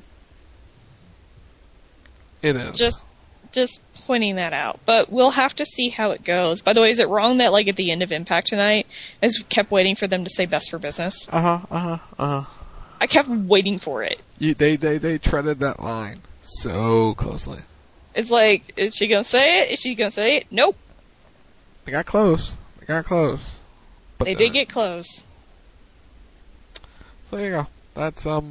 It is. Just pointing that out. But we'll have to see how it goes. By the way, is it wrong that, at the end of Impact tonight, I just kept waiting for them to say best for business? I kept waiting for it. They treaded that line so closely. It's like, is she gonna say it? Is she gonna say it? Nope. They got close. But they did get close. So there you go. That's a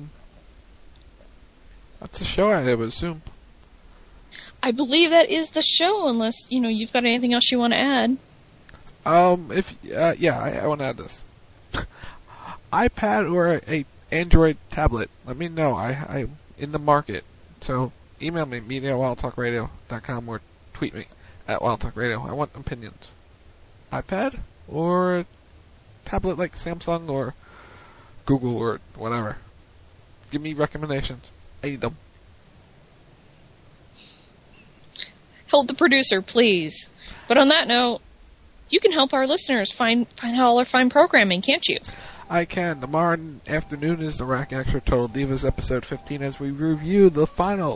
show, I would assume. I believe that is the show, unless, you've got anything else you want to add. I want to add this. iPad or a Android tablet, let me know. I'm in the market. So email me, media@wildtalkradio.com, or tweet me @wildtalkradio. I want opinions. iPad or a tablet like Samsung or Google or whatever. Give me recommendations. I need them. Help the producer, please. But on that note, you can help our listeners find all our fine programming, can't you? I can. Tomorrow afternoon is the Rack Extra Total Divas episode 15 as we review the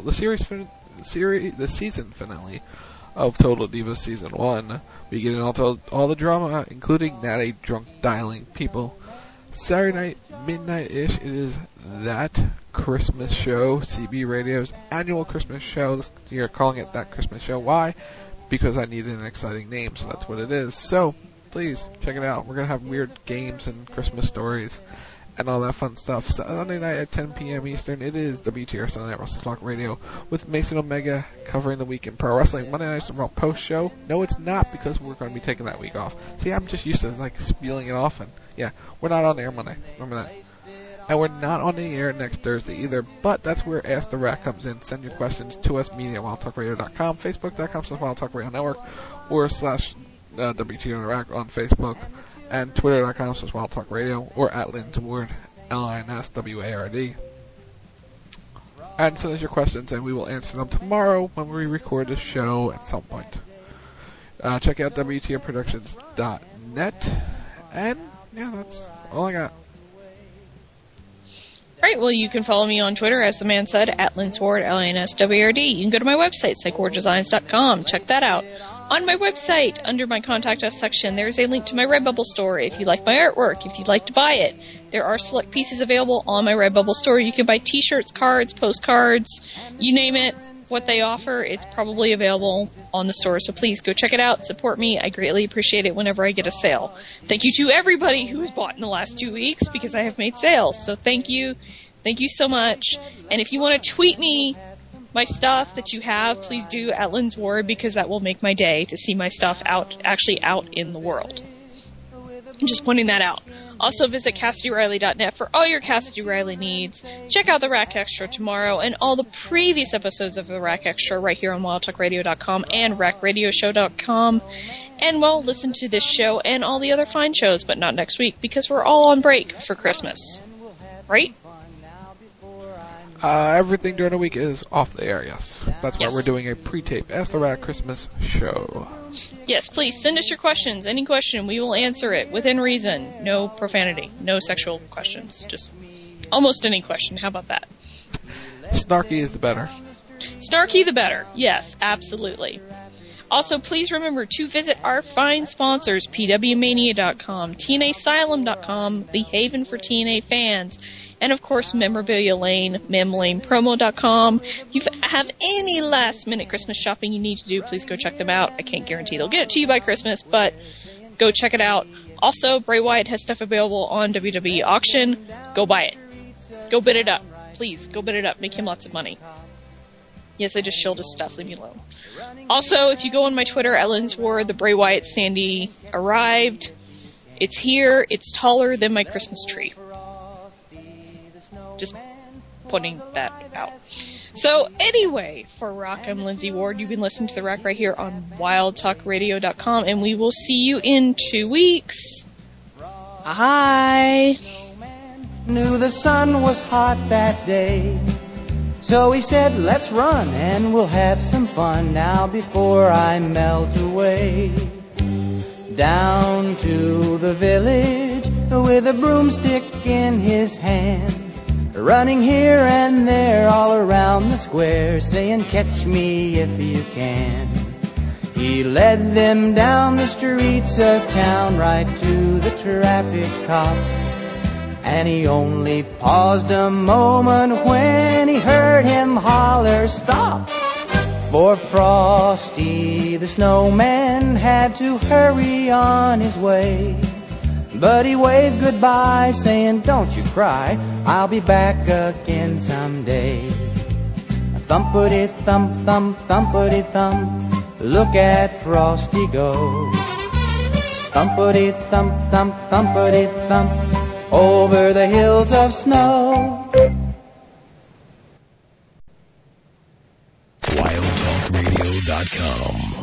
season finale of Total Divas season 1. We get into all the drama, including Natty drunk dialing people. Saturday night, midnight-ish, it is That Christmas Show, CB Radio's annual Christmas show. You're calling it That Christmas Show. Why? Because I needed an exciting name, so that's what it is. So, please, check it out. We're going to have weird games and Christmas stories and all that fun stuff. Sunday night at 10 p.m. Eastern, it is WTR Sunday Night Wrestle Talk Radio with Mason Omega covering the week in pro wrestling. Monday night's the Raw post show. No, it's not, because we're going to be taking that week off. See, I'm just used to spieling it off, and yeah, we're not on the air Monday. Remember that. And we're not on the air next Thursday either, but that's where Ask the Rack comes in. Send your questions to us, media@wildtalkradio.com, facebook.com/wildtalkradio network, or /WTR Rack on Facebook, and twitter.com/wildtalkradio, or @LinsWard, LINSWARD. And send us your questions, and we will answer them tomorrow when we record the show at some point. Check out WTRProductions.net, and yeah, that's all I got. Right, well, you can follow me on Twitter, as the man said, @LinsWard, LINSWRD. You can go to my website, psychwarddesigns.com. Check that out. On my website, under my Contact Us section, there is a link to my Redbubble store. If you like my artwork, if you'd like to buy it, there are select pieces available on my Redbubble store. You can buy t-shirts, cards, postcards, you name it. What they offer, it's probably available on the store. So please go check it out. Support me. I greatly appreciate it whenever I get a sale. Thank you to everybody who has bought in the last 2 weeks, because I have made sales. So thank you. Thank you so much. And if you want to tweet me my stuff that you have, please do @LinsWard, because that will make my day to see my stuff actually out in the world. I'm just pointing that out. Also visit CassidyRiley.net for all your Cassidy Riley needs. Check out the Rack Extra tomorrow and all the previous episodes of the Rack Extra right here on WildTalkRadio.com and RackRadioshow.com. And, well, listen to this show and all the other fine shows, but not next week, because we're all on break for Christmas. Right? Everything during the week is off the air, yes. That's why we're doing a pre-tape Ask the Rack Christmas show. Yes, please send us your questions. Any question, we will answer it within reason. No profanity. No sexual questions. Just almost any question. How about that? Snarky is the better. Snarky the better. Yes, absolutely. Also, please remember to visit our fine sponsors, PWMania.com, TNAsylum.com, the haven for TNA fans, and, of course, Memorabilia Lane, memlanepromo.com. If you have any last-minute Christmas shopping you need to do, please go check them out. I can't guarantee they'll get it to you by Christmas, but go check it out. Also, Bray Wyatt has stuff available on WWE Auction. Go buy it. Go bid it up. Please, go bid it up. Make him lots of money. Yes, I just shilled his stuff. Leave me alone. Also, if you go on my Twitter, Ellen's War, the Bray Wyatt Sandy arrived. It's here. It's taller than my Christmas tree. Just pointing that out. So, anyway, for Rock, I'm Lindsay Ward. You've been listening to The Rock right here on WildTalkRadio.com, and we will see you in 2 weeks. Bye. Knew the sun was hot that day, so he said, let's run and we'll have some fun now before I melt away. Down to the village with a broomstick in his hand, running here and there all around the square, saying, catch me if you can. He led them down the streets of town right to the traffic cop, and he only paused a moment when he heard him holler, stop! For Frosty the Snowman had to hurry on his way. But he waved goodbye, saying, don't you cry, I'll be back again someday. Thumpity-thump, thump, thumpity-thump, look at Frosty go. Thumpity-thump, thump, thumpity-thump, over the hills of snow. WildTalkRadio.com